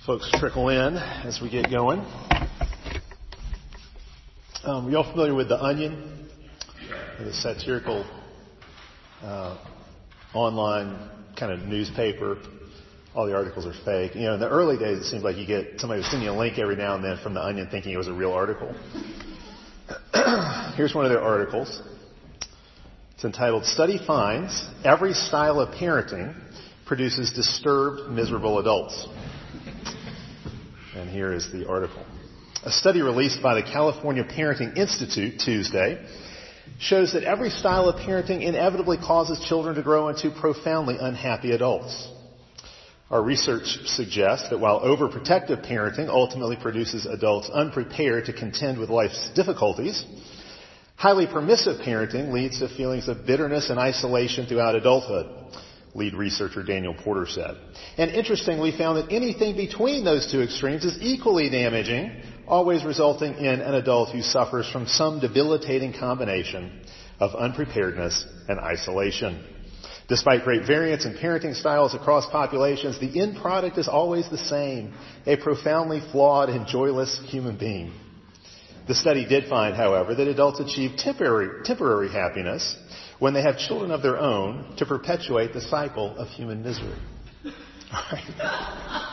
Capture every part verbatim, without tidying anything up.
folks trickle in as we get going. Um, are you all familiar with The Onion? The satirical uh, online kind of newspaper. All the articles are fake. You know, in the early days, it seemed like you get somebody was sending you a link every now and then from The Onion thinking it was a real article. Here's one of their articles. It's entitled, "Study Finds Every Style of Parenting Produces Disturbed, Miserable Adults." And here is the article. A study released by the California Parenting Institute Tuesday shows that every style of parenting inevitably causes children to grow into profoundly unhappy adults. Our research suggests that while overprotective parenting ultimately produces adults unprepared to contend with life's difficulties, highly permissive parenting leads to feelings of bitterness and isolation throughout adulthood, lead researcher Daniel Porter said. And interestingly, found that anything between those two extremes is equally damaging, always resulting in an adult who suffers from some debilitating combination of unpreparedness and isolation. Despite great variance in parenting styles across populations, the end product is always the same, a profoundly flawed and joyless human being. The study did find, however, that adults achieve temporary, temporary happiness when they have children of their own to perpetuate the cycle of human misery. All right.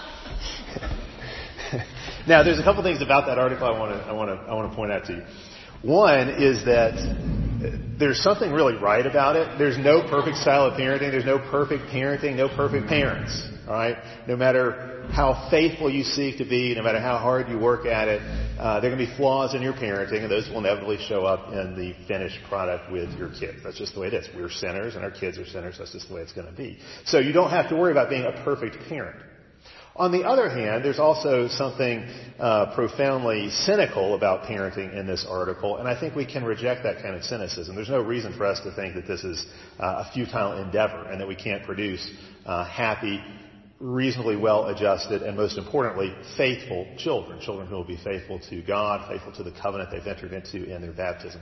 Now, there's a couple things about that article I want to I want to I want to point out to you. One is that there's something really right about it. There's no perfect style of parenting. There's no perfect parenting, no perfect parents. All right? No matter how faithful you seek to be, no matter how hard you work at it, uh, there are going to be flaws in your parenting, and those will inevitably show up in the finished product with your kids. That's just the way it is. We're sinners, and our kids are sinners. That's just the way it's going to be. So you don't have to worry about being a perfect parent. On the other hand, there's also something uh, profoundly cynical about parenting in this article, and I think we can reject that kind of cynicism. There's no reason for us to think that this is uh, a futile endeavor and that we can't produce uh, happy, reasonably well-adjusted, and most importantly, faithful children. Children who will be faithful to God, faithful to the covenant they've entered into in their baptism.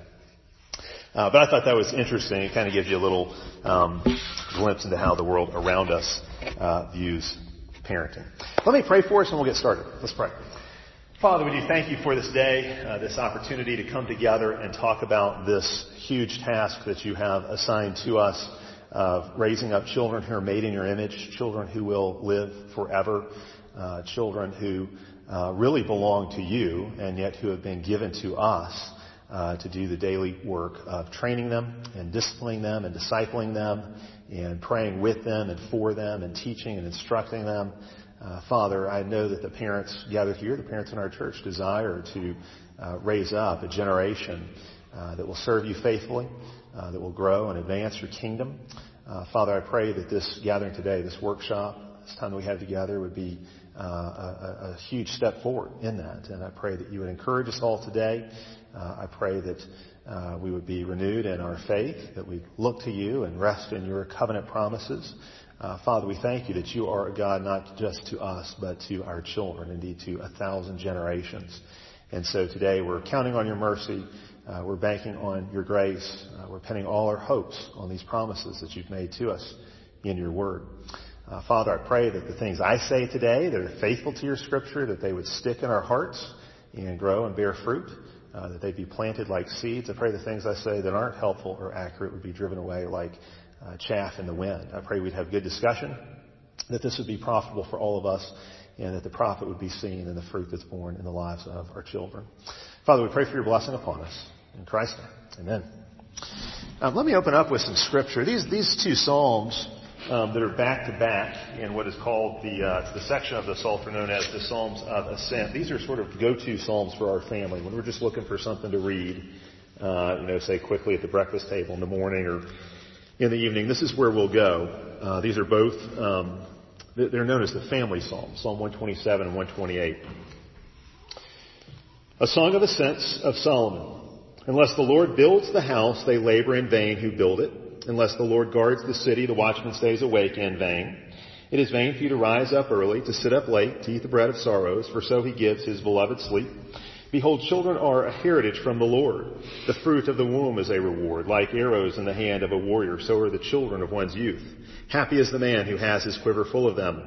Uh, but I thought that was interesting. It kind of gives you a little um, glimpse into how the world around us uh, views parenting. Let me pray for us and we'll get started. Let's pray. Father, we do thank you for this day, uh, this opportunity to come together and talk about this huge task that you have assigned to us of raising up children who are made in your image, children who will live forever, uh, children who uh, really belong to you and yet who have been given to us uh, to do the daily work of training them and disciplining them and discipling them and praying with them and for them and teaching and instructing them. Uh, Father, I know that the parents gathered here, the parents in our church, desire to uh, raise up a generation uh, that will serve you faithfully, uh, that will grow and advance your kingdom. Uh, Father, I pray that this gathering today, this workshop, this time that we have together would be uh, a, a huge step forward in that. And I pray that you would encourage us all today. Uh, I pray that Uh, we would be renewed in our faith, that we look to you and rest in your covenant promises. Uh, Father, we thank you that you are a God not just to us, but to our children, indeed to a thousand generations. And so today we're counting on your mercy. Uh, we're banking on your grace. Uh, we're pinning all our hopes on these promises that you've made to us in your word. Uh, Father, I pray that the things I say today that are faithful to your scripture, that they would stick in our hearts and grow and bear fruit. Uh, that they be planted like seeds. I pray the things I say that aren't helpful or accurate would be driven away like uh, chaff in the wind. I pray we'd have good discussion, that this would be profitable for all of us, and that the profit would be seen in the fruit that's born in the lives of our children. Father, we pray for your blessing upon us. In Christ's name, amen. Um, let me open up with some scripture. These these two psalms um, that are back to back in what is called the uh, the section of the Psalter known as the Psalms of Ascent. These are sort of go-to psalms for our family when we're just looking for something to read, uh, you know, say quickly at the breakfast table in the morning or in the evening. This is where we'll go. Uh, these are both, um, they're known as the family psalms, Psalm one twenty-seven and one twenty-eight. A song of ascents of Solomon. Unless the Lord builds the house, they labor in vain who build it. Unless the Lord guards the city, the watchman stays awake in vain. It is vain for you to rise up early, to sit up late, to eat the bread of sorrows, for so he gives his beloved sleep. Behold, children are a heritage from the Lord. The fruit of the womb is a reward. Like arrows in the hand of a warrior, so are the children of one's youth. Happy is the man who has his quiver full of them.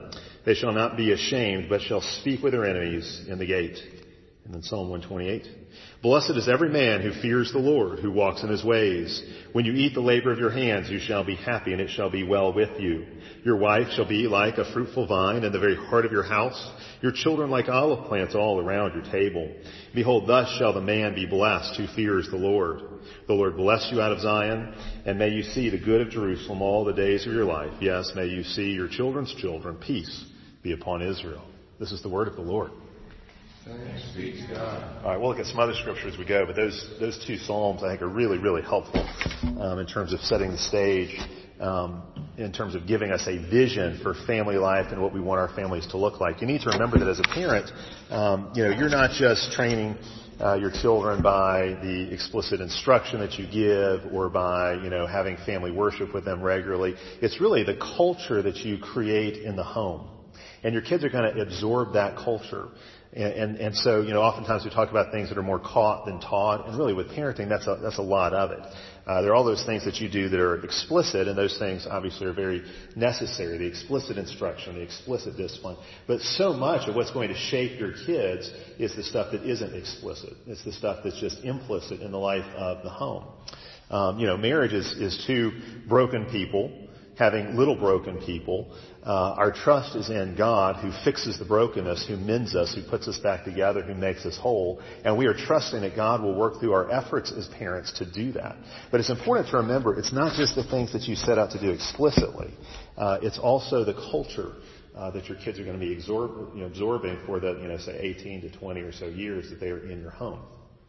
They shall not be ashamed, but shall speak with their enemies in the gate. And then Psalm one twenty-eight. Blessed is every man who fears the Lord, who walks in his ways. When you eat the labor of your hands, you shall be happy, and it shall be well with you. Your wife shall be like a fruitful vine in the very heart of your house, your children like olive plants all around your table. Behold, thus shall the man be blessed who fears the Lord. The Lord bless you out of Zion, and may you see the good of Jerusalem all the days of your life. Yes, may you see your children's children. Peace be upon Israel. This is the word of the Lord. Thanks be to God. All right, we'll look at some other scripture as we go, but those those two psalms I think are really, really helpful um, in terms of setting the stage, um, in terms of giving us a vision for family life and what we want our families to look like. You need to remember that as a parent, um, you know, you're not just training uh, your children by the explicit instruction that you give or by, you know, having family worship with them regularly. It's really the culture that you create in the home. And your kids are going to absorb that culture. And, and, and so, you know, oftentimes we talk about things that are more caught than taught. And really with parenting, that's a, that's a lot of it. Uh, there are all those things that you do that are explicit, and those things obviously are very necessary. The explicit instruction, the explicit discipline. But so much of what's going to shape your kids is the stuff that isn't explicit. It's the stuff that's just implicit in the life of the home. Um, you know, marriage is, is two broken people having little broken people. Uh, our trust is in God, who fixes the brokenness, who mends us, who puts us back together, who makes us whole. And we are trusting that God will work through our efforts as parents to do that. But it's important to remember, it's not just the things that you set out to do explicitly. Uh, it's also the culture uh, that your kids are going to be absorb, you know, absorbing for the, you know, say eighteen to twenty or so years that they are in your home.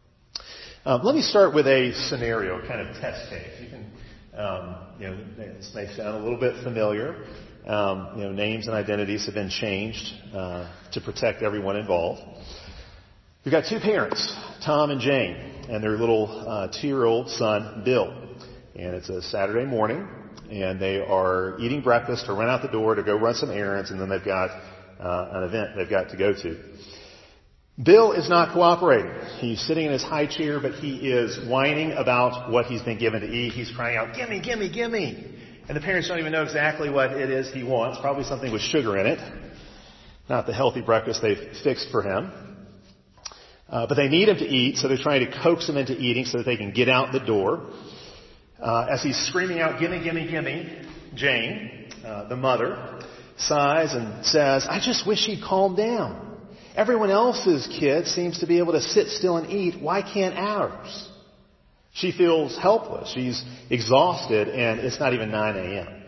Um, let me start with a scenario, kind of test case. You can Um, you know, this may sound a little bit familiar. Um, you know, names and identities have been changed uh, to protect everyone involved. We've got two parents, Tom and Jane, and their little uh, two-year-old son, Bill. And it's a Saturday morning, and they are eating breakfast to run out the door to go run some errands, and then they've got uh, an event they've got to go to. Bill is not cooperating. He's sitting in his high chair, but he is whining about what he's been given to eat. He's crying out, gimme, gimme, gimme. And the parents don't even know exactly what it is he wants. Probably something with sugar in it. Not the healthy breakfast they've fixed for him. Uh, but they need him to eat, so they're trying to coax him into eating so that they can get out the door. Uh, as he's screaming out, gimme, gimme, gimme, Jane, uh, the mother, sighs and says, I just wish he'd calm down. Everyone else's kid seems to be able to sit still and eat. Why can't ours? She feels helpless. She's exhausted, and it's not even nine a.m.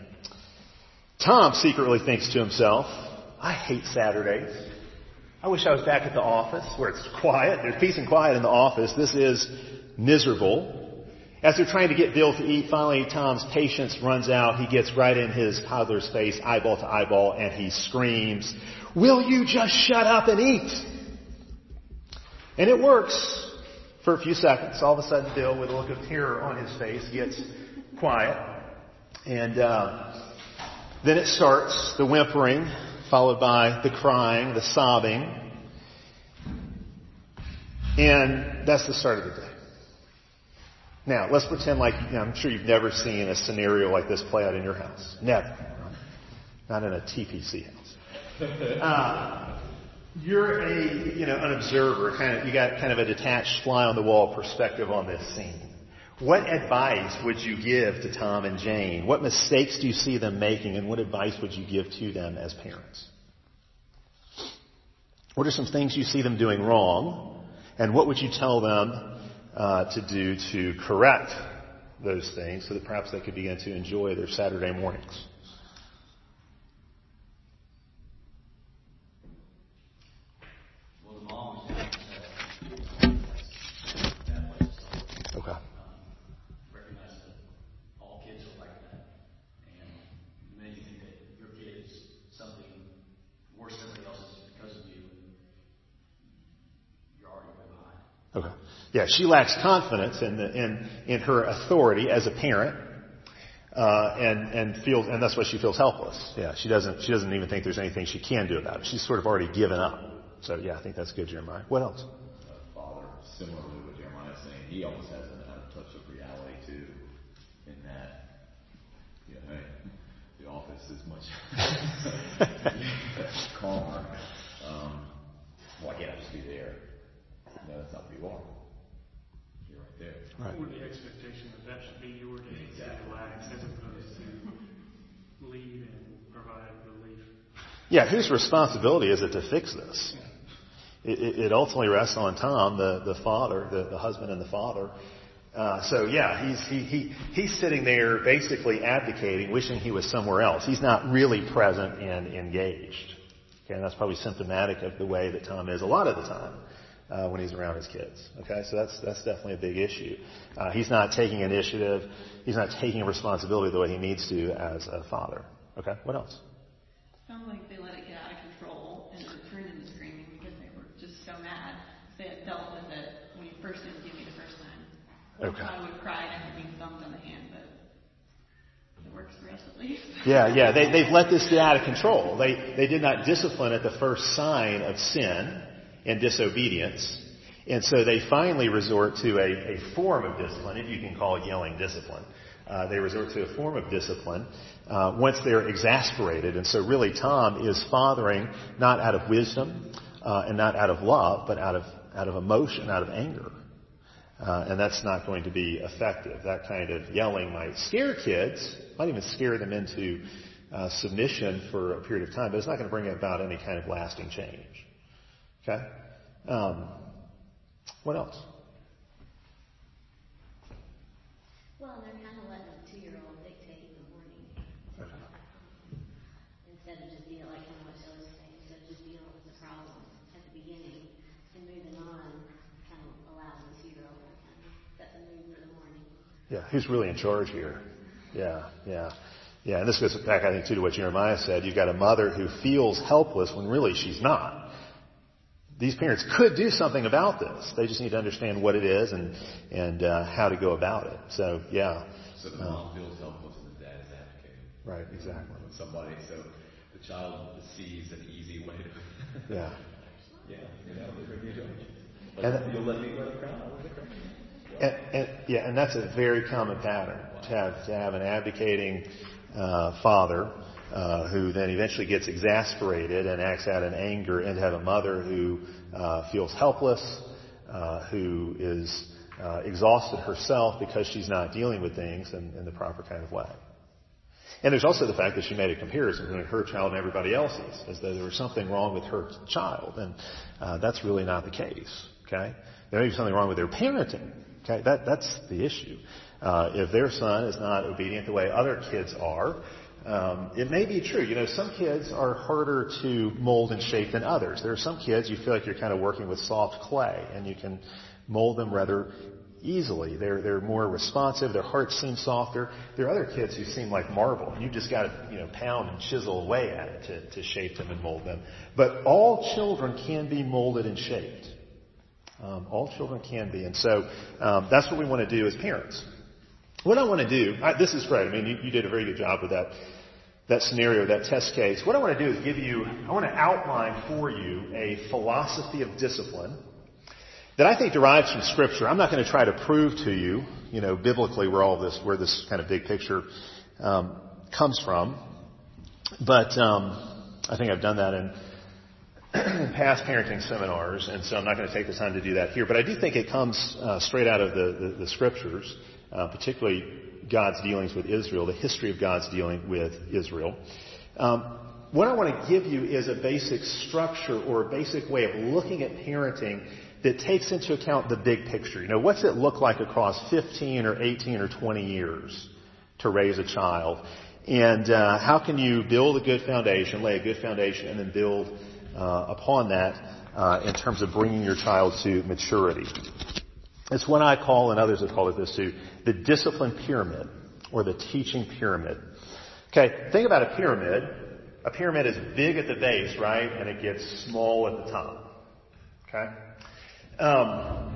Tom secretly thinks to himself, I hate Saturdays. I wish I was back at the office where it's quiet. There's peace and quiet in the office. This is miserable. As they're trying to get Bill to eat, finally Tom's patience runs out. He gets right in his toddler's face, eyeball to eyeball, and he screams, will you just shut up and eat? And it works for a few seconds. All of a sudden, Bill, with a look of terror on his face, gets quiet. And uh, then it starts, the whimpering, followed by the crying, the sobbing. And that's the start of the day. Now, let's pretend like, you know, I'm sure you've never seen a scenario like this play out in your house. Never. Not in a T P C house. Uh, you're a, you know, an observer, kind of, you got kind of a detached fly on the wall perspective on this scene. What advice would you give to Tom and Jane? What mistakes do you see them making, and what advice would you give to them as parents? What are some things you see them doing wrong, and what would you tell them uh, to do to correct those things so that perhaps they could begin to enjoy their Saturday mornings? Okay. Recognize that all kids are like that, and you may think that your kid is something worse than everybody else's because of you, and you're already way behind. Okay. Yeah, she lacks confidence in the, in in her authority as a parent, uh, and and feels and that's why she feels helpless. Yeah, she doesn't she doesn't even think there's anything she can do about it. She's sort of already given up. So yeah, I think that's good, Jeremiah. What else? Uh, father, similarly what Jeremiah is saying, he almost has a, a touch of reality too, in that, you know, hey, the office is much. to be there. No, that's not where you are. You're right there. Right. Or the expectation that that should be your day to relax as opposed to lead and provide relief. Yeah, whose responsibility is it to fix this? It, it, it ultimately rests on Tom, the, the father, the, the husband and the father. Uh, so yeah, he's he, he he's sitting there basically abdicating, wishing he was somewhere else. He's not really present and engaged. Okay, and that's probably symptomatic of the way that Tom is a lot of the time uh, when he's around his kids. Okay, so that's that's definitely a big issue. Uh, he's not taking initiative. He's not taking responsibility the way he needs to as a father. Okay, what else? Sounds like they let it get out of control and it turned into screaming because they were just so mad. They had dealt with it when you first didn't give me the first time. Okay. I would cry after being thumped on the hand, but it works for us at least. Yeah, yeah. They, they've let this get out of control. They, they did not discipline at the first sign of sin and disobedience. And so they finally resort to a, a form of discipline, if you can call yelling discipline. Uh, they resort to a form of discipline uh, once they're exasperated. And so really Tom is fathering not out of wisdom uh, and not out of love, but out of out of emotion, out of anger. Uh, and that's not going to be effective. That kind of yelling might scare kids, might even scare them into uh, submission for a period of time, but it's not going to bring about any kind of lasting change. Okay? Um, what else? Well, they're kind of letting a two-year-old dictate in the morning. Okay. Instead of just dealing, like kind of what Shelley was saying, instead of just dealing with the problem at the beginning and moving on, kind of allowing the two-year-old to kind of set the mood for the morning. Yeah, who's really in charge here? Yeah, yeah. Yeah, and this goes back, I think, too, to what Jeremiah said. You've got a mother who feels helpless when really she's not. These parents could do something about this. They just need to understand what it is and and uh, how to go about it. So, yeah. So the mom feels helpless and the dad is advocating. Right, exactly. When somebody, so the child sees an easy way to. Yeah. Yeah, you know, you don't. And that, you'll let me let it cry. I'll let it cry. and, and, yeah, and that's a very common pattern to have to have an abdicating uh, father. Uh, who then eventually gets exasperated and acts out in anger, and to have a mother who uh, feels helpless, uh, who is uh, exhausted herself because she's not dealing with things in, in the proper kind of way. And there's also the fact that she made a comparison between her child and everybody else's, as though there was something wrong with her child, and uh, that's really not the case. Okay, there may be something wrong with their parenting. Okay, that that's the issue. Uh, if their son is not obedient the way other kids are. Um, it may be true. You know, some kids are harder to mold and shape than others. There are some kids you feel like you're kind of working with soft clay, and you can mold them rather easily. They're they're more responsive. Their hearts seem softer. There are other kids who seem like marble, and you just got to you know pound and chisel away at it to, to shape them and mold them. But all children can be molded and shaped. Um, all children can be, and so um, that's what we want to do as parents. What I want to do, I, this is great. I mean, you, you did a very good job with that, that scenario, that test case. What I want to do is give you, I want to outline for you a philosophy of discipline that I think derives from Scripture. I'm not going to try to prove to you, you know, biblically where all this, where this kind of big picture um, comes from. But um, I think I've done that in past parenting seminars, and so I'm not going to take the time to do that here. But I do think it comes uh, straight out of the, the, the Scriptures. Uh, particularly God's dealings with Israel, the history of God's dealing with Israel. Um, what I want to give you is a basic structure or a basic way of looking at parenting that takes into account the big picture. You know, what's it look like across fifteen or eighteen or twenty years to raise a child? And uh, how can you build a good foundation, lay a good foundation, and then build uh, upon that uh, in terms of bringing your child to maturity? It's what I call, and others have called it this too, the discipline pyramid, or the teaching pyramid. Okay, think about a pyramid. A pyramid is big at the base, right? And it gets small at the top. Okay? Um,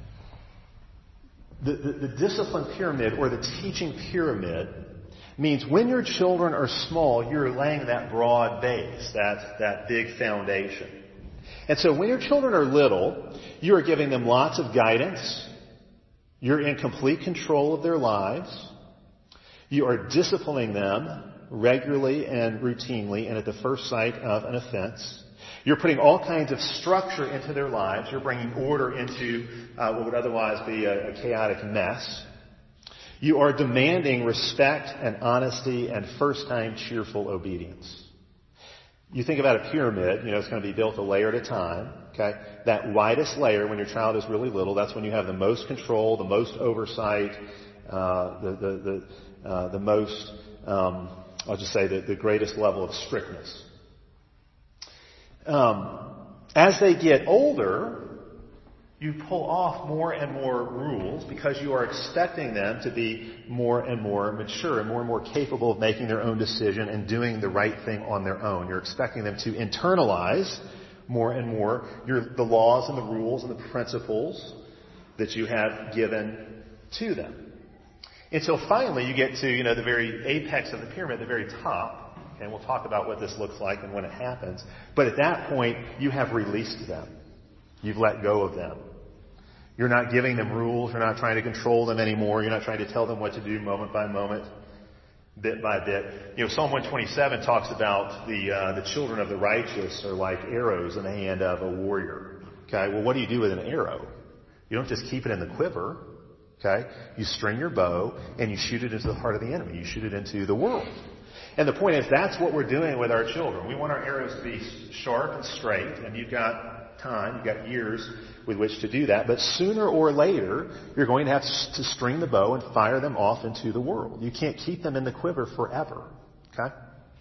the, the, the discipline pyramid, or the teaching pyramid, means when your children are small, you're laying that broad base, that, that big foundation. And so when your children are little, you are giving them lots of guidance. You're in complete control of their lives. You are disciplining them regularly and routinely and at the first sight of an offense. You're putting all kinds of structure into their lives. You're bringing order into uh, what would otherwise be a, a chaotic mess. You are demanding respect and honesty and first-time cheerful obedience. You think about a pyramid, you know, it's going to be built a layer at a time, okay? That widest layer, when your child is really little, that's when you have the most control, the most oversight, uh, the, the, the, uh, the most, um, I'll just say the, the greatest level of strictness. Um, as they get older, you pull off more and more rules because you are expecting them to be more and more mature and more and more capable of making their own decision and doing the right thing on their own. You're expecting them to internalize more and more your, the laws and the rules and the principles that you have given to them. Until finally you get to, you know, the very apex of the pyramid, the very top. Okay, and we'll talk about what this looks like and when it happens. But at that point, you have released them. You've let go of them. You're not giving them rules. You're not trying to control them anymore. You're not trying to tell them what to do moment by moment, bit by bit. You know, Psalm one twenty-seven talks about the uh, the children of the righteous are like arrows in the hand of a warrior. Okay, well, what do you do with an arrow? You don't just keep it in the quiver. Okay, you string your bow and you shoot it into the heart of the enemy. You shoot it into the world. And the point is, that's what we're doing with our children. We want our arrows to be sharp and straight, and you've got time, you've got years with which to do that. But sooner or later, you're going to have to string the bow and fire them off into the world. You can't keep them in the quiver forever. Okay?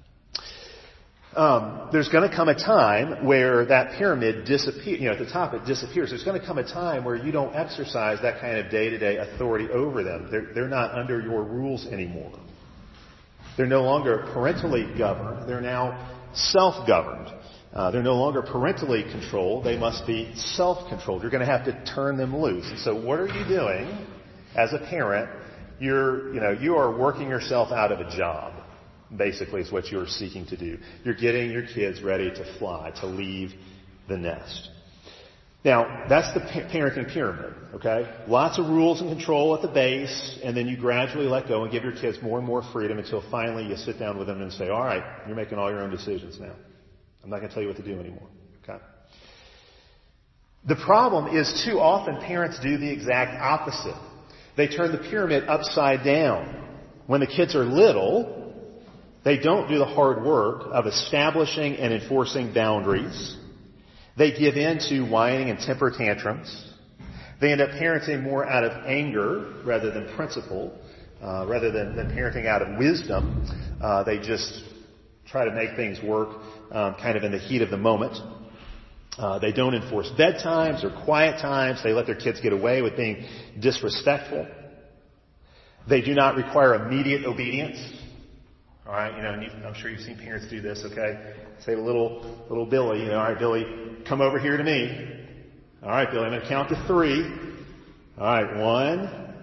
Um, there's going to come a time where that pyramid disappears. You know, at the top it disappears. There's going to come a time where you don't exercise that kind of day-to-day authority over them. They're, they're not under your rules anymore. They're no longer parentally governed. They're now self-governed. Uh, they're no longer parentally controlled. They must be self-controlled. You're going to have to turn them loose. And so what are you doing as a parent? You're, you know, you are working yourself out of a job, basically, is what you're seeking to do. You're getting your kids ready to fly, to leave the nest. Now, that's the parenting pyramid, okay? Lots of rules and control at the base, and then you gradually let go and give your kids more and more freedom until finally you sit down with them and say, all right, you're making all your own decisions now. I'm not going to tell you what to do anymore. Okay? The problem is too often parents do the exact opposite. They turn the pyramid upside down. When the kids are little, they don't do the hard work of establishing and enforcing boundaries. They give in to whining and temper tantrums. They end up parenting more out of anger rather than principle, uh, rather than, than parenting out of wisdom. Uh, they just try to make things work um, kind of in the heat of the moment. Uh, they don't enforce bedtimes or quiet times. They let their kids get away with being disrespectful. They do not require immediate obedience. All right, you know, and you, I'm sure you've seen parents do this. Okay, say to little little Billy, you know, all right, Billy, come over here to me. All right, Billy, I'm going to count to three. All right, one,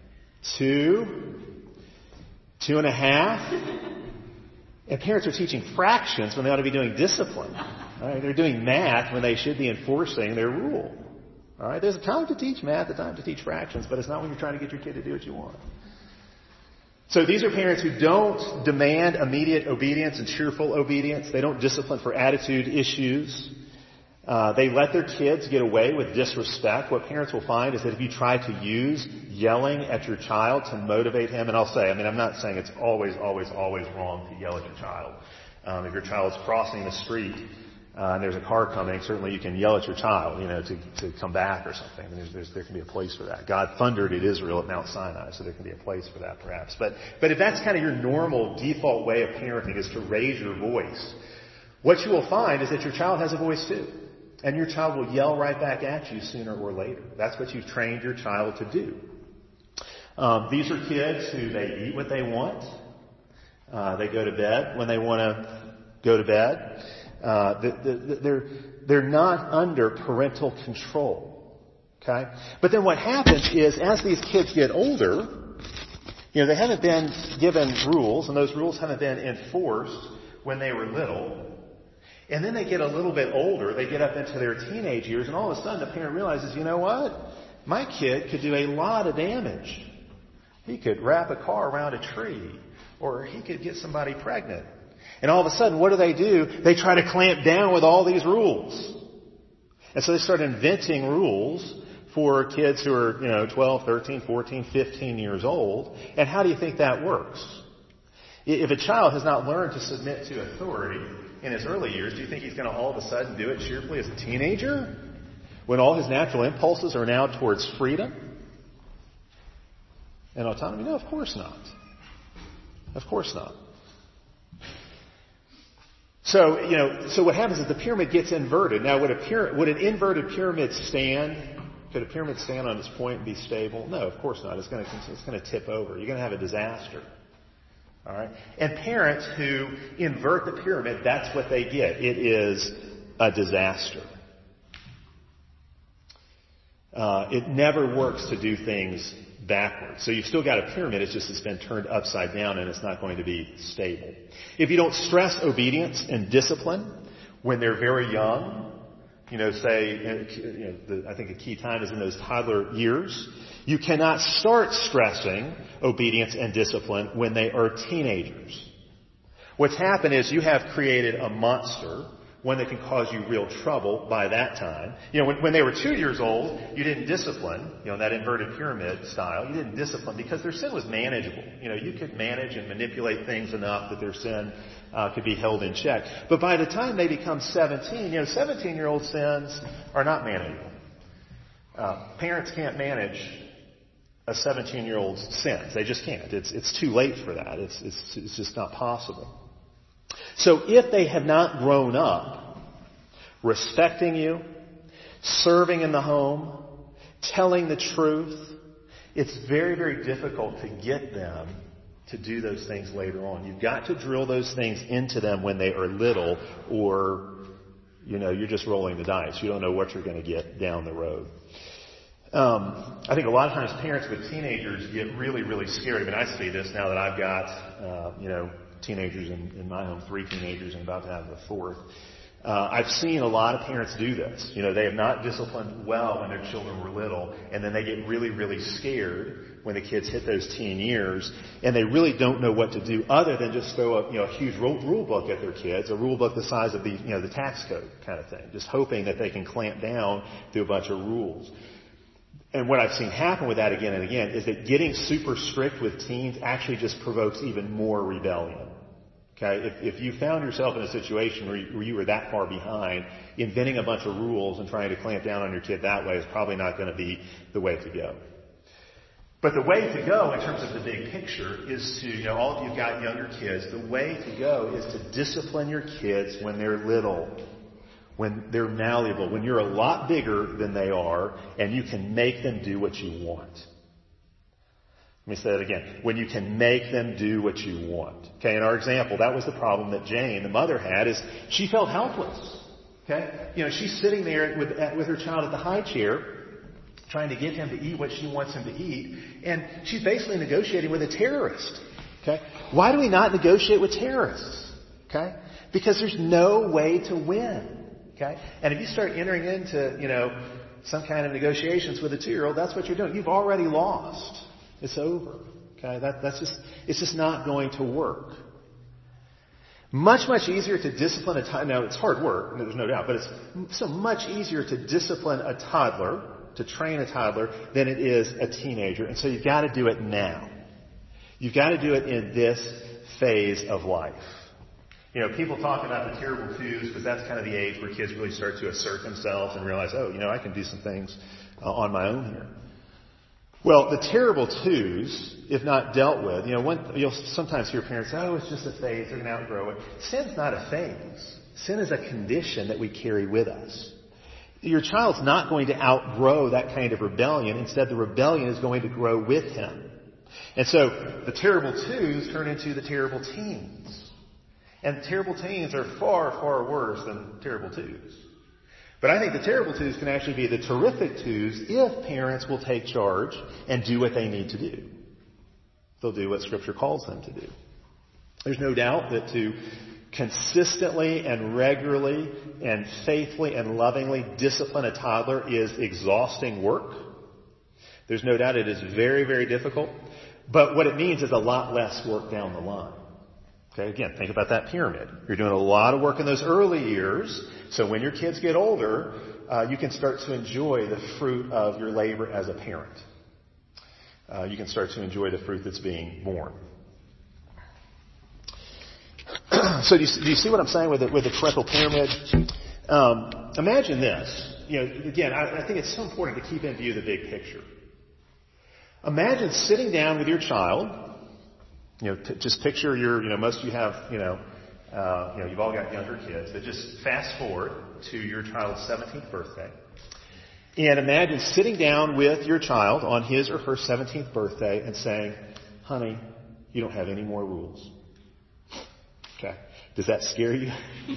two, two and a half. And parents are teaching fractions when they ought to be doing discipline. All right, they're doing math when they should be enforcing their rule. All right, there's a time to teach math, a time to teach fractions, but it's not when you're trying to get your kid to do what you want. So these are parents who don't demand immediate obedience and cheerful obedience. They don't discipline for attitude issues. Uh, they let their kids get away with disrespect. What parents will find is that if you try to use yelling at your child to motivate him, and I'll say, I mean, I'm not saying it's always, always, always wrong to yell at your child. Um, if your child's crossing the street uh, and there's a car coming, certainly you can yell at your child, you know, to, to come back or something. I mean, there's, there's, there can be a place for that. God thundered at Israel at Mount Sinai, so there can be a place for that perhaps. But, but if that's kind of your normal default way of parenting is to raise your voice, what you will find is that your child has a voice too. And your child will yell right back at you sooner or later. That's what you've trained your child to do. Um, these are kids who they eat what they want. Uh, they go to bed when they want to go to bed. Uh, the, the, the, they're, they're not under parental control. Okay? But then what happens is as these kids get older, you know, they haven't been given rules, and those rules haven't been enforced when they were little. And then they get a little bit older, they get up into their teenage years, and all of a sudden the parent realizes, you know what? My kid could do a lot of damage. He could wrap a car around a tree, or he could get somebody pregnant. And all of a sudden, what do they do? They try to clamp down with all these rules. And so they start inventing rules for kids who are, you know, twelve, thirteen, fourteen, fifteen years old. And how do you think that works? If a child has not learned to submit to authority in his early years, do you think he's going to all of a sudden do it cheerfully as a teenager? When all his natural impulses are now towards freedom and autonomy? No, of course not. Of course not. So, you know, so what happens is the pyramid gets inverted. Now, would a pyra- would an inverted pyramid stand? Could a pyramid stand on its point and be stable? No, of course not. It's going to it's going to tip over. You're going to have a disaster. All right? And parents who invert the pyramid, that's what they get. It is a disaster. Uh, it never works to do things backwards. So you've still got a pyramid, it's just it's been turned upside down and it's not going to be stable. If you don't stress obedience and discipline when they're very young, you know, say, you know, the, I think a key time is in those toddler years, you cannot start stressing obedience and discipline when they are teenagers. What's happened is you have created a monster, one that can cause you real trouble by that time. You know, when, when they were two years old, you didn't discipline, you know, in that inverted pyramid style. You didn't discipline because their sin was manageable. You know, you could manage and manipulate things enough that their sin uh, could be held in check. But by the time they become seventeen, you know, seventeen-year-old sins are not manageable. Uh, parents can't manage a seventeen-year-old's sins. They just can't. It's it's too late for that. It's it's it's just not possible. So if they have not grown up respecting you, serving in the home, telling the truth, it's very, very difficult to get them to do those things later on. You've got to drill those things into them when they are little, or, you know, you're just rolling the dice. You don't know what you're going to get down the road. Um, I think a lot of times parents with teenagers get really, really scared. I mean, I see this now that I've got, uh, you know, teenagers in, in my home, three teenagers, and about to have the fourth. Uh, I've seen a lot of parents do this. You know, they have not disciplined well when their children were little, and then they get really, really scared when the kids hit those teen years, and they really don't know what to do other than just throw a, you know, a huge rule, rule book at their kids, a rule book the size of the, you know, the tax code kind of thing, just hoping that they can clamp down through a bunch of rules. And what I've seen happen with that again and again is that getting super strict with teens actually just provokes even more rebellion. Okay, if, if you found yourself in a situation where you, where you were that far behind, inventing a bunch of rules and trying to clamp down on your kid that way is probably not going to be the way to go. But the way to go in terms of the big picture is to, you know, all of you've got younger kids, the way to go is to discipline your kids when they're little, when they're malleable, when you're a lot bigger than they are, and you can make them do what you want. Let me say that again. When you can make them do what you want. Okay, in our example, that was the problem that Jane, the mother, had, is she felt helpless. Okay? You know, she's sitting there with, with her child at the high chair, trying to get him to eat what she wants him to eat, and she's basically negotiating with a terrorist. Okay? Why do we not negotiate with terrorists? Okay? Because there's no way to win. Okay? And if you start entering into, you know, some kind of negotiations with a two-year-old, that's what you're doing. You've already lost. It's over. Okay? That, that's just, it's just not going to work. Much, much easier to discipline a toddler. Now, it's hard work, there's no doubt, but it's so much easier to discipline a toddler, to train a toddler, than it is a teenager. And so you've got to do it now. You've got to do it in this phase of life. You know, people talk about the terrible twos because that's kind of the age where kids really start to assert themselves and realize, oh, you know, I can do some things uh, on my own here. Well, the terrible twos, if not dealt with, you know, one, you'll sometimes hear parents say, oh, it's just a phase, they're going to outgrow it. Sin's not a phase. Sin is a condition that we carry with us. Your child's not going to outgrow that kind of rebellion. Instead, the rebellion is going to grow with him. And so the terrible twos turn into the terrible teens. And terrible teens are far, far worse than terrible twos. But I think the terrible twos can actually be the terrific twos if parents will take charge and do what they need to do. They'll do what Scripture calls them to do. There's no doubt that to consistently and regularly and faithfully and lovingly discipline a toddler is exhausting work. There's no doubt it is very, very difficult. But what it means is a lot less work down the line. Okay, again, think about that pyramid. You're doing a lot of work in those early years, so when your kids get older, uh, you can start to enjoy the fruit of your labor as a parent. Uh, you can start to enjoy the fruit that's being born. So do you, do you see what I'm saying with the, with the parental pyramid? Um, imagine this. You know, again, I, I think it's so important to keep in view the big picture. Imagine sitting down with your child. You know, t- just picture your. You know, most of you have. You know, uh, you know, you've all got younger kids, but just fast forward to your child's seventeenth birthday, and imagine sitting down with your child on his or her seventeenth birthday and saying, "Honey, you don't have any more rules." Okay. Does that scare you?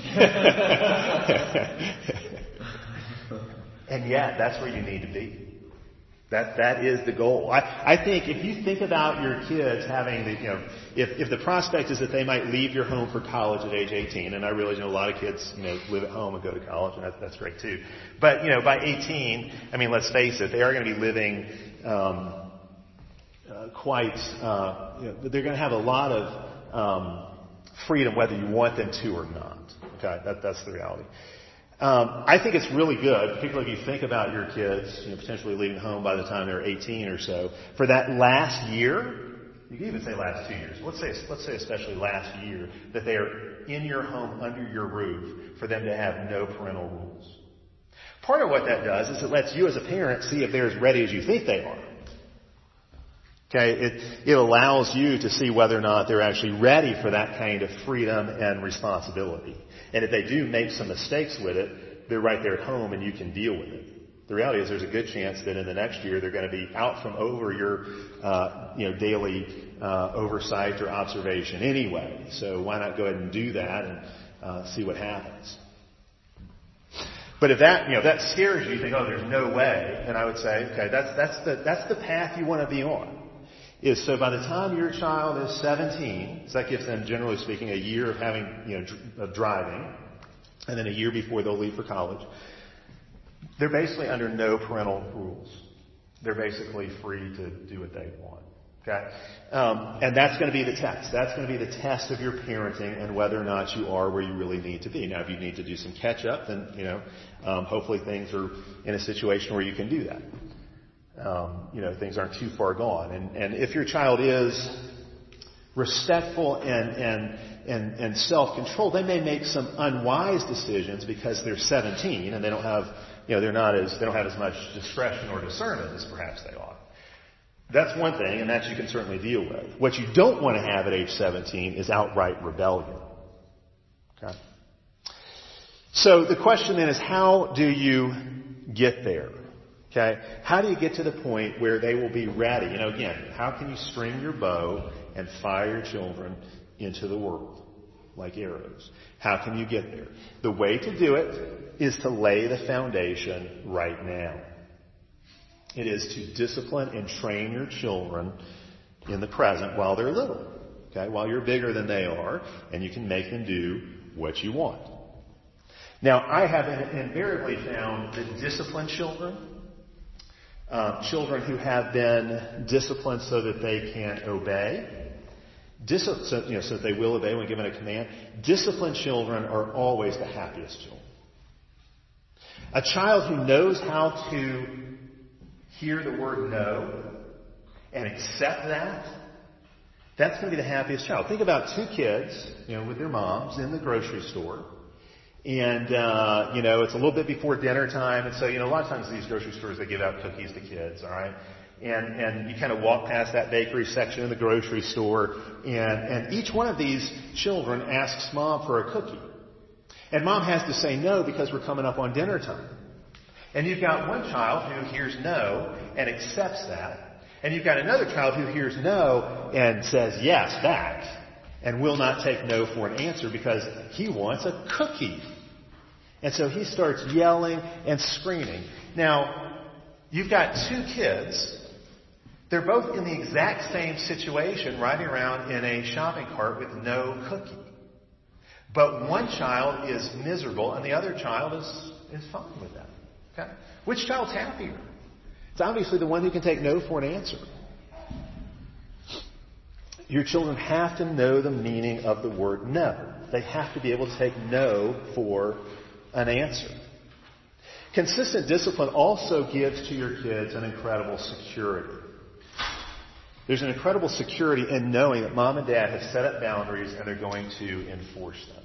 And yet, that's where you need to be. That that is the goal. I, I think if you think about your kids having the, you know, if, if the prospect is that they might leave your home for college at age eighteen, and I realize, you know, a lot of kids, you know, live at home and go to college, and that, that's great too. But, you know, by eighteen, I mean, let's face it, they are going to be living, um, uh, quite, uh, you know, they're going to have a lot of, um, freedom whether you want them to or not. Okay, that, that's the reality. Um, I think it's really good, particularly if you think about your kids, you know, potentially leaving home by the time they're eighteen or so, for that last year. You can even say last two years. Let's say, let's say especially last year, that they are in your home, under your roof, for them to have no parental rules. Part of what that does is it lets you as a parent see if they're as ready as you think they are. Okay, it, it allows you to see whether or not they're actually ready for that kind of freedom and responsibility. And if they do make some mistakes with it, they're right there at home and you can deal with it. The reality is there's a good chance that in the next year they're going to be out from over your, uh, you know, daily uh, oversight or observation anyway. So why not go ahead and do that and uh, see what happens? But if that, you know, that scares you, you think, oh, there's no way, then I would say, okay, that's that's the that's the path you want to be on. Is so by the time your child is seventeen, so that gives them, generally speaking, a year of having, you know, dr- of driving, and then a year before they'll leave for college. They're basically under no parental rules. They're basically free to do what they want. Okay, um, and that's going to be the test. That's going to be the test of your parenting and whether or not you are where you really need to be. Now, if you need to do some catch up, then you know, um, hopefully things are in a situation where you can do that. Um, you know, things aren't too far gone. And, and if your child is respectful and, and, and, and self-controlled, they may make some unwise decisions because they're seventeen and they don't have, you know, they're not as, they don't have as much discretion or discernment as perhaps they ought. That's one thing, and that you can certainly deal with. What you don't want to have at age seventeen is outright rebellion. Okay? So the question then is, how do you get there? Okay, how do you get to the point where they will be ready? You know, again, how can you string your bow and fire your children into the world like arrows? How can you get there? The way to do it is to lay the foundation right now. It is to discipline and train your children in the present while they're little. Okay, while you're bigger than they are, and you can make them do what you want. Now, I have invariably found that disciplined children, Uh, children who have been disciplined so that they can obey, dis- so, you know, so that they will obey when given a command. Disciplined children are always the happiest children. A child who knows how to hear the word no and accept that, that's going to be the happiest child. Think about two kids, you know, with their moms in the grocery store. And, uh, you know, it's a little bit before dinner time. And so, you know, a lot of times these grocery stores, they give out cookies to kids, all right? And, and you kind of walk past that bakery section in the grocery store. And, and each one of these children asks mom for a cookie. And mom has to say no because we're coming up on dinner time. And you've got one child who hears no and accepts that. And you've got another child who hears no and says yes back and will not take no for an answer because he wants a cookie. And so he starts yelling and screaming. Now, you've got two kids. They're both in the exact same situation, riding around in a shopping cart with no cookie. But one child is miserable and the other child is, is fine with that. Okay? Which child's happier? It's obviously the one who can take no for an answer. Your children have to know the meaning of the word no. They have to be able to take no for an answer. Consistent discipline also gives to your kids an incredible security. There's an incredible security in knowing that mom and dad have set up boundaries and they're going to enforce them.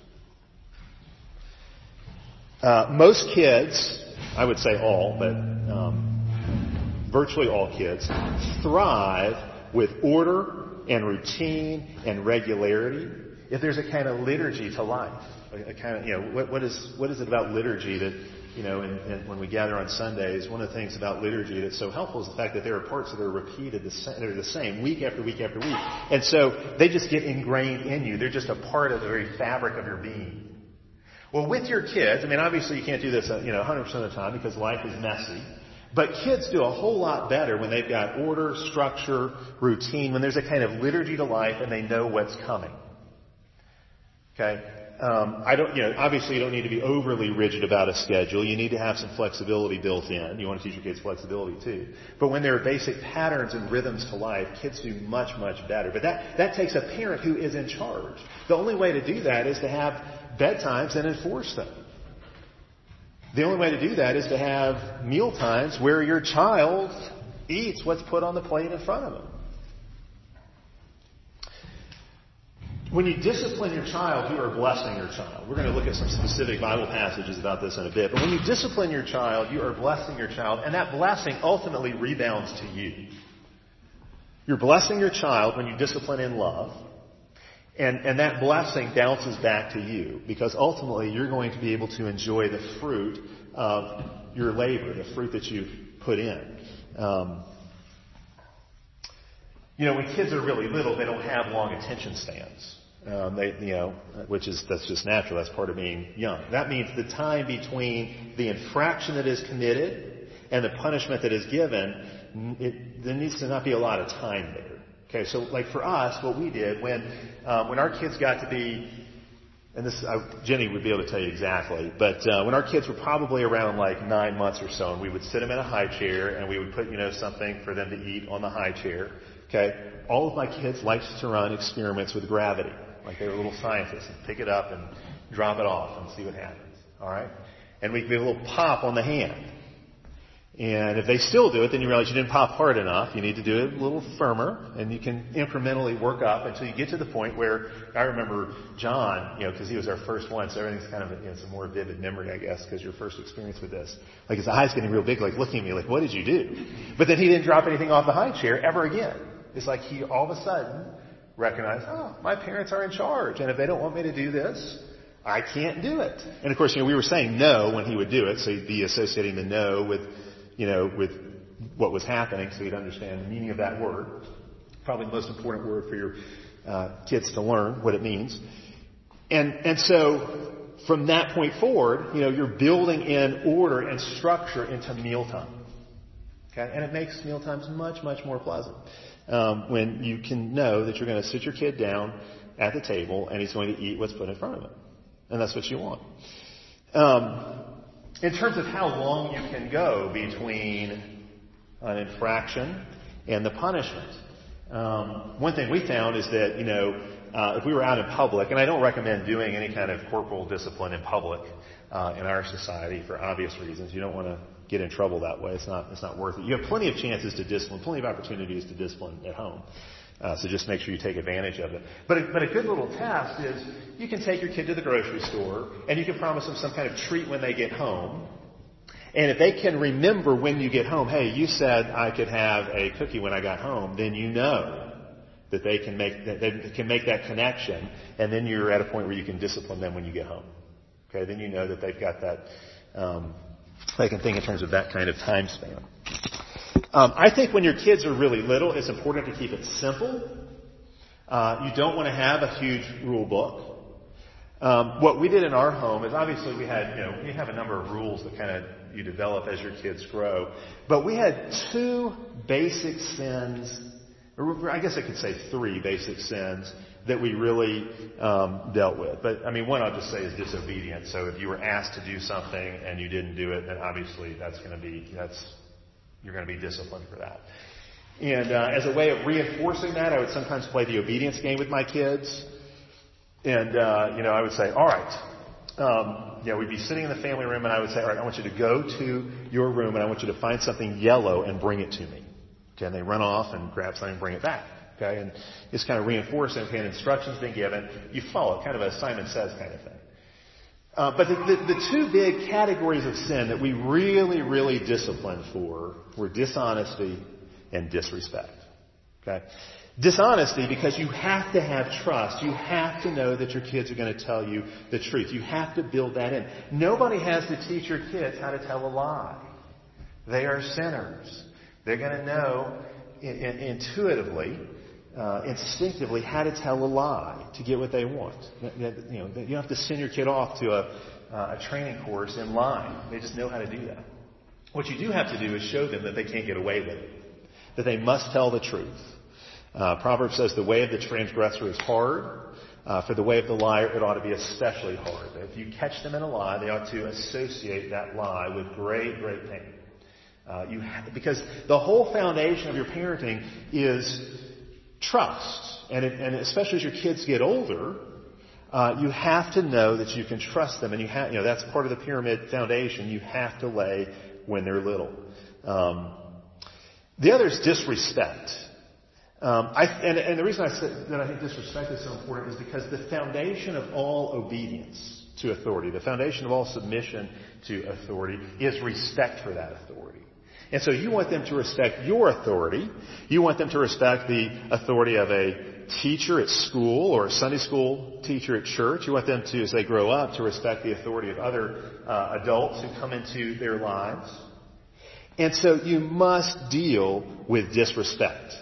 Uh, most kids, I would say all, but um, virtually all kids, thrive with order and routine and regularity if there's a kind of liturgy to life. A, a kind of, you know, what, what is what is it about liturgy that, you know, and, and when we gather on Sundays, one of the things about liturgy that's so helpful is the fact that there are parts that are repeated, the same, they're the same week after week after week. And so they just get ingrained in you. They're just a part of the very fabric of your being. Well, with your kids, I mean, obviously you can't do this, you know, one hundred percent of the time because life is messy. But kids do a whole lot better when they've got order, structure, routine, when there's a kind of liturgy to life and they know what's coming. Okay? Um, I don't, you know, obviously you don't need to be overly rigid about a schedule. You need to have some flexibility built in. You want to teach your kids flexibility too. But when there are basic patterns and rhythms to life, kids do much, much better. But that, that takes a parent who is in charge. The only way to do that is to have bedtimes and enforce them. The only way to do that is to have meal times where your child eats what's put on the plate in front of them. When you discipline your child, you are blessing your child. We're going to look at some specific Bible passages about this in a bit. But when you discipline your child, you are blessing your child, and that blessing ultimately rebounds to you. You're blessing your child when you discipline in love, and, and that blessing bounces back to you, because ultimately you're going to be able to enjoy the fruit of your labor, the fruit that you've put in. Um, you know, when kids are really little, they don't have long attention spans. Um, they, you know, which is, that's just natural. That's part of being young. That means the time between the infraction that is committed and the punishment that is given, it, there needs to not be a lot of time there. Okay, so like for us, what we did when um, when our kids got to be, and this uh, Jenny would be able to tell you exactly, but uh, when our kids were probably around like nine months or so, and we would sit them in a high chair and we would put, you know, something for them to eat on the high chair. Okay, all of my kids liked to run experiments with gravity. Like they were little scientists, and pick it up and drop it off and see what happens. All right? And we give a little pop on the hand. And if they still do it, then you realize you didn't pop hard enough. You need to do it a little firmer, and you can incrementally work up until you get to the point where, I remember John, you know, because he was our first one, so everything's kind of, you know, it's a more vivid memory, I guess, because your first experience with this. Like his eyes getting real big, like looking at me, like, what did you do? But then he didn't drop anything off the high chair ever again. It's like he all of a sudden recognized, oh, my parents are in charge, and if they don't want me to do this, I can't do it. And of course, you know, we were saying no when he would do it, so he'd be associating the no with, you know, with what was happening, so he'd understand the meaning of that word. Probably the most important word for your uh, kids to learn what it means. And and so from that point forward, you know, you're building in order and structure into mealtime. Okay, and it makes mealtimes much, much more pleasant. Um, when you can know that you're going to sit your kid down at the table and he's going to eat what's put in front of him. And that's what you want. Um, in terms of how long you can go between an infraction and the punishment, um, one thing we found is that, you know, uh, if we were out in public, and I don't recommend doing any kind of corporal discipline in public uh, in our society for obvious reasons. You don't want to get in trouble that way. It's not, it's not worth it. You have plenty of chances to discipline, plenty of opportunities to discipline at home. Uh, so just make sure you take advantage of it. But a, but a good little test is you can take your kid to the grocery store and you can promise them some kind of treat when they get home. And if they can remember when you get home, hey, you said I could have a cookie when I got home, then you know that they can make that they can make that connection, and then you're at a point where you can discipline them when you get home. Okay, then you know that they've got that. Um, They can think in terms of that kind of time span. Um, I think when your kids are really little, it's important to keep it simple. Uh, you don't want to have a huge rule book. Um, what we did in our home is obviously we had, you know, we have a number of rules that kind of you develop as your kids grow. But we had two basic sins, or I guess I could say three basic sins that we really um, dealt with. But, I mean, one I'll just say is disobedience. So if you were asked to do something and you didn't do it, then obviously that's going to be, that's, you're going to be disciplined for that. And uh, as a way of reinforcing that, I would sometimes play the obedience game with my kids. And, uh, you know, I would say, all right, um, you know, we'd be sitting in the family room and I would say, all right, I want you to go to your room and I want you to find something yellow and bring it to me. Okay, and they run off and grab something and bring it back. Okay, and it's kind of reinforcing, okay, and instructions being given. You follow, kind of a Simon Says kind of thing. Uh, but the, the, the two big categories of sin that we really, really disciplined for were dishonesty and disrespect. Okay? Dishonesty, because you have to have trust. You have to know that your kids are going to tell you the truth. You have to build that in. Nobody has to teach your kids how to tell a lie. They are sinners. They're going to know in, in, intuitively, uh, instinctively, how to tell a lie to get what they want. You know, you don't have to send your kid off to a, uh, a training course in lying. They just know how to do that. What you do have to do is show them that they can't get away with it, that they must tell the truth. Uh, Proverbs says the way of the transgressor is hard. Uh, for the way of the liar, it ought to be especially hard. If you catch them in a lie, they ought to associate that lie with great, great pain. Uh, you have, because the whole foundation of your parenting is trust. And, it, and especially as your kids get older, uh, you have to know that you can trust them. And you have, you know, that's part of the pyramid foundation you have to lay when they're little. Um, the other is disrespect. Um, I, and, and the reason I said that I think disrespect is so important is because the foundation of all obedience to authority, the foundation of all submission to authority, is respect for that authority. And so you want them to respect your authority. You want them to respect the authority of a teacher at school or a Sunday school teacher at church. You want them to, as they grow up, to respect the authority of other uh, adults who come into their lives. And so you must deal with disrespect.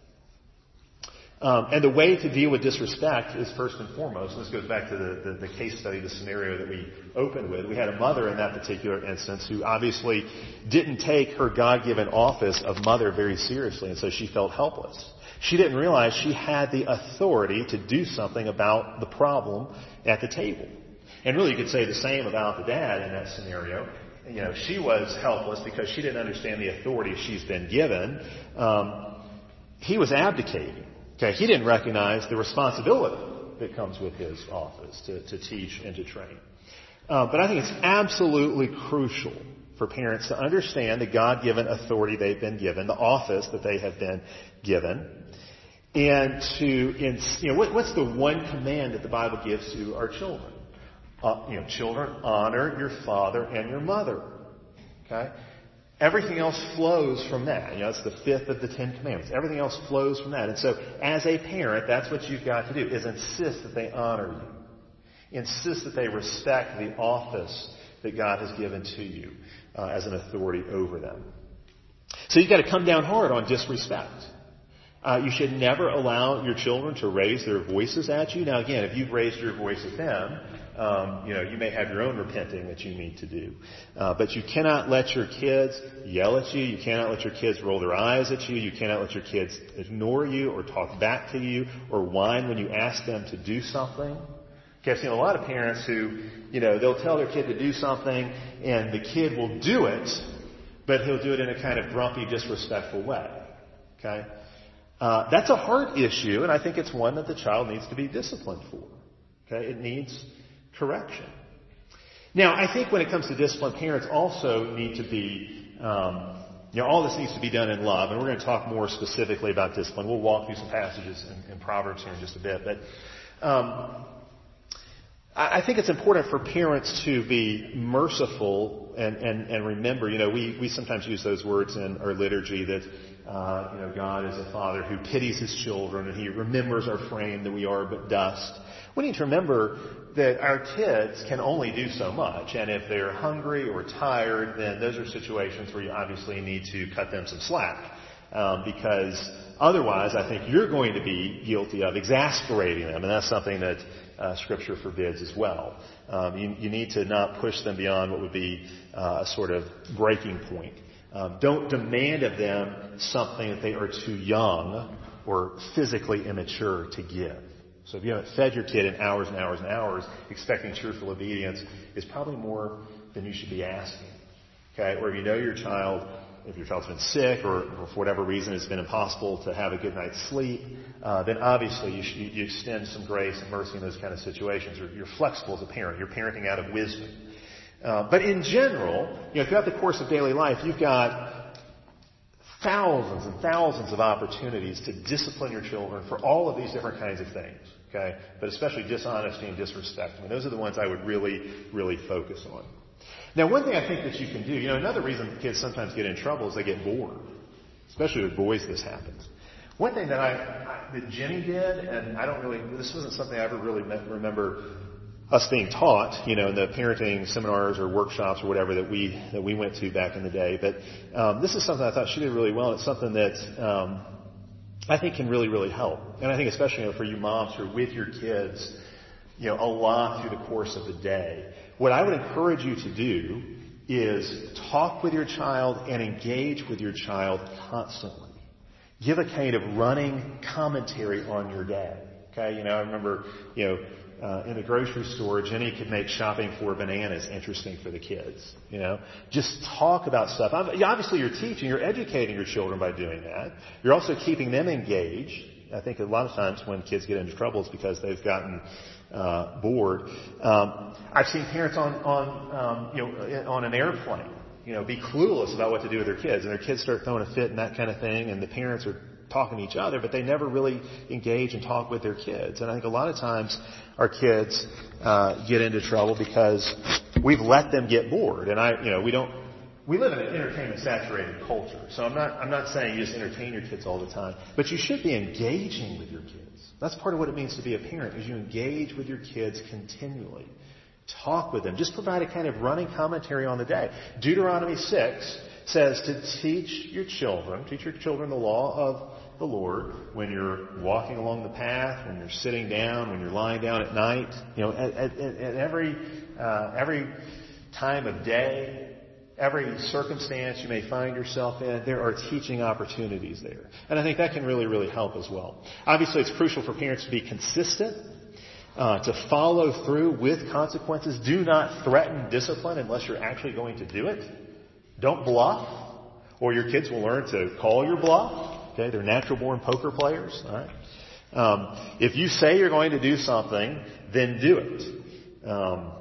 Um, and the way to deal with disrespect is first and foremost, and this goes back to the, the, the case study, the scenario that we opened with. We had a mother in that particular instance who obviously didn't take her God-given office of mother very seriously, and so she felt helpless. She didn't realize she had the authority to do something about the problem at the table. And really you could say the same about the dad in that scenario. You know, she was helpless because she didn't understand the authority she's been given. Um, he was abdicating. Okay, he didn't recognize the responsibility that comes with his office to, to teach and to train. Uh, but I think it's absolutely crucial for parents to understand the God-given authority they've been given, the office that they have been given, and to, in, you know, what, what's the one command that the Bible gives to our children? Uh, you know, children, honor your father and your mother. Okay? Everything else flows from that. You know, it's the fifth of the Ten Commandments. Everything else flows from that. And so, as a parent, that's what you've got to do, is insist that they honor you. Insist that they respect the office that God has given to you uh, as an authority over them. So you've got to come down hard on disrespect. Uh, you should never allow your children to raise their voices at you. Now, again, if you've raised your voice at them, Um, you know, you may have your own repenting that you need to do. Uh, but you cannot let your kids yell at you. You cannot let your kids roll their eyes at you. You cannot let your kids ignore you or talk back to you or whine when you ask them to do something. Okay, I've seen a lot of parents who, you know, they'll tell their kid to do something and the kid will do it, but he'll do it in a kind of grumpy, disrespectful way. Okay? Uh, that's a hard issue, and I think it's one that the child needs to be disciplined for. Okay? It needs correction. Now, I think when it comes to discipline, parents also need to be, um, you know, all this needs to be done in love, and we're going to talk more specifically about discipline. We'll walk through some passages in, in Proverbs here in just a bit, but um, I, I think it's important for parents to be merciful and, and, and remember, you know, we, we sometimes use those words in our liturgy that, uh, you know, God is a father who pities his children and he remembers our frame that we are but dust. We need to remember that our kids can only do so much, and if they're hungry or tired, then those are situations where you obviously need to cut them some slack, um, because otherwise I think you're going to be guilty of exasperating them, and that's something that uh, Scripture forbids as well. Um, you, you need to not push them beyond what would be uh, a sort of breaking point. Um, don't demand of them something that they are too young or physically immature to give. So if you haven't fed your kid in hours and hours and hours, expecting cheerful obedience is probably more than you should be asking. Okay? Or if you know your child if your child's been sick or, or for whatever reason it's been impossible to have a good night's sleep, uh, then obviously you, sh- you extend some grace and mercy in those kind of situations. You're, you're flexible as a parent. You're parenting out of wisdom. Uh, but in general, you know, throughout the course of daily life, you've got thousands and thousands of opportunities to discipline your children for all of these different kinds of things. Okay, but especially dishonesty and disrespect. I mean, those are the ones I would really, really focus on. Now, one thing I think that you can do, you know, another reason kids sometimes get in trouble is they get bored. Especially with boys, this happens. One thing that I, I that Jenny did, and I don't really, this wasn't something I ever really remember us being taught, you know, in the parenting seminars or workshops or whatever that we that we went to back in the day. But um, this is something I thought she did really well, and it's something that um, I think can really, really help. And I think especially, you know, for you moms who are with your kids, you know, a lot through the course of the day. What I would encourage you to do is talk with your child and engage with your child constantly. Give a kind of running commentary on your day. Okay, you know, I remember, you know, uh, in the grocery store, Jenny could make shopping for bananas interesting for the kids. You know, just talk about stuff. Obviously, you're teaching, you're educating your children by doing that. You're also keeping them engaged. I think a lot of times when kids get into trouble, it's because they've gotten uh, bored. Um, I've seen parents on on um, you know on an airplane, you know, be clueless about what to do with their kids, and their kids start throwing a fit and that kind of thing, and the parents are talking to each other, but they never really engage and talk with their kids. And I think a lot of times our kids uh, get into trouble because we've let them get bored. And I, you know, we don't. We live in an entertainment-saturated culture, so I'm not. I'm not saying you just entertain your kids all the time, but you should be engaging with your kids. That's part of what it means to be a parent, is you engage with your kids continually. Talk with them. Just provide a kind of running commentary on the day. Deuteronomy six says to teach your children, teach your children the law of the Lord when you're walking along the path, when you're sitting down, when you're lying down at night. You know, at, at, at every uh, every time of day, every circumstance you may find yourself in, there are teaching opportunities there. And I think that can really, really help as well. Obviously, it's crucial for parents to be consistent, uh, to follow through with consequences. Do not threaten discipline unless you're actually going to do it. Don't bluff, or your kids will learn to call your bluff. Okay, they're natural-born poker players. All right. Um, if you say you're going to do something, then do it. Um,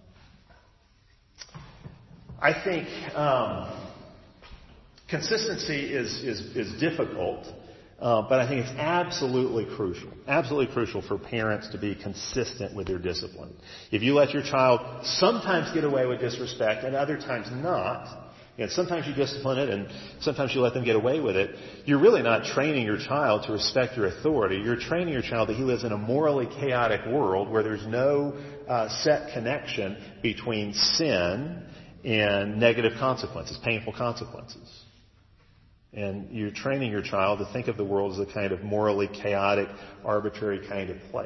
I think um, consistency is, is, is difficult, uh, but I think it's absolutely crucial, absolutely crucial for parents to be consistent with their discipline. If you let your child sometimes get away with disrespect and other times not, and sometimes you discipline it and sometimes you let them get away with it, you're really not training your child to respect your authority. You're training your child that he lives in a morally chaotic world where there's no uh, set connection between sin and negative consequences, painful consequences. And you're training your child to think of the world as a kind of morally chaotic, arbitrary kind of place.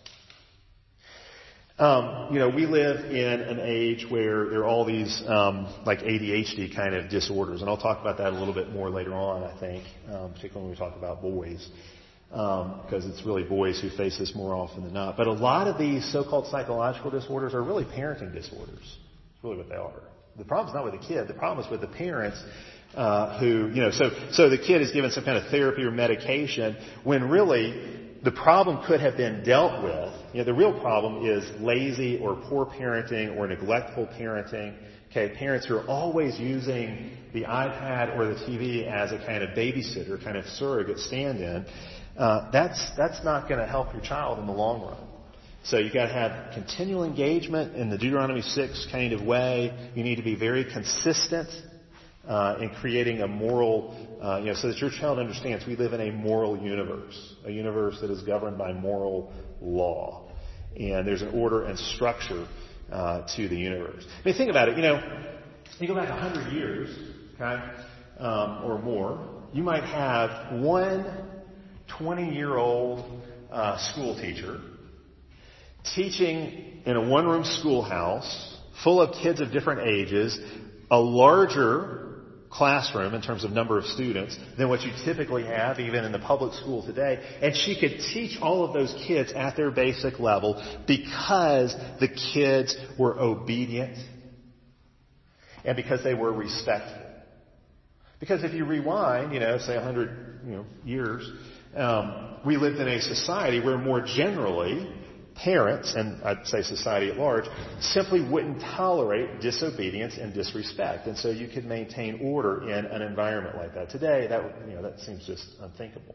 Um, you know, we live in an age where there are all these um, like A D H D kind of disorders, and I'll talk about that a little bit more later on, I think, um, particularly when we talk about boys, because um, it's really boys who face this more often than not. But a lot of these so-called psychological disorders are really parenting disorders. That's really what they are. The problem's not with the kid. The problem is with the parents uh, who, you know, so so the kid is given some kind of therapy or medication when really the problem could have been dealt with. You know, the real problem is lazy or poor parenting or neglectful parenting. Okay, parents who are always using the iPad or the T V as a kind of babysitter, kind of surrogate stand-in. Uh, that's that's not going to help your child in the long run. So you've got to have continual engagement in the Deuteronomy six kind of way. You need to be very consistent uh, in creating a moral, uh, you know, so that your child understands we live in a moral universe, a universe that is governed by moral law. And there's an order and structure uh, to the universe. I mean, think about it. You know, you go back a hundred years, okay, um, or more, you might have one twenty-year-old uh, school teacher teaching in a one-room schoolhouse full of kids of different ages, a larger classroom in terms of number of students than what you typically have even in the public school today. And she could teach all of those kids at their basic level because the kids were obedient and because they were respectful. Because if you rewind, you know, say a hundred, you know, years, um, we lived in a society where more generally parents, and I'd say society at large, simply wouldn't tolerate disobedience and disrespect, and so you could maintain order in an environment like that. Today, that you know that seems just unthinkable.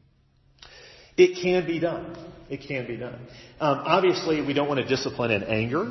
It can be done. It can be done. Um, obviously, we don't want to discipline in anger.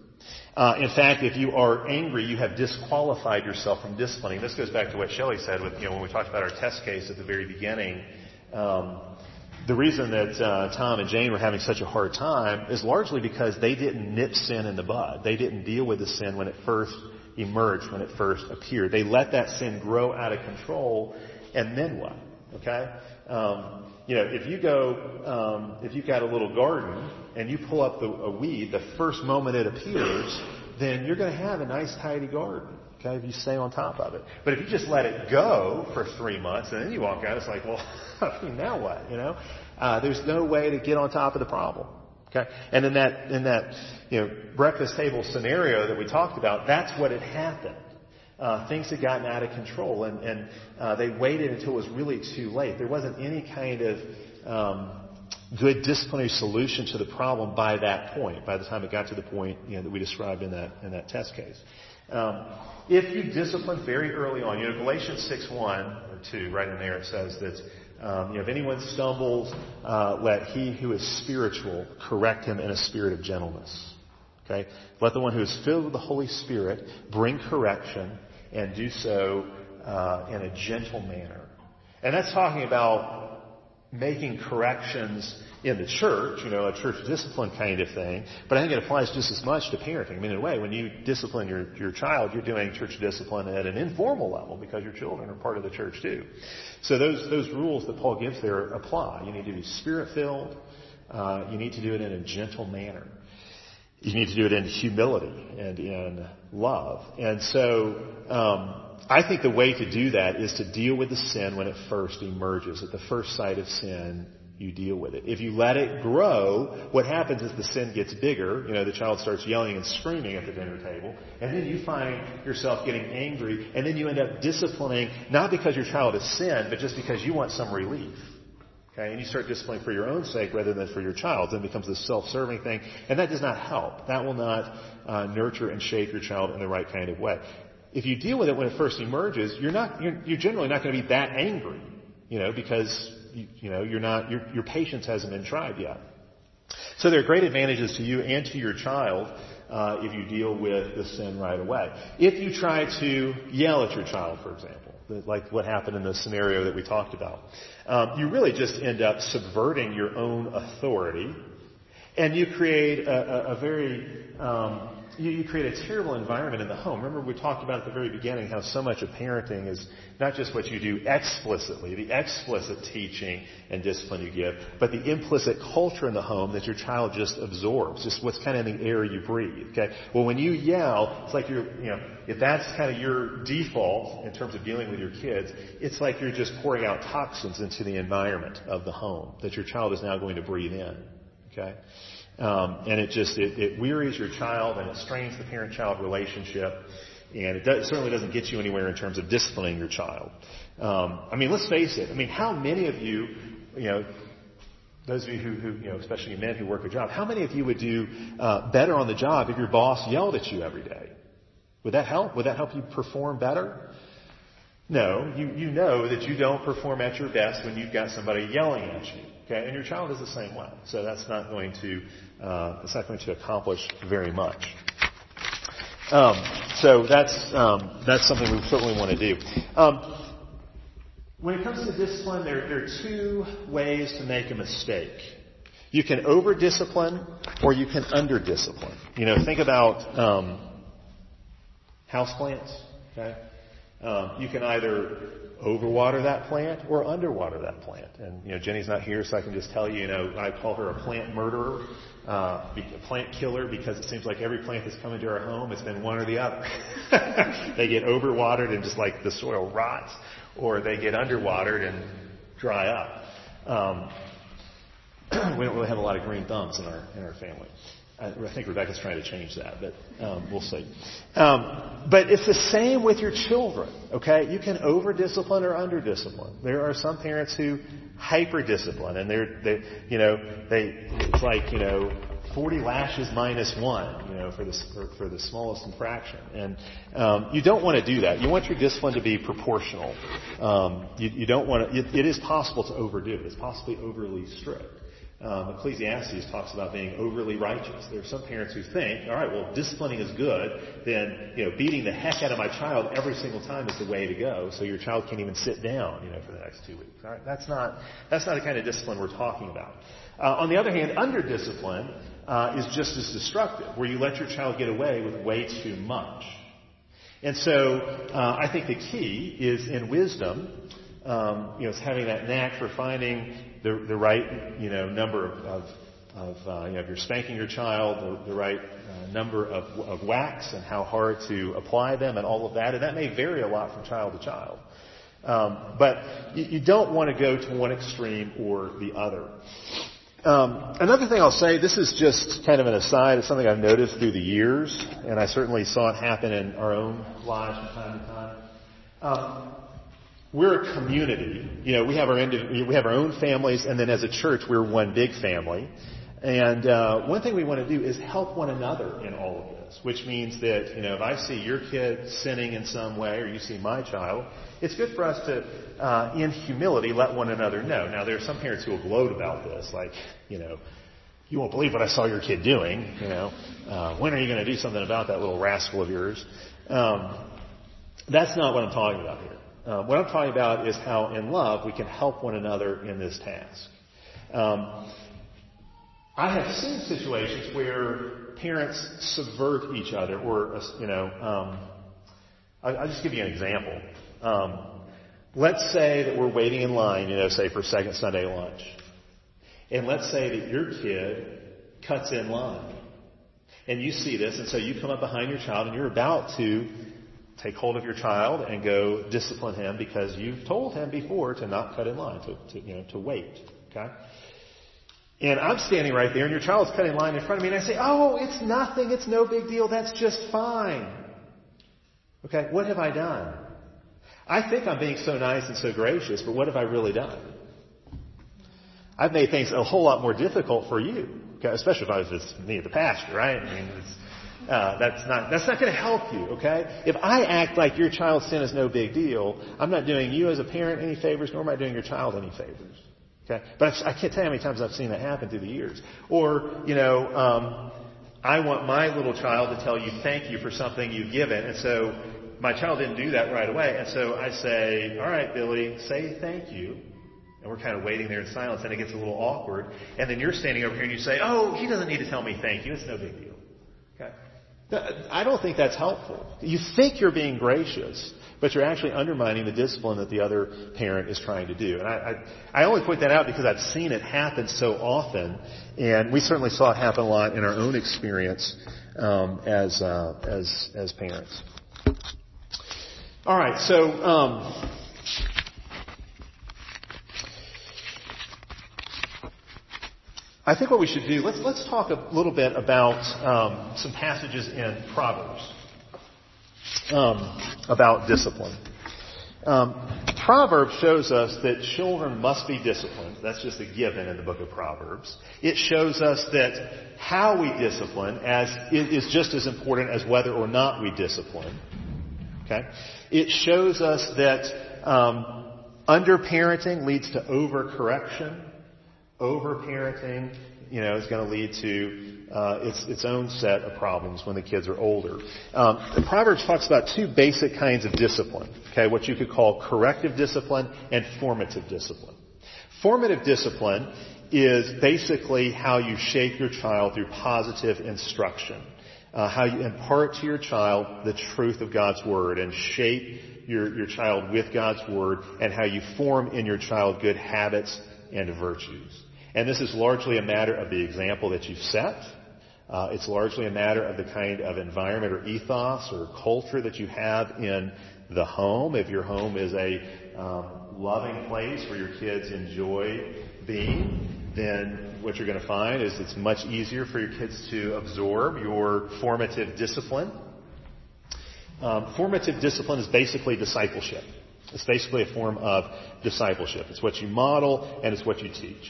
Uh, in fact, if you are angry, you have disqualified yourself from disciplining. This goes back to what Shelley said with, you know, when we talked about our test case at the very beginning. Um, the reason that uh, Tom and Jane were having such a hard time is largely because they didn't nip sin in the bud. They didn't deal with the sin when it first emerged, when it first appeared. They let that sin grow out of control, and then what? Okay? Um, You know, if you go, um, if you've got a little garden and you pull up the, a weed the first moment it appears, then you're going to have a nice tidy garden. Okay, if you stay on top of it. But if you just let it go for three months and then you walk out, it's like, well, now what? You know, uh, there's no way to get on top of the problem. Okay, and in that in that you know breakfast table scenario that we talked about, that's what had happened. Uh, things had gotten out of control, and, and uh, they waited until it was really too late. There wasn't any kind of um, good disciplinary solution to the problem by that point. By the time it got to the point, you know, that we described in that in that test case, um, if you discipline very early on, you know, Galatians six one or two, right in there, it says that um, you know, if anyone stumbles, uh, let he who is spiritual correct him in a spirit of gentleness. Okay, let the one who is filled with the Holy Spirit bring correction and do so uh, in a gentle manner. And that's talking about making corrections in the church, you know, a church discipline kind of thing. But I think it applies just as much to parenting. I mean, in a way, when you discipline your, your child, you're doing church discipline at an informal level because your children are part of the church too. So those those rules that Paul gives there apply. You need to be Spirit-filled. Uh, you need to do it in a gentle manner. You need to do it in humility and in love. And so um, I think the way to do that is to deal with the sin when it first emerges. At the first sight of sin, you deal with it. If you let it grow, what happens is the sin gets bigger. You know, the child starts yelling and screaming at the dinner table. And then you find yourself getting angry. And then you end up disciplining, not because your child has sinned, but just because you want some relief. Okay, and you start disciplining for your own sake rather than for your child's. Then it becomes this self-serving thing, and that does not help. That will not uh, nurture and shape your child in the right kind of way. If you deal with it when it first emerges, you're not, you're, you're generally not going to be that angry, you know, because you, you know you're not, your, your patience hasn't been tried yet. So there are great advantages to you and to your child uh, if you deal with the sin right away. If you try to yell at your child, for example, like what happened in the scenario that we talked about, um, you really just end up subverting your own authority, and you create a, a, a very um, you, you create a terrible environment in the home. Remember, we talked about at the very beginning how so much of parenting is not just what you do explicitly, the explicit teaching and discipline you give, but the implicit culture in the home that your child just absorbs, just what's kind of in the air you breathe. Okay. Well, when you yell, it's like you're, you know, if that's kind of your default in terms of dealing with your kids, it's like you're just pouring out toxins into the environment of the home that your child is now going to breathe in. Okay. Um, and it just, it, it wearies your child and it strains the parent-child relationship. And it, does, it certainly doesn't get you anywhere in terms of disciplining your child. Um, I mean, let's face it. I mean, how many of you, you know, those of you who, who you know, especially men who work a job, how many of you would do uh, better on the job if your boss yelled at you every day? Would that help? Would that help you perform better? No. You, you know that you don't perform at your best when you've got somebody yelling at you. Okay, and your child is the same way. So that's not going to uh, it's not going to accomplish very much. Um, so that's um, that's something we certainly want to do. Um, when it comes to discipline, there, there are two ways to make a mistake. You can over-discipline or you can under-discipline. You know, think about um, houseplants. Okay, um, you can either overwater that plant or underwater that plant. And, you know, Jenny's not here, so I can just tell you, you know, I call her a plant murderer, uh, a plant killer, because it seems like every plant that's come into our home, it's been one or the other. They get overwatered and just like the soil rots, or they get underwatered and dry up. Um, we don't really have a lot of green thumbs in our, in our family. I, I think Rebecca's trying to change that, but um, we'll see. Um, but it's the same with your children, okay? You can over-discipline or under-discipline. There are some parents who hyper-discipline, and they're, they, you know, they, it's like, you know, forty lashes minus one, you know, for the, for, for the smallest infraction. And um, you don't want to do that. You want your discipline to be proportional. Um, you, you don't want to, it, it is possible to overdo it. It's possibly overly strict. Um, Ecclesiastes talks about being overly righteous. There are some parents who think, all right, well, disciplining is good, then, you know, beating the heck out of my child every single time is the way to go, so your child can't even sit down, you know, for the next two weeks. All right, that's not, that's not the kind of discipline we're talking about. Uh, on the other hand, under-discipline uh, is just as destructive, where you let your child get away with way too much. And so uh, I think the key is in wisdom, um, you know, it's having that knack for finding the, the right, you know, number of, of, of uh, you know, if you're spanking your child, the, the right uh, number of, of whacks and how hard to apply them and all of that. And that may vary a lot from child to child. Um, but you, you don't want to go to one extreme or the other. Um, another thing I'll say, this is just kind of an aside, it's something I've noticed through the years, and I certainly saw it happen in our own lives from time to time. Um, we're a community. You know, we have our indiv- we have our own families, and then as a church, we're one big family. And uh, one thing we want to do is help one another in all of this, which means that, you know, if I see your kid sinning in some way, or you see my child, it's good for us to, uh, in humility, let one another know. Now, there are some parents who will gloat about this, like, you know, you won't believe what I saw your kid doing, you know. Uh, when are you going to do something about that little rascal of yours? Um, that's not what I'm talking about here. Uh, what I'm talking about is how, in love, we can help one another in this task. Um, I have seen situations where parents subvert each other, or, you know, um, I'll, I'll just give you an example. Um, let's say that we're waiting in line, you know, say for second Sunday lunch. And let's say that your kid cuts in line. And you see this, and so you come up behind your child and you're about to take hold of your child and go discipline him because you've told him before to not cut in line, to, to you know, to wait. Okay? And I'm standing right there and your child's cutting in line in front of me and I say, oh, it's nothing, it's no big deal, that's just fine. Okay, what have I done? I think I'm being so nice and so gracious, but what have I really done? I've made things a whole lot more difficult for you, okay? Especially if I was just me at the pastor, right? I mean, it's, uh, that's not that's not going to help you, okay? If I act like your child's sin is no big deal, I'm not doing you as a parent any favors, nor am I doing your child any favors, okay? But I can't tell you how many times I've seen that happen through the years. Or, you know, um, I want my little child to tell you thank you for something you've given, and so my child didn't do that right away, and so I say, all right, Billy, say thank you. And we're kind of waiting there in silence, and it gets a little awkward. And then you're standing over here and you say, oh, he doesn't need to tell me thank you. It's no big deal. Okay? I don't think that's helpful. You think you're being gracious, but you're actually undermining the discipline that the other parent is trying to do. And I, I, I only point that out because I've seen it happen so often, and we certainly saw it happen a lot in our own experience um, as uh, as as parents. All right, so um, I think what we should do, let's let's talk a little bit about um, some passages in Proverbs um, about discipline. Um, Proverbs shows us that children must be disciplined. That's just a given in the book of Proverbs. It shows us that how we discipline as is just as important as whether or not we discipline. Okay? It shows us that um, under-parenting leads to over-correction. Over-parenting, you know, is going to lead to uh, its its own set of problems when the kids are older. Um, the Proverbs talks about two basic kinds of discipline. Okay, what you could call corrective discipline and formative discipline. Formative discipline is basically how you shape your child through positive instruction. Uh, how you impart to your child the truth of God's Word and shape your, your child with God's Word, and how you form in your child good habits and virtues. And this is largely a matter of the example that you've set. Uh, it's largely a matter of the kind of environment or ethos or culture that you have in the home. If your home is a um, loving place where your kids enjoy being, then what you're going to find is it's much easier for your kids to absorb your formative discipline. Um, formative discipline is basically discipleship. It's basically a form of discipleship. It's what you model and it's what you teach.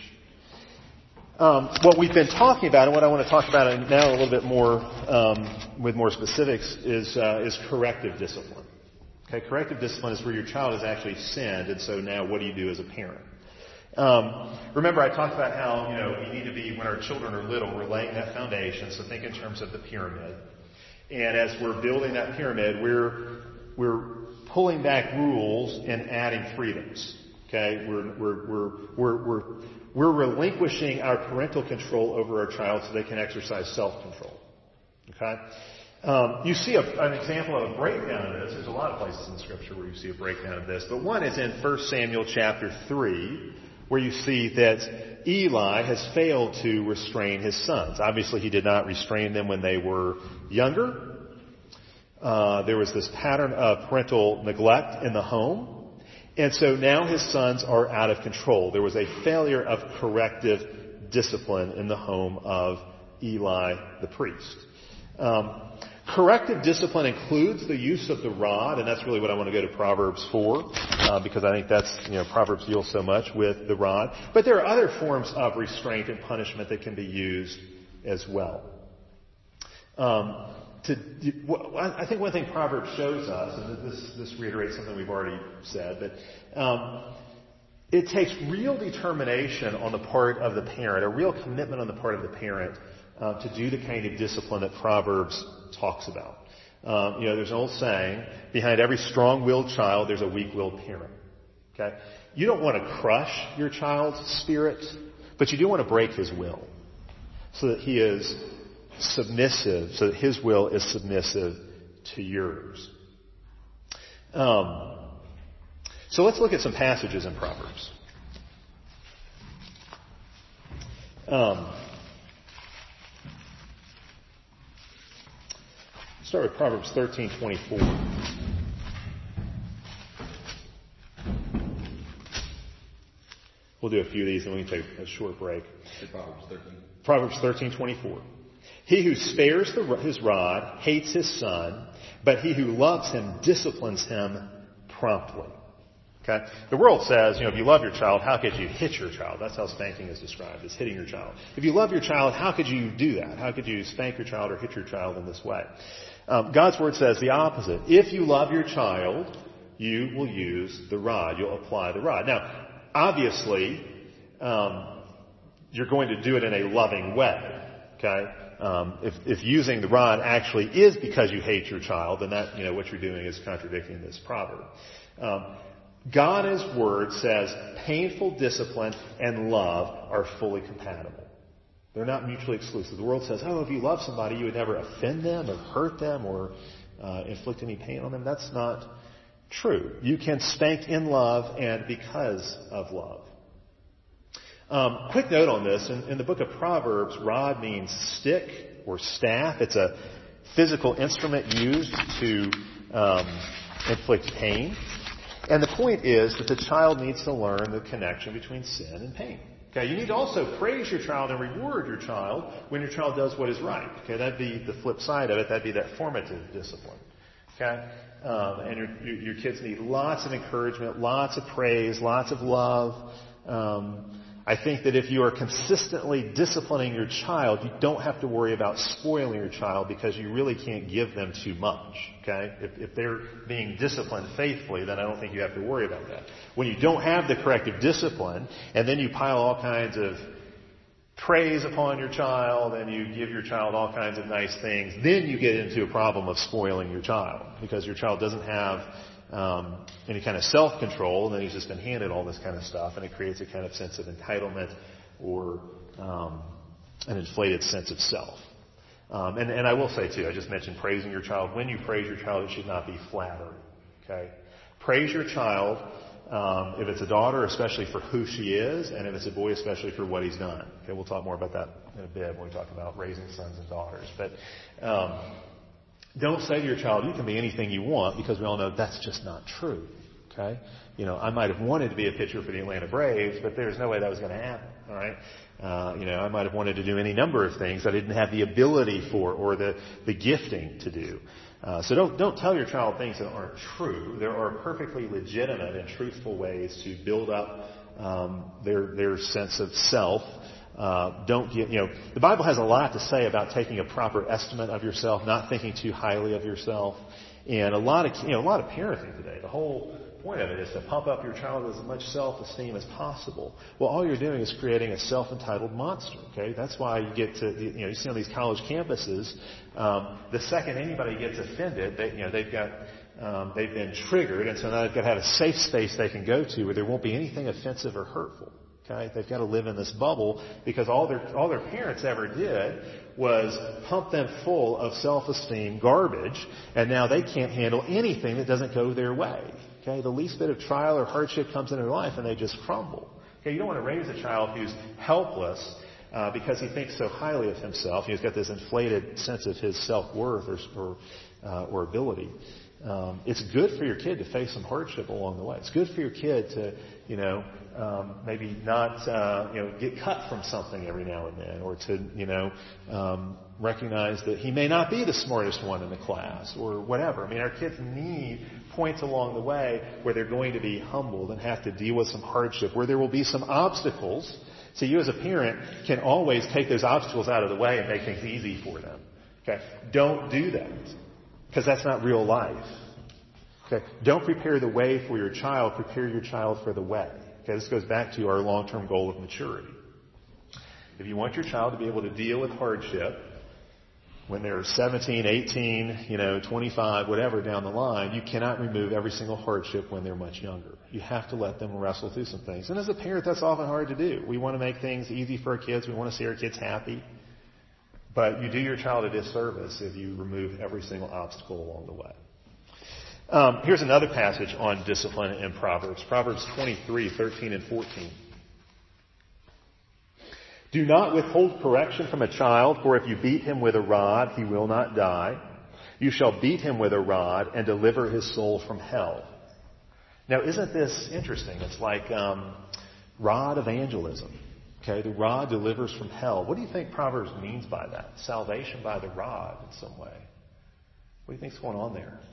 Um, what we've been talking about, and what I want to talk about now a little bit more um, with more specifics, is uh, is corrective discipline. Okay, corrective discipline is where your child has actually sinned, and so now what do you do as a parent? Um, remember, I talked about how you know we need to be when our children are little, we're laying that foundation. So think in terms of the pyramid, and as we're building that pyramid, we're we're pulling back rules and adding freedoms. Okay, we're we're we're we're we're we're relinquishing our parental control over our child so they can exercise self-control. Okay, um, you see a, an example of a breakdown of this. There's a lot of places in Scripture where you see a breakdown of this, but one is in First Samuel chapter three, where you see that Eli has failed to restrain his sons. Obviously, he did not restrain them when they were younger. Uh, there was this pattern of parental neglect in the home. And so now his sons are out of control. There was a failure of corrective discipline in the home of Eli the priest. Um, corrective discipline includes the use of the rod, and that's really what I want to go to Proverbs for, uh, because I think that's, you know, Proverbs deals so much with the rod. But there are other forms of restraint and punishment that can be used as well. Um, To, I think one thing Proverbs shows us, and this, this reiterates something we've already said, but um, it takes real determination on the part of the parent, a real commitment on the part of the parent uh, to do the kind of discipline that Proverbs talks about. Um, you know, there's an old saying, behind every strong-willed child, there's a weak-willed parent. Okay? You don't want to crush your child's spirit, but you do want to break his will so that he is submissive, so that his will is submissive to yours. Um, so let's look at some passages in Proverbs. Um, start with Proverbs thirteen twenty-four. We'll do a few of these and we can take a short break. Proverbs thirteen. Proverbs thirteen twenty-four. He who spares the, his rod hates his son, but he who loves him disciplines him promptly. Okay? The world says, you know, if you love your child, how could you hit your child? That's how spanking is described, as hitting your child. If you love your child, how could you do that? How could you spank your child or hit your child in this way? Um, God's Word says the opposite. If you love your child, you will use the rod. You'll apply the rod. Now, obviously, um, you're going to do it in a loving way. Okay? Um, if, if using the rod actually is because you hate your child, then that, you know, what you're doing is contradicting this proverb. Um, God, in His Word, says painful discipline and love are fully compatible. They're not mutually exclusive. The world says, oh, if you love somebody, you would never offend them or hurt them or uh, inflict any pain on them. That's not true. You can spank in love and because of love. Um, quick note on this. In, in the book of Proverbs, rod means stick or staff. It's a physical instrument used to um, inflict pain. And the point is that the child needs to learn the connection between sin and pain. Okay, you need to also praise your child and reward your child when your child does what is right. Okay, that'd be the flip side of it. That'd be that formative discipline. Okay, um, and your, your, your kids need lots of encouragement, lots of praise, lots of love. Um, I think that if you are consistently disciplining your child, you don't have to worry about spoiling your child because you really can't give them too much. Okay? If, if they're being disciplined faithfully, then I don't think you have to worry about that. When you don't have the corrective discipline, and then you pile all kinds of praise upon your child, and you give your child all kinds of nice things, then you get into a problem of spoiling your child because your child doesn't have Um, any kind of self-control, and then he's just been handed all this kind of stuff, and it creates a kind of sense of entitlement or um, an inflated sense of self. Um, and, and I will say, too, I just mentioned praising your child. When you praise your child, it should not be flattery. Okay? Praise your child, um, if it's a daughter, especially for who she is, and if it's a boy, especially for what he's done. Okay, we'll talk more about that in a bit when we talk about raising sons and daughters. But um, don't say to your child, you can be anything you want, because we all know that's just not true. Okay? You know, I might have wanted to be a pitcher for the Atlanta Braves, but there's no way that was going to happen. All right? Uh, you know, I might have wanted to do any number of things I didn't have the ability for or the, the gifting to do. Uh, so don't don't tell your child things that aren't true. There are perfectly legitimate and truthful ways to build up um, their their sense of self. Uh, don't get, you know, the Bible has a lot to say about taking a proper estimate of yourself, not thinking too highly of yourself, and a lot of, you know, a lot of parenting today. The whole point of it is to pump up your child with as much self-esteem as possible. Well, all you're doing is creating a self-entitled monster. Okay, that's why you get to, you know, you see on these college campuses, um, the second anybody gets offended, they, you know, they've got. Um, they've been triggered, and so now they've got to have a safe space they can go to where there won't be anything offensive or hurtful. Okay, they've got to live in this bubble because all their all their parents ever did was pump them full of self-esteem garbage, and now they can't handle anything that doesn't go their way. Okay, the least bit of trial or hardship comes in their life, and they just crumble. Okay, you don't want to raise a child who's helpless uh, because he thinks so highly of himself. He's got this inflated sense of his self-worth or or, uh, or ability. Um, it's good for your kid to face some hardship along the way. It's good for your kid to, you know, um, maybe not, uh, you know, get cut from something every now and then, or to, you know, um, recognize that he may not be the smartest one in the class, or whatever. I mean, our kids need points along the way where they're going to be humbled and have to deal with some hardship, where there will be some obstacles. So you as a parent can always take those obstacles out of the way and make things easy for them. Okay, don't do that. Because that's not real life. Okay? Don't prepare the way for your child. Prepare your child for the way. Okay? This goes back to our long-term goal of maturity. If you want your child to be able to deal with hardship when they're seventeen, eighteen, you know, twenty-five, whatever down the line, you cannot remove every single hardship when they're much younger. You have to let them wrestle through some things. And as a parent, that's often hard to do. We want to make things easy for our kids. We want to see our kids happy. But you do your child a disservice if you remove every single obstacle along the way. Um, here's another passage on discipline in Proverbs. Proverbs twenty-three, thirteen and fourteen. Do not withhold correction from a child, for if you beat him with a rod, he will not die. You shall beat him with a rod and deliver his soul from hell. Now, isn't this interesting? It's like um, rod evangelism. Okay, the rod delivers from hell. What do you think Proverbs means by that? Salvation by the rod in some way. What do you think's going on there?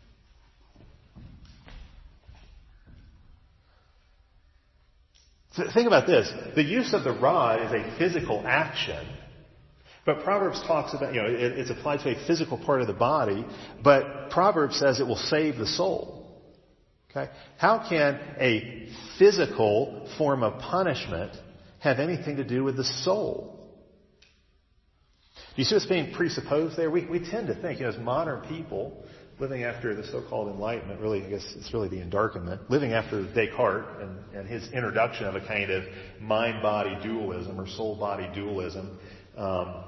So think about this. The use of the rod is a physical action. But Proverbs talks about, you know, it, it's applied to a physical part of the body. But Proverbs says it will save the soul. Okay? How can a physical form of punishment have anything to do with the soul? Do you see what's being presupposed there? We, we tend to think, you know, as modern people living after the so-called Enlightenment, really, I guess it's really the Endarkenment, living after Descartes and, and his introduction of a kind of mind-body dualism or soul-body dualism, um,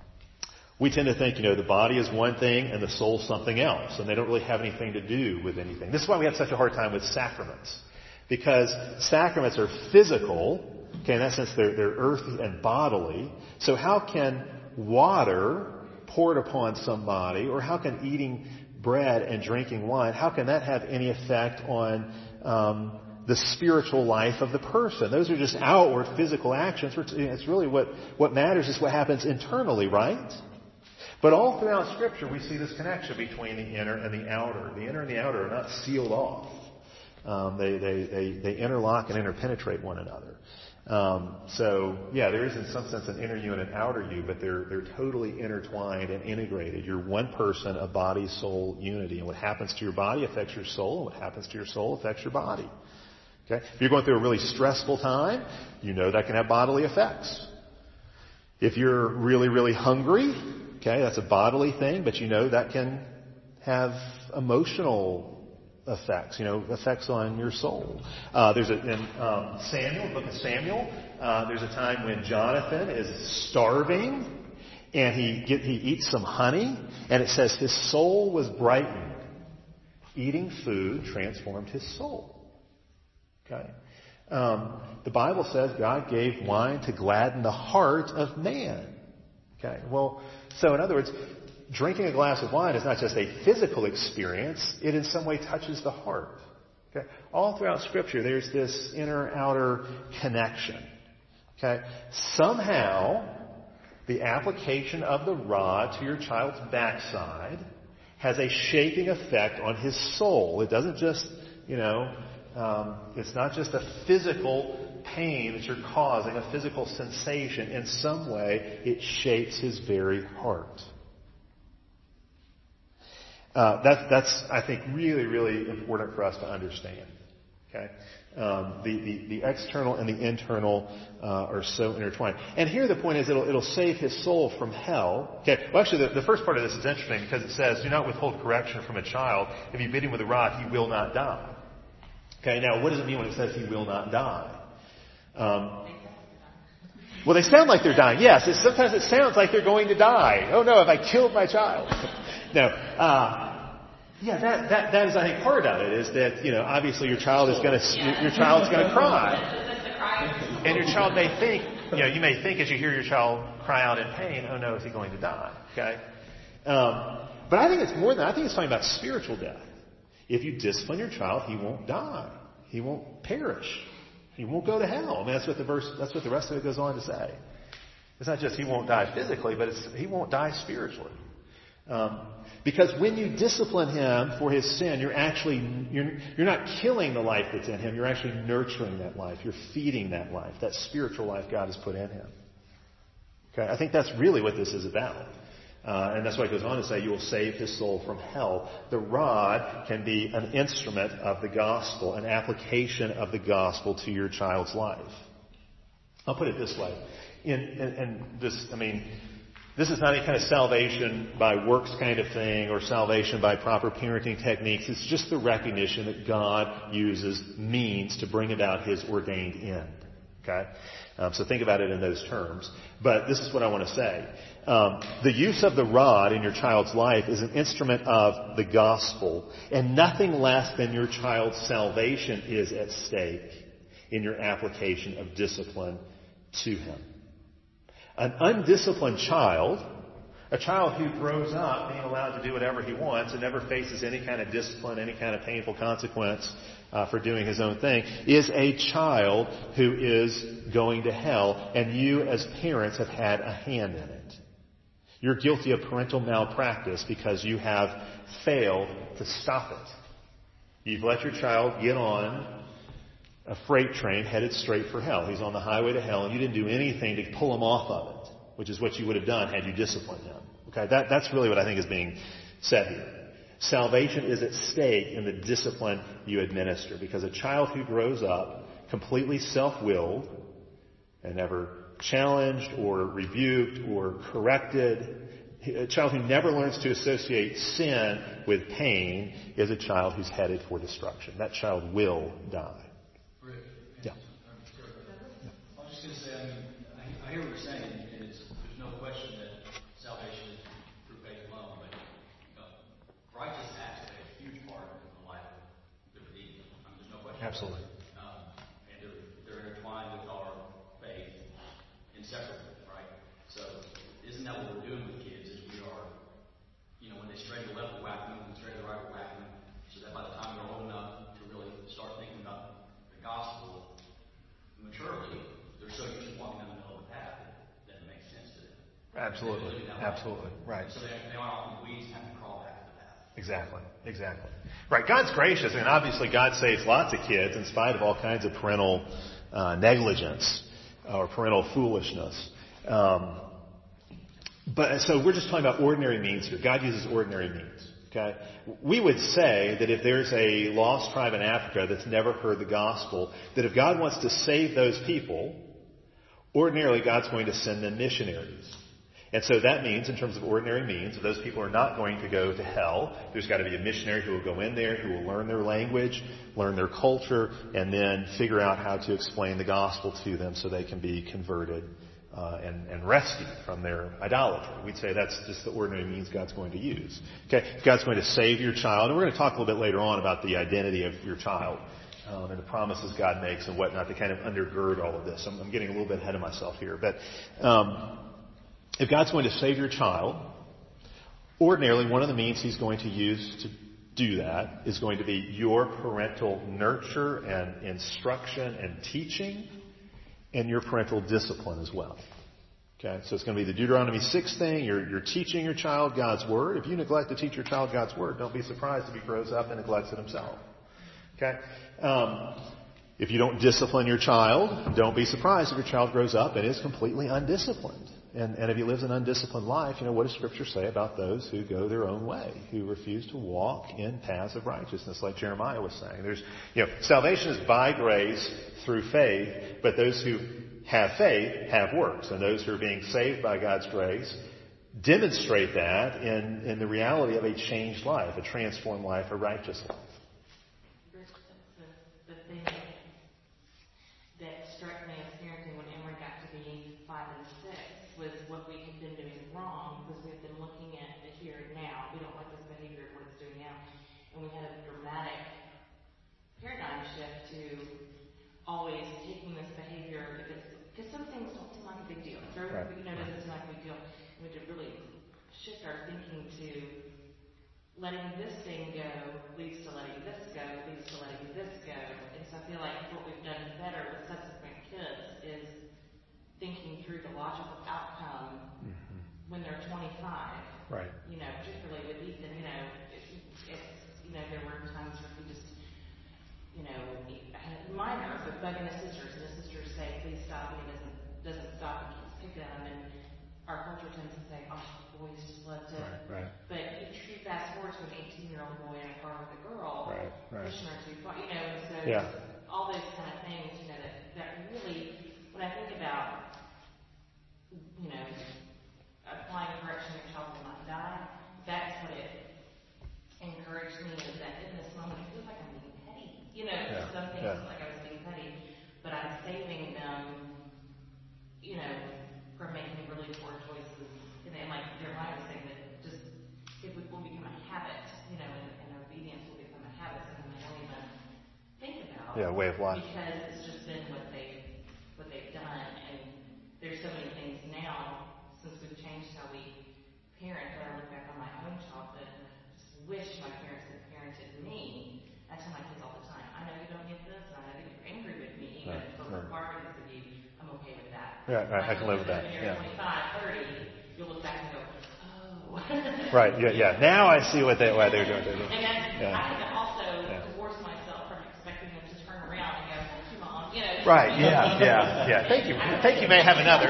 we tend to think, you know, the body is one thing and the soul something else, and they don't really have anything to do with anything. This is why we have such a hard time with sacraments, because sacraments are physical. Okay, in that sense, they're, they're earthy and bodily. So how can water poured upon somebody, or how can eating bread and drinking wine, how can that have any effect on um, the spiritual life of the person? Those are just outward physical actions. It's really what, what matters is what happens internally, right? But all throughout Scripture, we see this connection between the inner and the outer. The inner and the outer are not sealed off. Um, they, they, they, they interlock and interpenetrate one another. Um, so, yeah, there is in some sense an inner you and an outer you, but they're they're totally intertwined and integrated. You're one person, a body-soul unity. And what happens to your body affects your soul, and what happens to your soul affects your body. Okay? If you're going through a really stressful time, you know that can have bodily effects. If you're really, really hungry, okay, that's a bodily thing, but you know that can have emotional effects, you know, effects on your soul. Uh, there's a, in um, Samuel, the book of Samuel, uh, there's a time when Jonathan is starving, and he get, he eats some honey, and it says his soul was brightened. Eating food transformed his soul. Okay? Um, the Bible says God gave wine to gladden the heart of man. Okay? Well, so in other words, drinking a glass of wine is not just a physical experience, it in some way touches the heart. Okay? All throughout Scripture, there's this inner-outer connection. Okay? Somehow, the application of the rod to your child's backside has a shaping effect on his soul. It doesn't just, you know, um, it's not just a physical pain that you're causing, a physical sensation. In some way, it shapes his very heart. Uh, that's, that's, I think, really, really important for us to understand. Okay? Um, the, the, the external and the internal uh, are so intertwined. And here the point is it'll, it'll save his soul from hell. Okay. Well, actually, the, the first part of this is interesting because it says, do not withhold correction from a child. If you beat him with a rod, he will not die. Okay. Now, what does it mean when it says he will not die? Um, well, they sound like they're dying. Yes. It, sometimes it sounds like they're going to die. Oh no, have I killed my child? No. Uh, Yeah, that, that, that is, I think, part of it, is that, you know, obviously your child is going to, your, your child's going to cry. And your child may think, you know, you may think as you hear your child cry out in pain, oh no, is he going to die? Okay? Um, but I think it's more than that. I think it's talking about spiritual death. If you discipline your child, he won't die. He won't perish. He won't go to hell. I mean, that's what the verse, that's what the rest of it goes on to say. It's not just he won't die physically, but it's, he won't die spiritually. Um, because when you discipline him for his sin, you're actually, you're, you're not killing the life that's in him. You're actually nurturing that life. You're feeding that life, that spiritual life God has put in him. Okay, I think that's really what this is about. Uh, and that's why it goes on to say, you will save his soul from hell. The rod can be an instrument of the gospel, an application of the gospel to your child's life. I'll put it this way. In, in, in this, I mean, this is not any kind of salvation by works kind of thing or salvation by proper parenting techniques. It's just the recognition that God uses means to bring about his ordained end. Okay? Um, so think about it in those terms. But this is what I want to say. Um, the use of the rod in your child's life is an instrument of the gospel, and nothing less than your child's salvation is at stake in your application of discipline to him. An undisciplined child, a child who grows up being allowed to do whatever he wants and never faces any kind of discipline, any kind of painful consequence uh, for doing his own thing, is a child who is going to hell, and you as parents have had a hand in it. You're guilty of parental malpractice because you have failed to stop it. You've let your child get on a freight train headed straight for hell. He's on the highway to hell, and you didn't do anything to pull him off of it, which is what you would have done had you disciplined him. Okay, that, that's really what I think is being said here. Salvation is at stake in the discipline you administer, because a child who grows up completely self-willed and never challenged or rebuked or corrected, a child who never learns to associate sin with pain, is a child who's headed for destruction. That child will die. Yeah. I was just going to say, I mean, I, I hear what you're saying, and it's, there's no question that salvation is through faith alone, but you know, righteous acts play a huge part in the life of the redeemed. I mean, there's no question. Absolutely. Um, and they're, they're intertwined with our faith inseparably, right? So isn't that what we're doing with kids? Is we are, you know, when they stray to the left, we're whacking them, when they stray to the right, we're whacking them, so that by the time they're old enough to really start thinking about the gospel maturely, they're so used to walking down the middle of the path that, that it makes sense to them. Absolutely. Absolutely. Right. So they, they aren't often weeds and have to crawl back to the path. Exactly. Exactly. Right. God's gracious, and obviously God saves lots of kids in spite of all kinds of parental uh, negligence or parental foolishness. Um, but so we're just talking about ordinary means here. God uses ordinary means. Okay? We would say that if there's a lost tribe in Africa that's never heard the gospel, that if God wants to save those people, ordinarily God's going to send them missionaries. And so that means, in terms of ordinary means, those people are not going to go to hell. There's got to be a missionary who will go in there, who will learn their language, learn their culture, and then figure out how to explain the gospel to them so they can be converted Uh, and, and rescued from their idolatry. We'd say that's just the ordinary means God's going to use. Okay, God's going to save your child, and we're going to talk a little bit later on about the identity of your child um, and the promises God makes and whatnot to kind of undergird all of this. I'm, I'm getting a little bit ahead of myself here, but um, if God's going to save your child, ordinarily one of the means He's going to use to do that is going to be your parental nurture and instruction and teaching and your parental discipline as well. Okay, so it's going to be the Deuteronomy six thing. You're, you're teaching your child God's Word. If you neglect to teach your child God's Word, don't be surprised if he grows up and neglects it himself. Okay? Um, if you don't discipline your child, don't be surprised if your child grows up and is completely undisciplined. And, and if he lives an undisciplined life, you know, what does Scripture say about those who go their own way, who refuse to walk in paths of righteousness, like Jeremiah was saying? There's, you know, salvation is by grace through faith, but those who have faith have works. And those who are being saved by God's grace demonstrate that in, in the reality of a changed life, a transformed life, a righteous life. The, the thing that struck me as parenting when Emery got to be five and six was what we had been doing wrong, because we had been looking at the here and now. We don't like this behavior, what it's doing now. And we had a dramatic paradigm shift to always taking this behavior, because some things don't seem like a big deal. So, right. You know, it doesn't seem like a big deal. We had to really shift our thinking to letting this thing go leads to letting this go, leads to letting this go. And so I feel like what we've done better with subsequent kids is thinking through the logical outcome mm-hmm. when they're twenty-five. Right. You know, particularly with Ethan, you know, it, it's, you know, there were times where he just, you know, minor, but bugging his sisters, and his sisters say, please stop, and he doesn't, doesn't stop and keeps picking at him, and our culture tends to say, oh, boys just love to, right, right. But if you fast forward to an eighteen-year-old boy in a car with a girl, right, right. pushing her too far, you know, and so yeah. all those kind of things, you know, that, that really, when I think about, you know, applying correction that child will not die, that's what it encouraged me, is that in this moment, it feels like I'm being petty. You know, yeah. some things yeah. feel like I was being petty, but I'm saving them, you know, from making really poor choices. And then, like Jeremiah was saying, that just, it will become a habit, you know, and, and obedience will become a habit, something they don't even think about. Yeah, way of life. Because it's just been what they what they've done. And there's so many things now, since we've changed how we parent, that I look back on my own childhood, I just wish my parents had parented me. I tell my kids all the time, I know you don't get this, and I know that you're angry with me, even right, for right. requiring this of you. I'm okay with that. Right, right. I can live with that. When you're Yeah. twenty-five, thirty, you'll look back and go, oh. Right, yeah, yeah. Now I see what they, why they're doing. They're doing. And that's, yeah. I had to also yeah. divorce myself from expecting them to turn around and go, thank you, Mom. You know, right, yeah, yeah, yeah. Thank you. Thank you, may have another.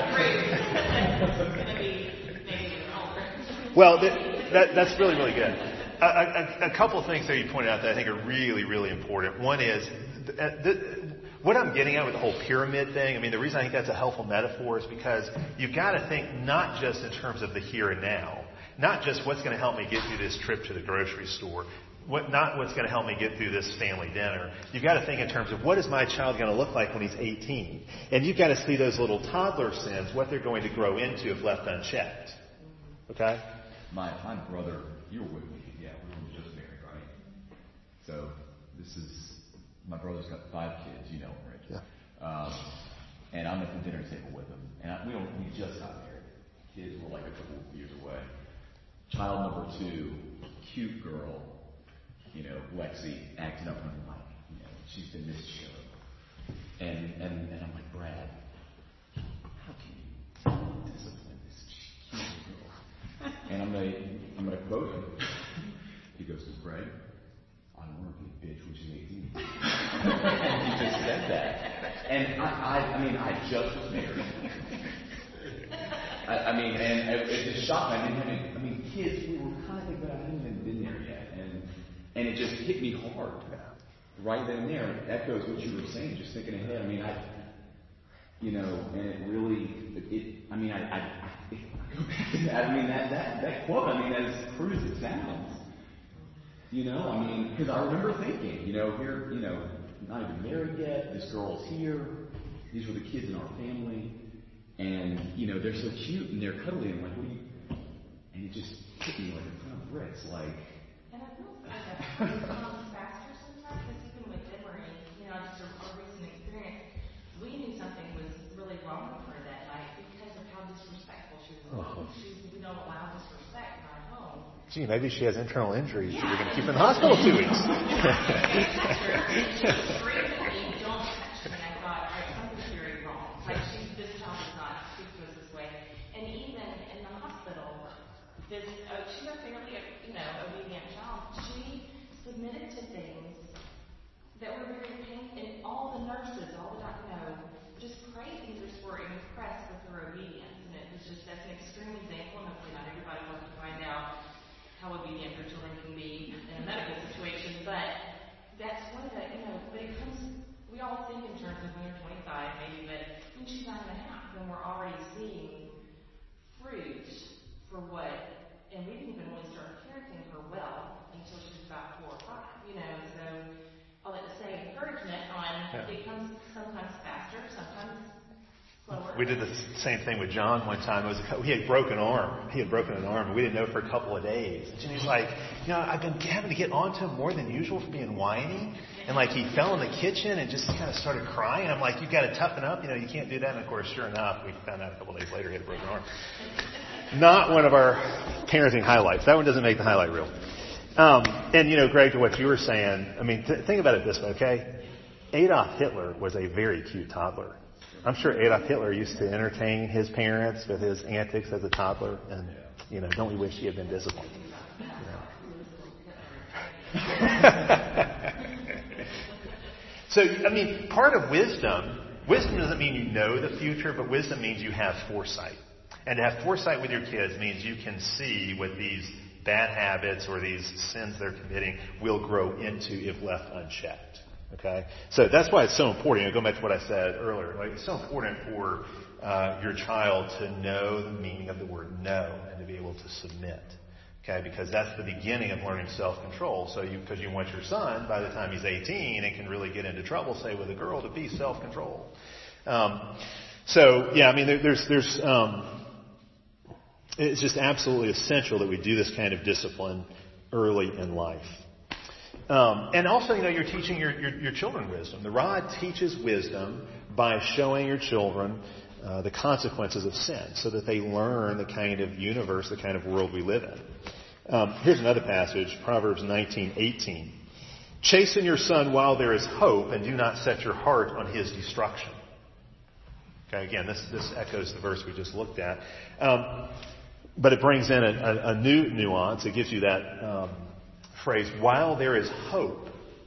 Well, th- that, that's really, really good. A, a, a couple of things that you pointed out that I think are really, really important. One is, th- th- what I'm getting at with the whole pyramid thing, I mean, the reason I think that's a helpful metaphor is because you've got to think not just in terms of the here and now, not just what's going to help me get through this trip to the grocery store, what, not what's going to help me get through this family dinner. You've got to think in terms of what is my child going to look like when he's eighteen. And you've got to see those little toddler sins, what they're going to grow into if left unchecked. Okay? My my brother, you were with me. Yeah, we were just married, right? So this is, my brother's got five kids, you know him, Rich. Yeah. Um, and I'm at the dinner table with him, and I, we don't, we just got married. Kids were like a couple of years away. Child number two, cute girl, you know, Lexi, acting up, and I'm like, you know, she's been mischievous. And, and, and I'm like, Brad, how can you discipline this cute girl? And I'm gonna, I'm gonna quote him. He goes, Greg, I don't want to be a bitch when she's eighteen. And he just said that. And I, I, I mean, I just was married. I, I mean, and it, it just shocked me. I didn't have any, I mean, kids, we were kind of like, but I hadn't even been there yet. And, and it just hit me hard. Right then and there. It echoes what you were saying, just thinking ahead. I mean, I, you know, and it really, it, it I mean, I, I, it, I mean, that, that, that quote, I mean, as crude as it sounds. You know, I mean, because I remember thinking, you know, here, you know, not even married yet, this girl's here, these were the kids in our family, and, you know, they're so cute, and they're cuddly, and I'm like, what do you, and it just hit me like a ton of bricks, like. And I feel like that comes faster sometimes, because even with Emery, you know, just a, a recent experience, we knew something was really wrong with her that night because of how disrespectful she was. Oh. She, we don't allow disrespect in our home. gee, maybe she has internal injuries, so we're going to keep her in the hospital two weeks. This, oh, she's a fairly, you know, obedient child. She submitted to things that were very painful, and all the nurses, all the doctors, you know, just crazy, just were impressed with her obedience. And it was just, that's an extreme example, and hopefully not everybody wants to find out how obedient their children can be in a medical situation, but that's one of the, you know, but it comes, we all think in terms of when you're twenty-five, maybe, but when she's nine and a half, then we're already seeing fruit for what. And we didn't even really start parenting her well until she was about four or five, you know. So I'll let you say encouragement on yeah. It comes sometimes faster, sometimes slower. We did the same thing with John one time. It was a, he had broken arm. He had broken an arm, and we didn't know for a couple of days. And Jenny's like, you know, I've been having to get onto him more than usual for being whiny. And like he fell in the kitchen and just kind of started crying. I'm like, you've got to toughen up. You know, you can't do that. And of course, sure enough, we found out a couple of days later he had a broken arm. Not one of our parenting highlights. That one doesn't make the highlight reel. Um, and, you know, Greg, to what you were saying, I mean, th- think about it this way, okay? Adolf Hitler was a very cute toddler. I'm sure Adolf Hitler used to entertain his parents with his antics as a toddler. And, you know, don't we wish he had been disciplined? You know? So, I mean, part of wisdom, wisdom doesn't mean you know the future, but wisdom means you have foresight. And to have foresight with your kids means you can see what these bad habits or these sins they're committing will grow into if left unchecked. Okay? So that's why it's so important. You know, going back to what I said earlier, like it's so important for uh, your child to know the meaning of the word no and to be able to submit. Okay? Because that's the beginning of learning self-control. So you, because you want your son, by the time he's eighteen and can really get into trouble, say with a girl, to be self-controlled. Um, so, yeah, I mean, there, there's, there's, um, it's just absolutely essential that we do this kind of discipline early in life. Um, and also, you know, you're teaching your, your, your children wisdom. The rod teaches wisdom by showing your children uh, the consequences of sin so that they learn the kind of universe, the kind of world we live in. Um, here's another passage, Proverbs nineteen eighteen. Chasten your son while there is hope and do not set your heart on his destruction. Okay, again, this, this echoes the verse we just looked at. Um, But it brings in a, a, a new nuance. It gives you that um, phrase, while there is hope.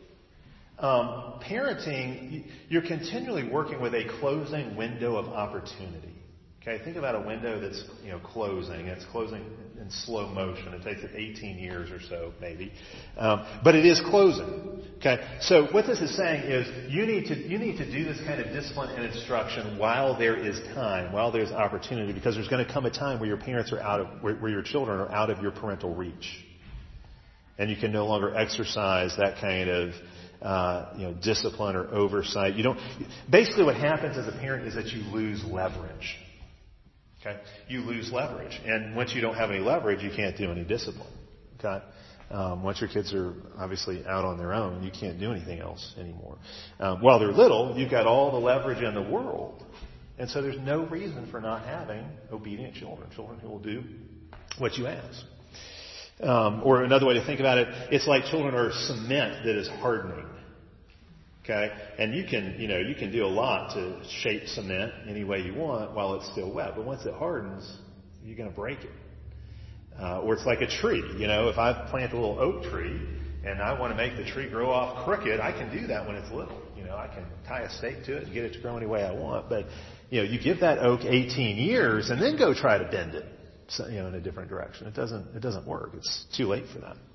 Um, parenting, you're continually working with a closing window of opportunity. Okay, think about a window that's, you know, closing. It's closing in slow motion. It takes it eighteen years or so, maybe. Um, but it is closing. Okay, so what this is saying is you need to you need to do this kind of discipline and instruction while there is time, while there's opportunity, because there's going to come a time where your parents are out of where, where your children are out of your parental reach, and you can no longer exercise that kind of uh, you know discipline or oversight. You don't. Basically, what happens as a parent is that you lose leverage. Okay, you lose leverage, and once you don't have any leverage, you can't do any discipline. Okay. Um, once your kids are obviously out on their own, you can't do anything else anymore. Um, while they're little, you've got all the leverage in the world. And so there's no reason for not having obedient children, children who will do what you ask. Um, or another way to think about it, it's like children are cement that is hardening. Okay? And you can, you know, you can do a lot to shape cement any way you want while it's still wet. But once it hardens, you're going to break it. Uh, or it's like a tree. You know, if I plant a little oak tree and I want to make the tree grow off crooked, I can do that when it's little. You know, I can tie a stake to it and get it to grow any way I want. But, you know, you give that oak eighteen years and then go try to bend it, so, you know, in a different direction. It doesn't, it doesn't work. It's too late for that.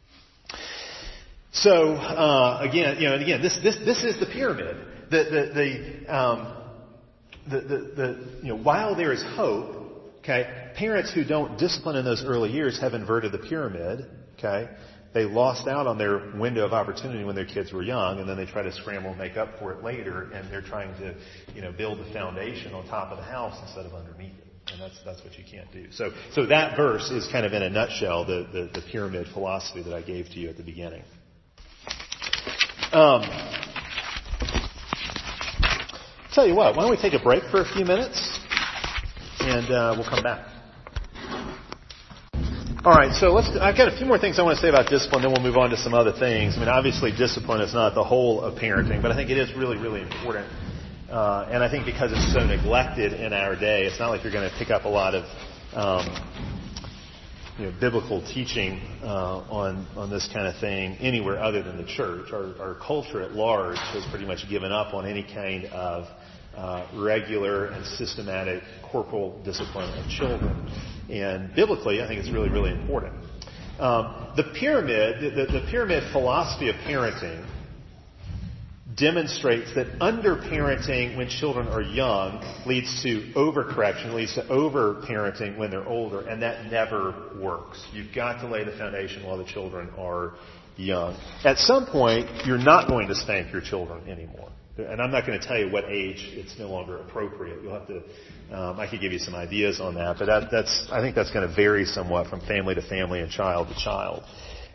So, uh, again, you know, and again, this, this, this is the pyramid. The, the, the, um, the, the, the, you know, while there is hope, okay, parents who don't discipline in those early years have inverted the pyramid, okay? They lost out on their window of opportunity when their kids were young, and then they try to scramble and make up for it later, and they're trying to, you know, build the foundation on top of the house instead of underneath it. And that's that's what you can't do. So so that verse is kind of in a nutshell the, the, the pyramid philosophy that I gave to you at the beginning. Um, tell you what, why don't we take a break for a few minutes, and uh, we'll come back. All right, so let's. I've got a few more things I want to say about discipline, then we'll move on to some other things. I mean, obviously, discipline is not the whole of parenting, but I think it is really, really important. Uh, and I think because it's so neglected in our day, it's not like you're going to pick up a lot of um, you know, biblical teaching uh, on on this kind of thing anywhere other than the church. Our, our culture at large has pretty much given up on any kind of uh, regular and systematic corporal discipline of children. And biblically, I think it's really, really important. Um, the pyramid, the, the pyramid philosophy of parenting demonstrates that under-parenting when children are young leads to overcorrection, leads to over-parenting when they're older, and that never works. You've got to lay the foundation while the children are young. At some point, you're not going to spank your children anymore. And I'm not going to tell you what age it's no longer appropriate. You'll have to, um, I could give you some ideas on that, but that, that's, I think that's going to vary somewhat from family to family and child to child.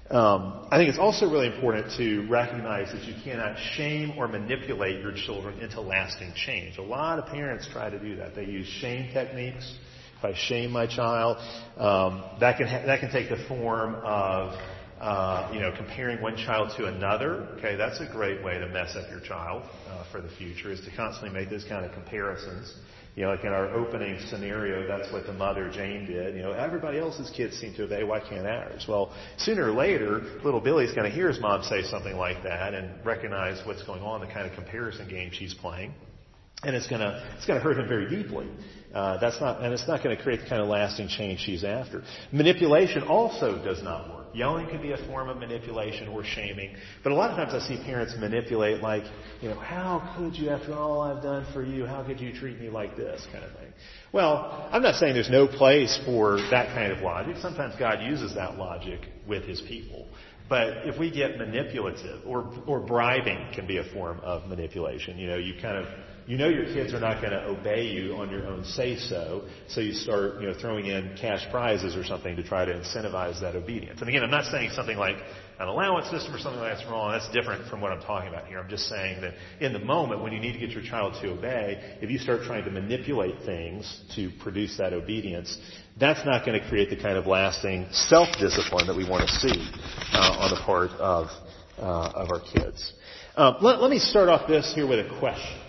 Um, I think it's also really important to recognize that you cannot shame or manipulate your children into lasting change. A lot of parents try to do that. They use shame techniques. If I shame my child, um, that can ha- that can take the form of uh, you know comparing one child to another. Okay, that's a great way to mess up your child uh, for the future. Is to constantly make those kind of comparisons. You know, like in our opening scenario, that's what the mother, Jane, did. You know, everybody else's kids seem to obey. Why can't ours? Well, sooner or later, little Billy's going to hear his mom say something like that and recognize what's going on, the kind of comparison game she's playing. And it's going to, it's going to hurt him very deeply. Uh, that's not, and it's not going to create the kind of lasting change she's after. Manipulation also does not work. Yelling can be a form of manipulation or shaming. But a lot of times I see parents manipulate like, you know, how could you, after all I've done for you, how could you treat me like this kind of thing? Well, I'm not saying there's no place for that kind of logic. Sometimes God uses that logic with His people. But if we get manipulative, or or bribing can be a form of manipulation. You know, you kind of, you know your kids are not going to obey you on your own say-so, so you start, you know, throwing in cash prizes or something to try to incentivize that obedience. And again, I'm not saying something like an allowance system or something like that's wrong. That's different from what I'm talking about here. I'm just saying that in the moment when you need to get your child to obey, if you start trying to manipulate things to produce that obedience, that's not going to create the kind of lasting self-discipline that we want to see uh, on the part of uh, of our kids. Uh, let, let me start off this here with a question.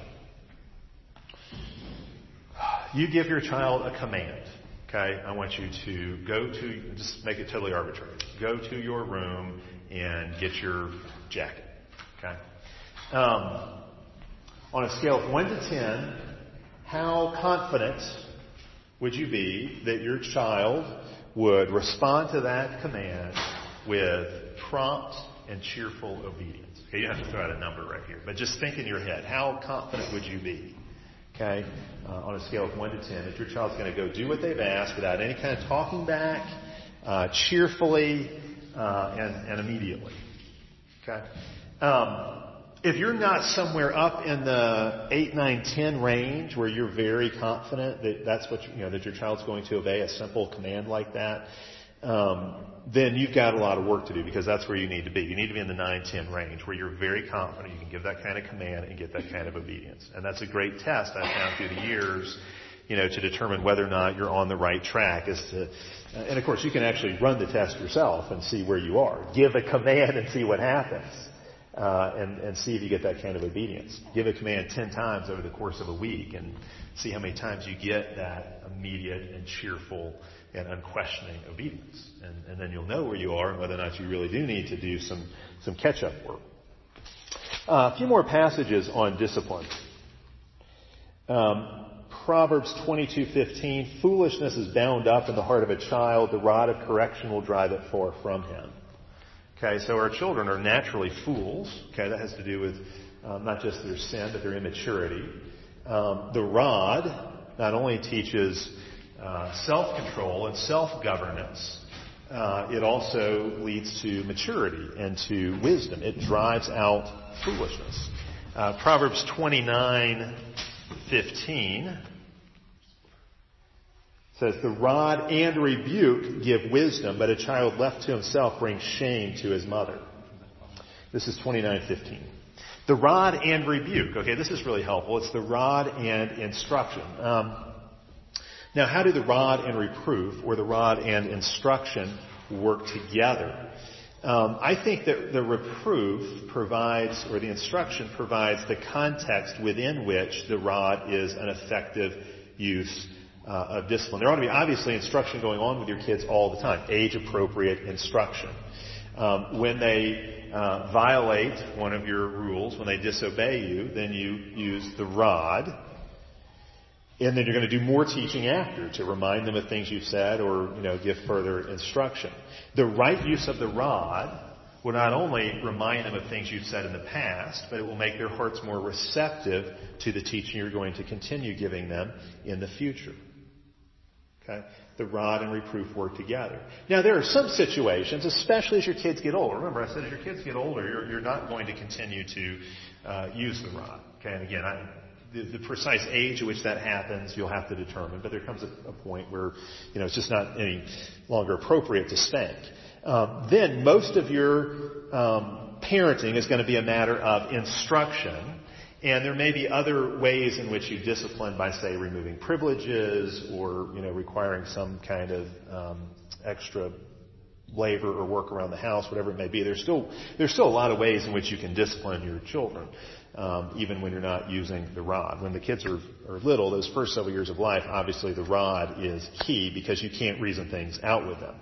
You give your child a command. Okay, I want you to go to, just make it totally arbitrary. Go to your room and get your jacket. Okay. Um, on a scale of one to ten, how confident would you be that your child would respond to that command with prompt and cheerful obedience? Okay, you don't have to throw out a number right here, but just think in your head, how confident would you be? Okay, uh, on a scale of one to ten, that your child's going to go do what they've asked without any kind of talking back, uh, cheerfully, uh, and, and immediately. Okay. Um, if you're not somewhere up in the eight, nine, ten range where you're very confident that that's what you, you know that your child's going to obey a simple command like that, um, then you've got a lot of work to do, because that's where you need to be. You need to be in the nine, ten range where you're very confident you can give that kind of command and get that kind of obedience. And that's a great test I've found through the years, you know, to determine whether or not you're on the right track. Is to, and of course, you can actually run the test yourself and see where you are. Give a command and see what happens, uh, and, and see if you get that kind of obedience. Give a command ten times over the course of a week and see how many times you get that immediate and cheerful and unquestioning obedience. And, and then you'll know where you are and whether or not you really do need to do some, some catch-up work. Uh, a few more passages on discipline. Um, Proverbs twenty-two fifteen, foolishness is bound up in the heart of a child. The rod of correction will drive it far from him. Okay, so our children are naturally fools. Okay, that has to do with um, not just their sin, but their immaturity. Um, the rod not only teaches Uh, self-control and self-governance, uh, it also leads to maturity and to wisdom. It drives out foolishness. Uh, Proverbs twenty-nine fifteen says, the rod and rebuke give wisdom, but a child left to himself brings shame to his mother. This is twenty-nine fifteen. The rod and rebuke. Okay, this is really helpful. It's the rod and instruction. Um, Now, how do the rod and reproof, or the rod and instruction, work together? Um, I think that the reproof provides, or the instruction provides, the context within which the rod is an effective use uh, of discipline. There ought to be obviously instruction going on with your kids all the time, age-appropriate instruction. Um, when they uh, violate one of your rules, when they disobey you, then you use the rod. And then you're going to do more teaching after to remind them of things you've said, or, you know, give further instruction. The right use of the rod will not only remind them of things you've said in the past, but it will make their hearts more receptive to the teaching you're going to continue giving them in the future. Okay? The rod and reproof work together. Now, there are some situations, especially as your kids get older. Remember, I said as your kids get older, you're, you're not going to continue to uh, use the rod. Okay? And again, I... The, the precise age at which that happens, you'll have to determine. But there comes a, a point where, you know, it's just not any longer appropriate to spank. Um, then most of your um, parenting is going to be a matter of instruction. And there may be other ways in which you discipline by, say, removing privileges or, you know, requiring some kind of um, extra labor or work around the house, whatever it may be. There's still there's still a lot of ways in which you can discipline your children. Um, even when you're not using the rod. When the kids are, are little, those first several years of life, obviously the rod is key because you can't reason things out with them.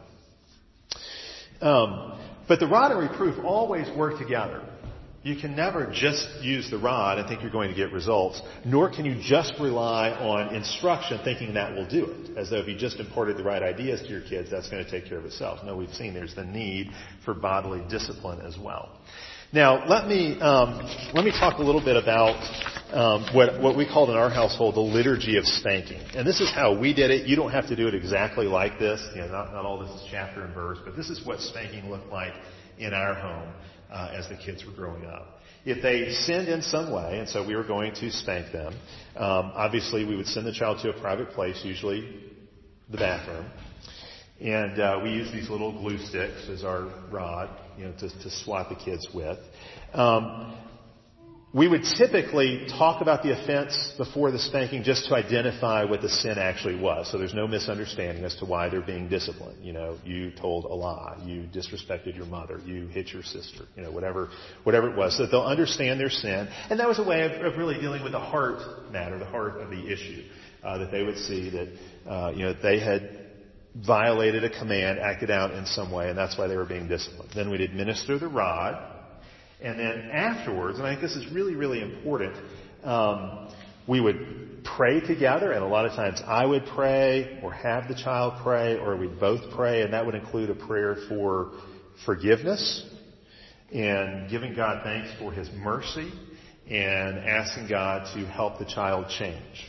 Um, but the rod and reproof always work together. You can never just use the rod and think you're going to get results, nor can you just rely on instruction thinking that will do it. As though if you just imparted the right ideas to your kids, that's going to take care of itself. No, we've seen there's the need for bodily discipline as well. Now, let me um, let me talk a little bit about um, what what we called in our household the liturgy of spanking. And this is how we did it. You don't have to do it exactly like this. You know, not, not all this is chapter and verse, but this is what spanking looked like in our home uh, as the kids were growing up. If they sinned in some way, and so we were going to spank them, um, obviously we would send the child to a private place, usually the bathroom. And uh, we use these little glue sticks as our rod, you know, to, to swat the kids with. Um, we would typically talk about the offense before the spanking just to identify what the sin actually was. So there's no misunderstanding as to why they're being disciplined. You know, you told a lie, you disrespected your mother, you hit your sister, you know, whatever, whatever it was, so that they'll understand their sin. And that was a way of, of really dealing with the heart matter, the heart of the issue, uh, that they would see that, uh, you know, they had violated a command, acted out in some way, and that's why they were being disciplined. Then we'd administer the rod, and then afterwards, and I think this is really, really important, um, we would pray together, and a lot of times I would pray, or have the child pray, or we'd both pray, and that would include a prayer for forgiveness, and giving God thanks for His mercy, and asking God to help the child change.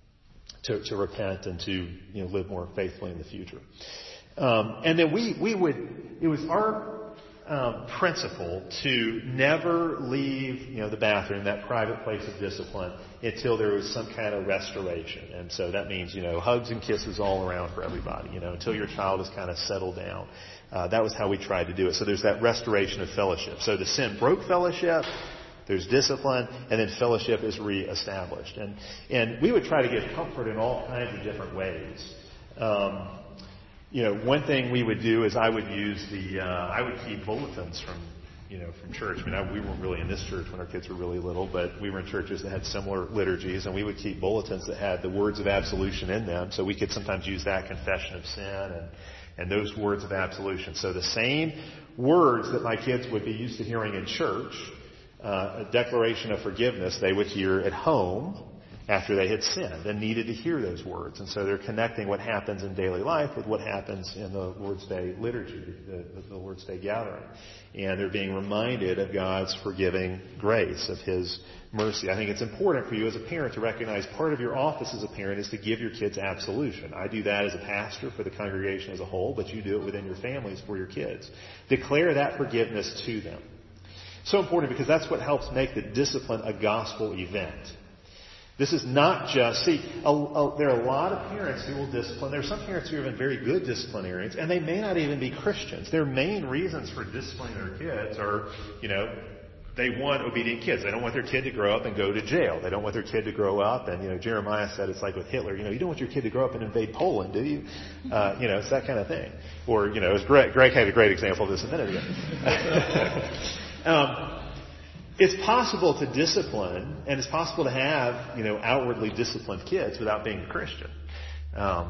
To, to repent and to, you know, live more faithfully in the future. Um, and then we, we would, it was our um, principle to never leave, you know, the bathroom, that private place of discipline, until there was some kind of restoration. And so that means, you know, hugs and kisses all around for everybody, you know, until your child is kind of settled down. Uh, that was how we tried to do it. So there's that restoration of fellowship. So the sin broke fellowship. There's discipline, and then fellowship is reestablished. And and we would try to give comfort in all kinds of different ways. Um, you know, one thing we would do is I would use the, uh, I would keep bulletins from, you know, from church. I mean, I, we weren't really in this church when our kids were really little, but we were in churches that had similar liturgies, and we would keep bulletins that had the words of absolution in them. So we could sometimes use that, confession of sin, and and those words of absolution. So the same words that my kids would be used to hearing in church, Uh, a declaration of forgiveness they would hear at home after they had sinned and needed to hear those words. And so they're connecting what happens in daily life with what happens in the Lord's Day liturgy, the, the Lord's Day gathering. And they're being reminded of God's forgiving grace, of His mercy. I think it's important for you as a parent to recognize part of your office as a parent is to give your kids absolution. I do that as a pastor for the congregation as a whole, but you do it within your families for your kids. Declare that forgiveness to them. So important because that's what helps make the discipline a gospel event. This is not just, see, a, a, there are a lot of parents who will discipline. There are some parents who are even very good disciplinarians, and they may not even be Christians. Their main reasons for disciplining their kids are, you know, they want obedient kids. They don't want their kid to grow up and go to jail. They don't want their kid to grow up and, you know, Jeremiah said it's like with Hitler, you know, you don't want your kid to grow up and invade Poland, do you? Uh, you know, it's that kind of thing. Or, you know, as Greg, Greg had a great example of this a minute ago. um, it's possible to discipline, and it's possible to have, you know, outwardly disciplined kids without being a Christian. Um,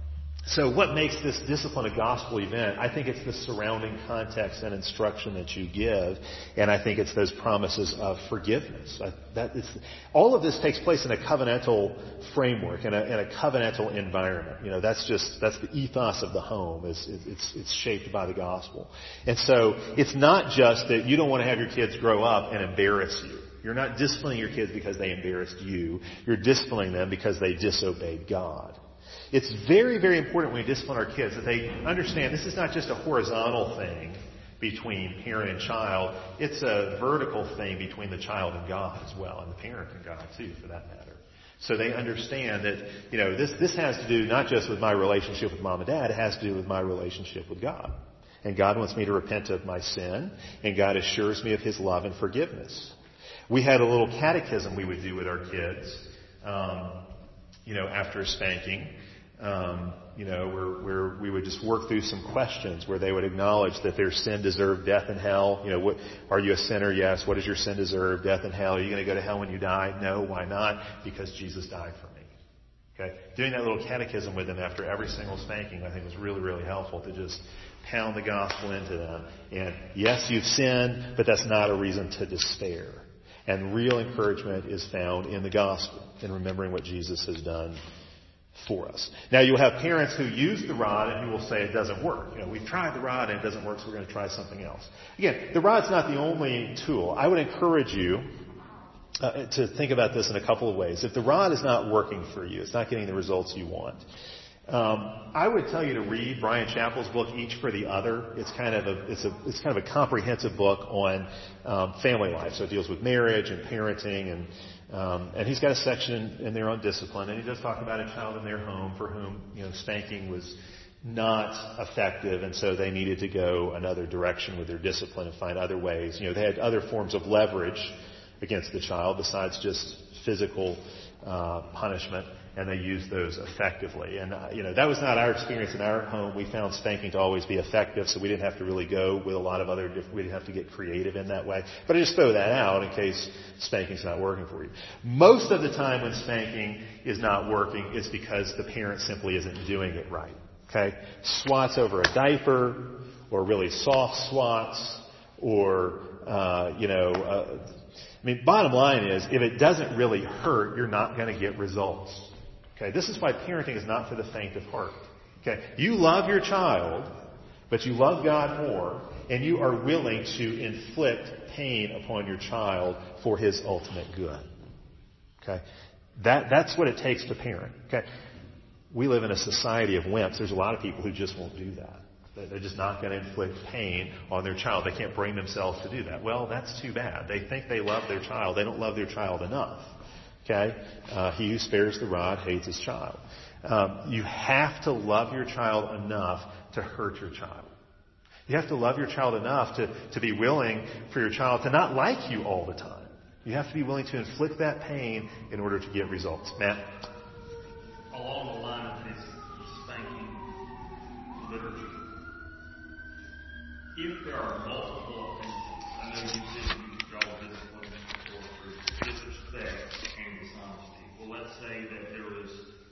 So what makes this discipline a gospel event? I think it's the surrounding context and instruction that you give, and I think it's those promises of forgiveness. I, that is, all of this takes place in a covenantal framework, in a, in a covenantal environment. You know, that's just that's the ethos of the home. Is it's it's shaped by the gospel, and so it's not just that you don't want to have your kids grow up and embarrass you. You're not disciplining your kids because they embarrassed you. You're disciplining them because they disobeyed God. It's very, very important when we discipline our kids that they understand this is not just a horizontal thing between parent and child. It's a vertical thing between the child and God as well, and the parent and God too, for that matter. So they understand that, you know, this, this has to do not just with my relationship with mom and dad, it has to do with my relationship with God. And God wants me to repent of my sin, and God assures me of His love and forgiveness. We had a little catechism we would do with our kids, um, you know, after a spanking. Um, you know, where, where we would just work through some questions where they would acknowledge that their sin deserved death and hell. You know, what, are you a sinner? Yes. What does your sin deserve? Death and hell. Are you going to go to hell when you die? No. Why not? Because Jesus died for me. Okay. Doing that little catechism with them after every single spanking, I think was really, really helpful to just pound the gospel into them. And yes, you've sinned, but that's not a reason to despair. And real encouragement is found in the gospel, in remembering what Jesus has done for us. Now, you'll have parents who use the rod and who will say it doesn't work. You know, we've tried the rod and it doesn't work, so we're going to try something else. Again, the rod's not the only tool. I would encourage you uh, to think about this in a couple of ways. If the rod is not working for you, it's not getting the results you want, um, I would tell you to read Brian Chappell's book, Each for the Other. It's kind of a it's a it's kind of a comprehensive book on um, family life. So it deals with marriage and parenting and Um, and he's got a section in there on discipline, and he does talk about a child in their home for whom, you know, spanking was not effective, and so they needed to go another direction with their discipline and find other ways. You know, they had other forms of leverage against the child besides just physical uh, punishment, and they used those effectively. And, uh, you know, that was not our experience in our home. We found spanking to always be effective, so we didn't have to really go with a lot of other different, we didn't have to get creative in that way. But I just throw that out in case spanking's not working for you. Most of the time when spanking is not working, it's because the parent simply isn't doing it right. Okay? Swats over a diaper, or really soft swats, or, uh, you know, uh, I mean, bottom line is, if it doesn't really hurt, you're not going to get results. Okay, this is why parenting is not for the faint of heart. Okay, you love your child, but you love God more, and you are willing to inflict pain upon your child for His ultimate good. Okay, that that's what it takes to parent. Okay, we live in a society of wimps. There's a lot of people who just won't do that. They're just not going to inflict pain on their child. They can't bring themselves to do that. Well, that's too bad. They think they love their child. They don't love their child enough. Okay? Uh, he who spares the rod hates his child. Um, you have to love your child enough to hurt your child. You have to love your child enough to, to be willing for your child to not like you all the time. You have to be willing to inflict that pain in order to get results. Matt? Along the line of this spanking literature, if there are multiple offenses, I know you said you draw discipline for disrespect and dishonesty. Well, let's say that there was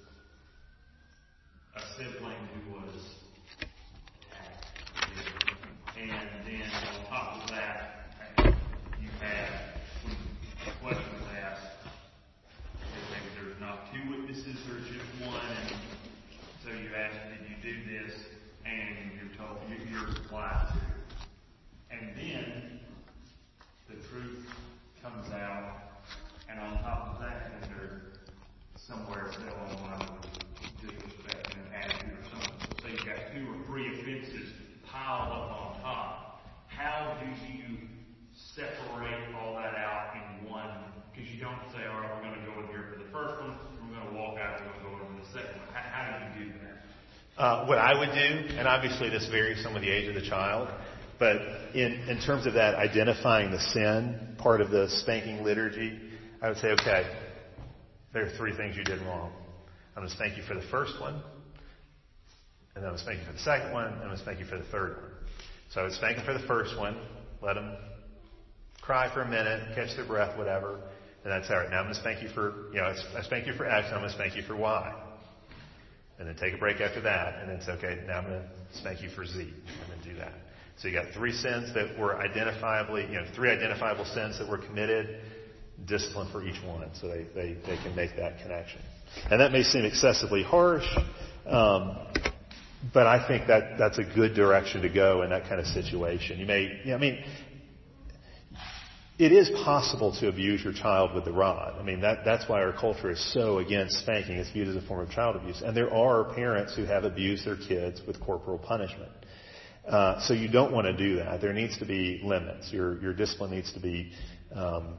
a sibling who was attacked, and then on top of that, you had, when the question was asked, maybe there's not two witnesses, there's just one, and so you ask, did you do this? And you're told, you're lied to. And then the truth comes out, and on top of that, and they're somewhere fell on one of them, disrespect and attitude or something. So you've got two or three offenses piled up on top. How do you separate all that out in one? Because you don't say, all right, we're going to go in here for the first one, we're going to walk out, we're going to go over to the second one. How, how do you do that? Uh, what I would do, and obviously this varies some with the age of the child, But in, in terms of that identifying the sin part of the spanking liturgy, I would say, okay, there are three things you did wrong. I'm going to spank you for the first one, and then I'm going to spank you for the second one, and I'm going to spank you for the third one. So I would spank them for the first one, let them cry for a minute, catch their breath, whatever, and that's all right. Now I'm going to spank you for, you know, I spank you for X, and I'm going to spank you for Y. And then take a break after that, and then it's okay, now I'm going to spank you for Z, and then do that. So you got three sins that were identifiably, you know, three identifiable sins that were committed, discipline for each one, so they, they, they can make that connection. And that may seem excessively harsh, um, but I think that that's a good direction to go in that kind of situation. You may, you know, I mean, it is possible to abuse your child with the rod. I mean, that, that's why our culture is so against spanking. It's viewed as a form of child abuse. And there are parents who have abused their kids with corporal punishment. Uh, so you don't want to do that. There needs to be limits. Your, your discipline needs to be um,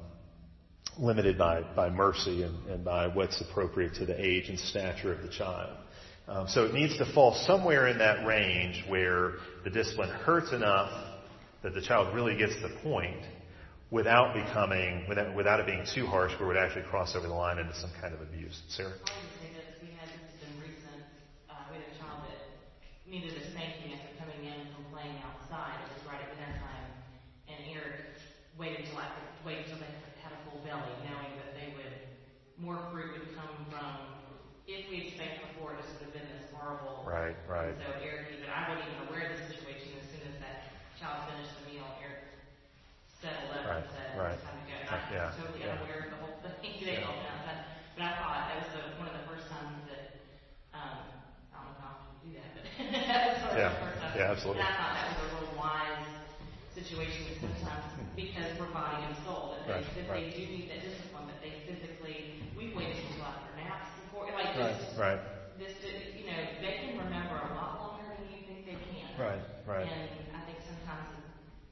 limited by, by mercy and, and by what's appropriate to the age and stature of the child. Um, so it needs to fall somewhere in that range where the discipline hurts enough that the child really gets the point, without becoming, without, without it being too harsh where it would actually cross over the line into some kind of abuse. Sarah? I would say that we had this in recent, uh, we had a child that needed a spanking after coming in from playing outside. It was right at dinner time, and Eric waited until after, waited until they had a full belly, knowing that they would, more fruit would come from, if we had spanked before, this would have been this horrible. Right, right. And so Eric, even, I wasn't even aware of the situation. As soon as that child finished the meal, Eric settled up Right, and said, right. it's time to go. And I was Yeah, totally yeah. unaware of the whole thing. They all found that. But I thought that was the, one of the first times that, um, I don't know how often you do that, but that was one Yeah, of the first times. yeah, absolutely. And I thought that was a real wise situation sometimes because we're body and soul. That, Right, they, that right. they do need that discipline, but they physically, we've waited until after naps before. Like Right, this, right. this, you know, they can remember a lot longer than you think they can. Right, right. And I think sometimes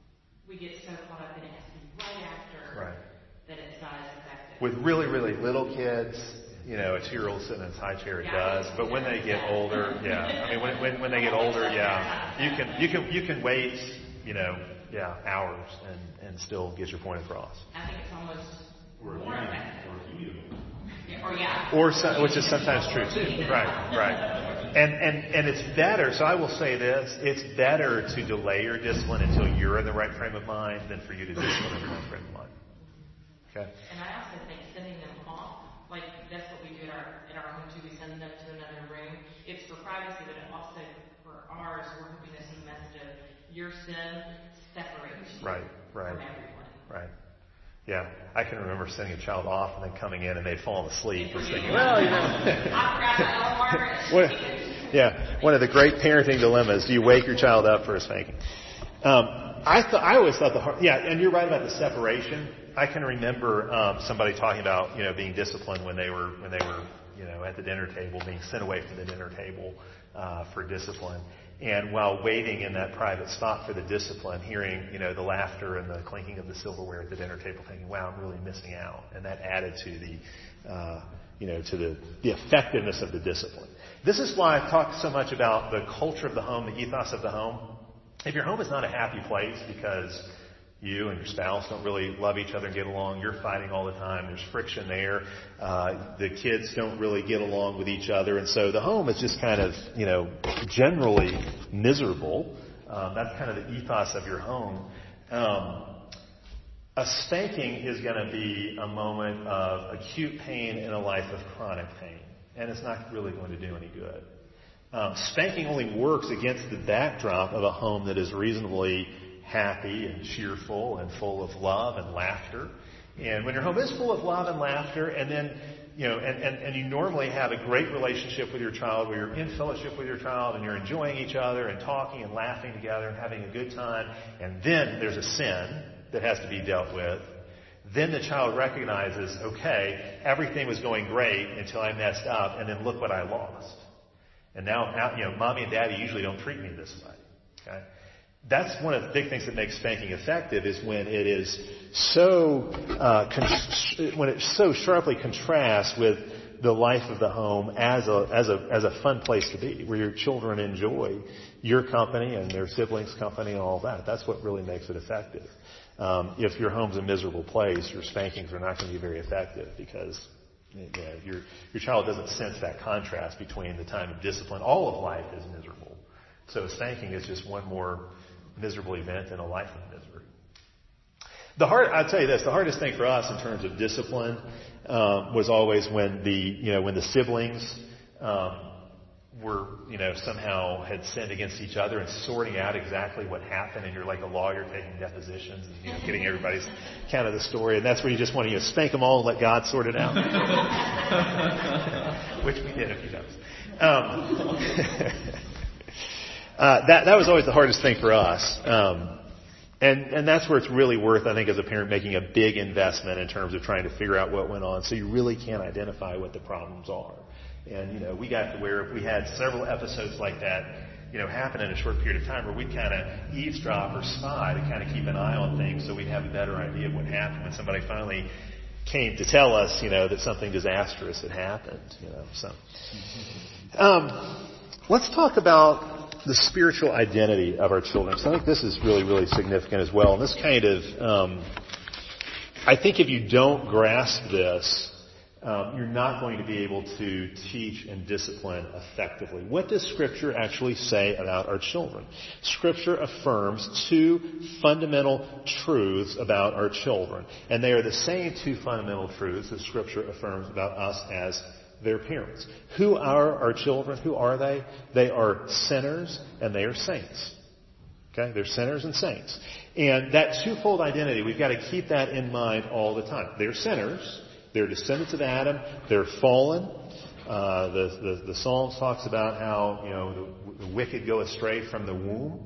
we get so caught up in it has to be right after Right. that it's not as effective. With really, really little kids, you know, a two-year-old sitting in his high chair, it Yeah, does. But when they get older, yeah. I mean, when, when, when they get older, yeah. You can, you can, you can wait, you know, yeah, hours and, and still get your point across. I think it's almost Or more you, effective. or you. Yeah, Or yeah. Or some, which is sometimes true too. Right, right. And, and, and it's better, so I will say this, it's better to delay your discipline until you're in the right frame of mind than for you to discipline in the right frame of mind. Okay? And I also think sending them off, like that's what we do at our, at our home too, we send them to another room. It's for privacy, but also for ours, we're hoping to send a message of your sin separates you Right, right, from everyone. right. Yeah, I can remember sending a child off and then coming in and they'd fallen asleep. Just thinking, well, you know. I forgot about Margaret. What, yeah, one of the great parenting dilemmas: do you wake your child up for a spanking? Um, I th- I always thought the hard, yeah, and you're right about the separation. I can remember um, somebody talking about you know being disciplined when they were when they were you know at the dinner table, being sent away from the dinner table uh, for discipline. And while waiting in that private spot for the discipline, hearing, you know, the laughter and the clinking of the silverware at the dinner table, thinking, wow, I'm really missing out. And that added to the, uh, you know, to the, the effectiveness of the discipline. This is why I talk so much about the culture of the home, the ethos of the home. If your home is not a happy place because you and your spouse don't really love each other and get along, you're fighting all the time, there's friction there, uh, the kids don't really get along with each other, and so the home is just kind of, you know, generally miserable. Um, that's kind of the ethos of your home. Um, a spanking is going to be a moment of acute pain in a life of chronic pain, and it's not really going to do any good. Um, spanking only works against the backdrop of a home that is reasonably happy and cheerful and full of love and laughter. And when your home is full of love and laughter, and then, you know, and, and, and you normally have a great relationship with your child, where you're in fellowship with your child and you're enjoying each other and talking and laughing together and having a good time, and then there's a sin that has to be dealt with, then the child recognizes, okay, everything was going great until I messed up, and then look what I lost. And now, now you know, mommy and daddy usually don't treat me this way. Okay? That's one of the big things that makes spanking effective, is when it is so uh, con- when it so sharply contrasts with the life of the home as a as a as a fun place to be, where your children enjoy your company and their siblings' company and all that. That's what really makes it effective. Um, if your home's a miserable place, your spankings are not going to be very effective because you know, your your child doesn't sense that contrast between the time of discipline. All of life is miserable, so spanking is just one more miserable event in a life of misery. The hard, I'll tell you this: the hardest thing for us in terms of discipline um, was always when the you know when the siblings um, were you know somehow had sinned against each other, and sorting out exactly what happened. And you're like a lawyer taking depositions and you know getting everybody's account of the story, and that's where you just want to you know, spank them all and let God sort it out, which we did a few times. Um, uh, that that was always the hardest thing for us. Um, And, and that's where it's really worth, I think, as a parent, making a big investment in terms of trying to figure out what went on so you really can identify what the problems are. And, you know, we got to where we had several episodes like that, you know, happen in a short period of time where we'd kind of eavesdrop or spy to kind of keep an eye on things so we'd have a better idea of what happened when somebody finally came to tell us, you know, that something disastrous had happened, you know. So, um, let's talk about the spiritual identity of our children. So I think this is really, really significant as well. And this kind of, um, I think if you don't grasp this, um, you're not going to be able to teach and discipline effectively. What does Scripture actually say about our children? Scripture affirms two fundamental truths about our children. And they are the same two fundamental truths that Scripture affirms about us as their parents. Who are our children? Who are they? They are sinners and they are saints. Okay? They're sinners and saints. And that twofold identity, we've got to keep that in mind all the time. They're sinners. They're descendants of Adam. They're fallen. Uh, the, the, the Psalms talks about how, you know, the, the wicked go astray from the womb.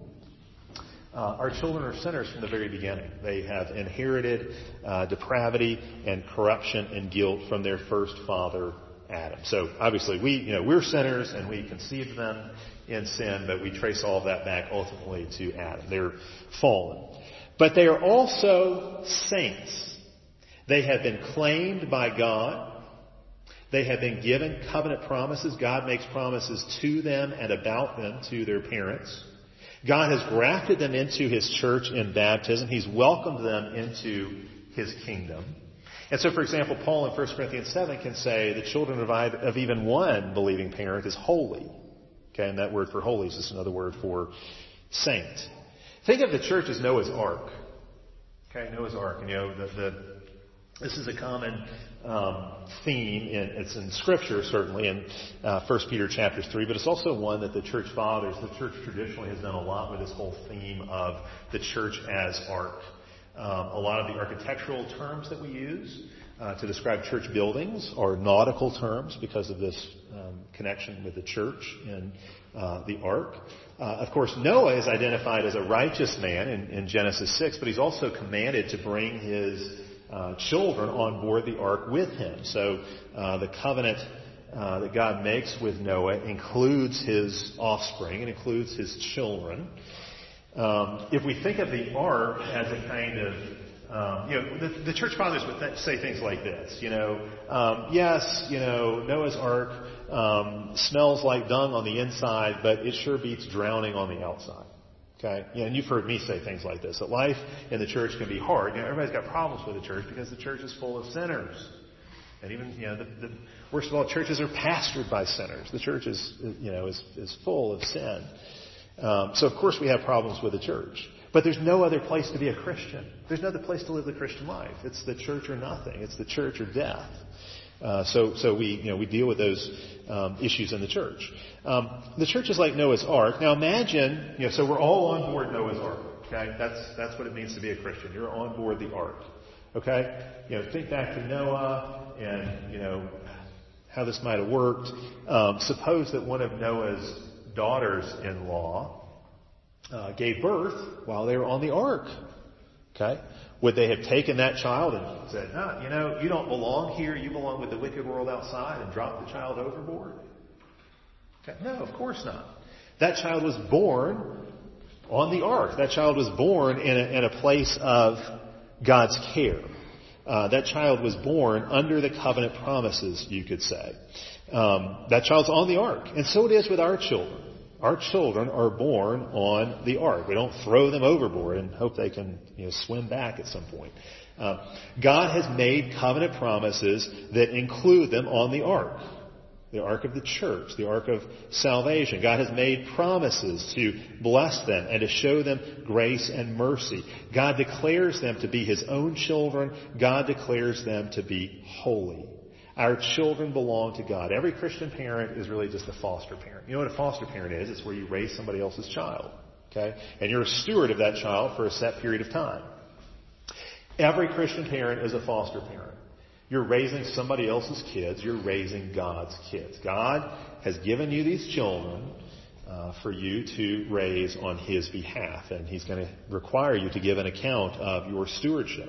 Uh, our children are sinners from the very beginning. They have inherited uh, depravity and corruption and guilt from their first father, Adam. So obviously we, you know, we're sinners and we conceived them in sin, but we trace all of that back ultimately to Adam. They're fallen. But they are also saints. They have been claimed by God. They have been given covenant promises. God makes promises to them and about them to their parents. God has grafted them into His church in baptism. He's welcomed them into His kingdom. And so, for example, Paul in First Corinthians seven can say the children of, of even one believing parent is holy. Okay, and that word for holy is just another word for saint. Think of the church as Noah's Ark. Okay, Noah's Ark. And, you know, the, the, this is a common um, theme. In, it's in Scripture, certainly, in uh, First Peter chapter three, but it's also one that the church fathers, the church traditionally has done a lot with this whole theme of the church as ark. Um, a lot of the architectural terms that we use uh, to describe church buildings are nautical terms because of this um, connection with the church and uh, the ark. Uh, of course, Noah is identified as a righteous man in, in Genesis six, but he's also commanded to bring his uh, children on board the ark with him. So uh, the covenant uh, that God makes with Noah includes his offspring and includes his children. Um, if we think of the ark as a kind of, um, you know, the, the church fathers would th- say things like this, you know, um, yes, you know, Noah's ark um, smells like dung on the inside, but it sure beats drowning on the outside. Okay, yeah, and you've heard me say things like this, that life in the church can be hard. You know, everybody's got problems with the church because the church is full of sinners. And even, you know, the, the, worst of all, churches are pastored by sinners. The church is, you know, is, is full of sin. Um, so, of course, we have problems with the church. But there's no other place to be a Christian. There's no other place to live the Christian life. It's the church or nothing. It's the church or death. Uh, so, so we, you know, we deal with those um, issues in the church. Um, the church is like Noah's Ark. Now, imagine, you know, so we're all on board Noah's Ark. Okay, that's that's what it means to be a Christian. You're on board the ark. Okay, you know, think back to Noah and you know how this might have worked. Um, suppose that one of Noah's daughters-in-law uh, gave birth while they were on the ark. Okay? Would they have taken that child and said, no, you know, you don't belong here, you belong with the wicked world outside, and dropped the child overboard? Okay? No, of course not. That child was born on the ark. That child was born in a, in a place of God's care. uh, that child was born under the covenant promises, you could say. Um, that child's on the ark. And so it is with our children. Our children are born on the ark. We don't throw them overboard and hope they can, you know, swim back at some point. Uh, God has made covenant promises that include them on the ark. The ark of the church, the ark of salvation. God has made promises to bless them and to show them grace and mercy. God declares them to be His own children. God declares them to be holy. Our children belong to God. Every Christian parent is really just a foster parent. You know what a foster parent is? It's where you raise somebody else's child. Okay? And you're a steward of that child for a set period of time. Every Christian parent is a foster parent. You're raising somebody else's kids. You're raising God's kids. God has given you these children uh, for you to raise on His behalf. And He's going to require you to give an account of your stewardship.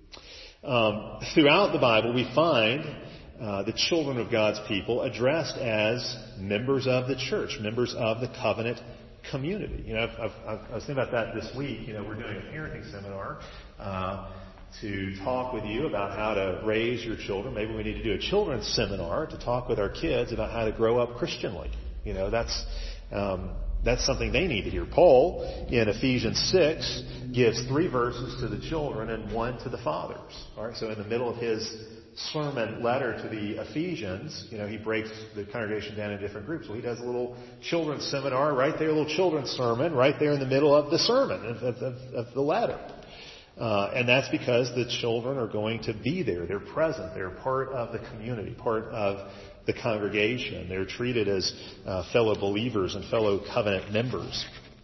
Um, throughout the Bible, we find uh, the children of God's people addressed as members of the church, members of the covenant community. You know, I've, I've, I was thinking about that this week. You know, we're doing a parenting seminar uh, to talk with you about how to raise your children. Maybe we need to do a children's seminar to talk with our kids about how to grow up Christianly. You know, that's um, that's something they need to hear. Paul, in Ephesians six, gives three verses to the children and one to the fathers. All right, so in the middle of his sermon letter to the Ephesians, you know, he breaks the congregation down in different groups. Well, he does a little children's seminar right there, a little children's sermon right there in the middle of the sermon, of, of, of the letter. Uh, and that's because the children are going to be there. They're present. They're part of the community, part of the congregation. They're treated as uh, fellow believers and fellow covenant members.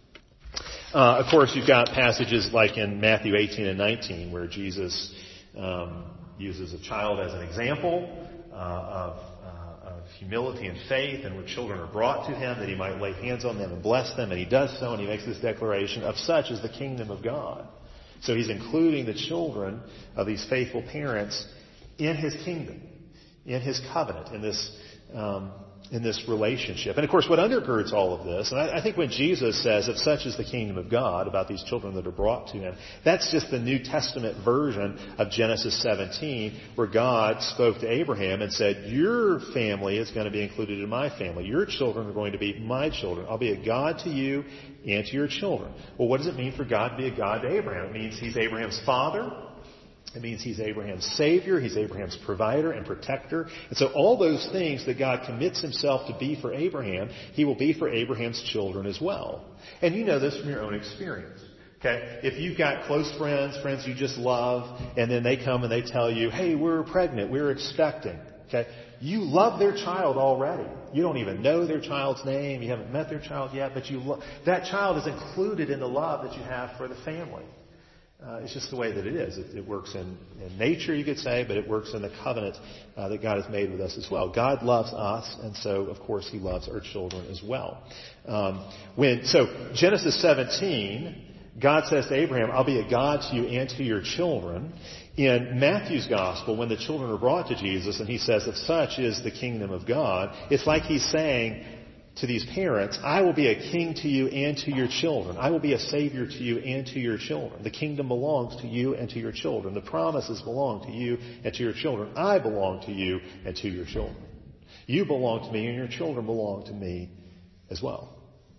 Uh, of course, you've got passages like in Matthew eighteen and nineteen where Jesus um, uses a child as an example uh, of, uh, of humility and faith, and where children are brought to Him that He might lay hands on them and bless them. And He does so, and He makes this declaration, of such is the kingdom of God. So He's including the children of these faithful parents in His kingdom, in His covenant, in this um, in this relationship. And of course, what undergirds all of this, and I, I think when Jesus says, "Of such is the kingdom of God," about these children that are brought to Him, that's just the New Testament version of Genesis seventeen, where God spoke to Abraham and said, "Your family is going to be included in my family. Your children are going to be my children. I'll be a God to you and to your children." Well, what does it mean for God to be a God to Abraham? It means He's Abraham's father. It means He's Abraham's Savior. He's Abraham's provider and protector. And so all those things that God commits Himself to be for Abraham, He will be for Abraham's children as well. And you know this from your own experience. Okay? If you've got close friends, friends you just love, and then they come and they tell you, "Hey, we're pregnant, we're expecting." Okay? You love their child already. You don't even know their child's name. You haven't met their child yet, but you lo- that child is included in the love that you have for the family. Uh, it's just the way that it is. It, it works in, in nature, you could say, but it works in the covenant uh, that God has made with us as well. God loves us, and so, of course, He loves our children as well. Um, when so Genesis seventeen, God says to Abraham, "I'll be a God to you and to your children." In Matthew's gospel, when the children are brought to Jesus, and He says, "Of such is the kingdom of God," it's like He's saying to these parents, "I will be a king to you and to your children. I will be a savior to you and to your children. The kingdom belongs to you and to your children. The promises belong to you and to your children. I belong to you and to your children. You belong to me and your children belong to me as well."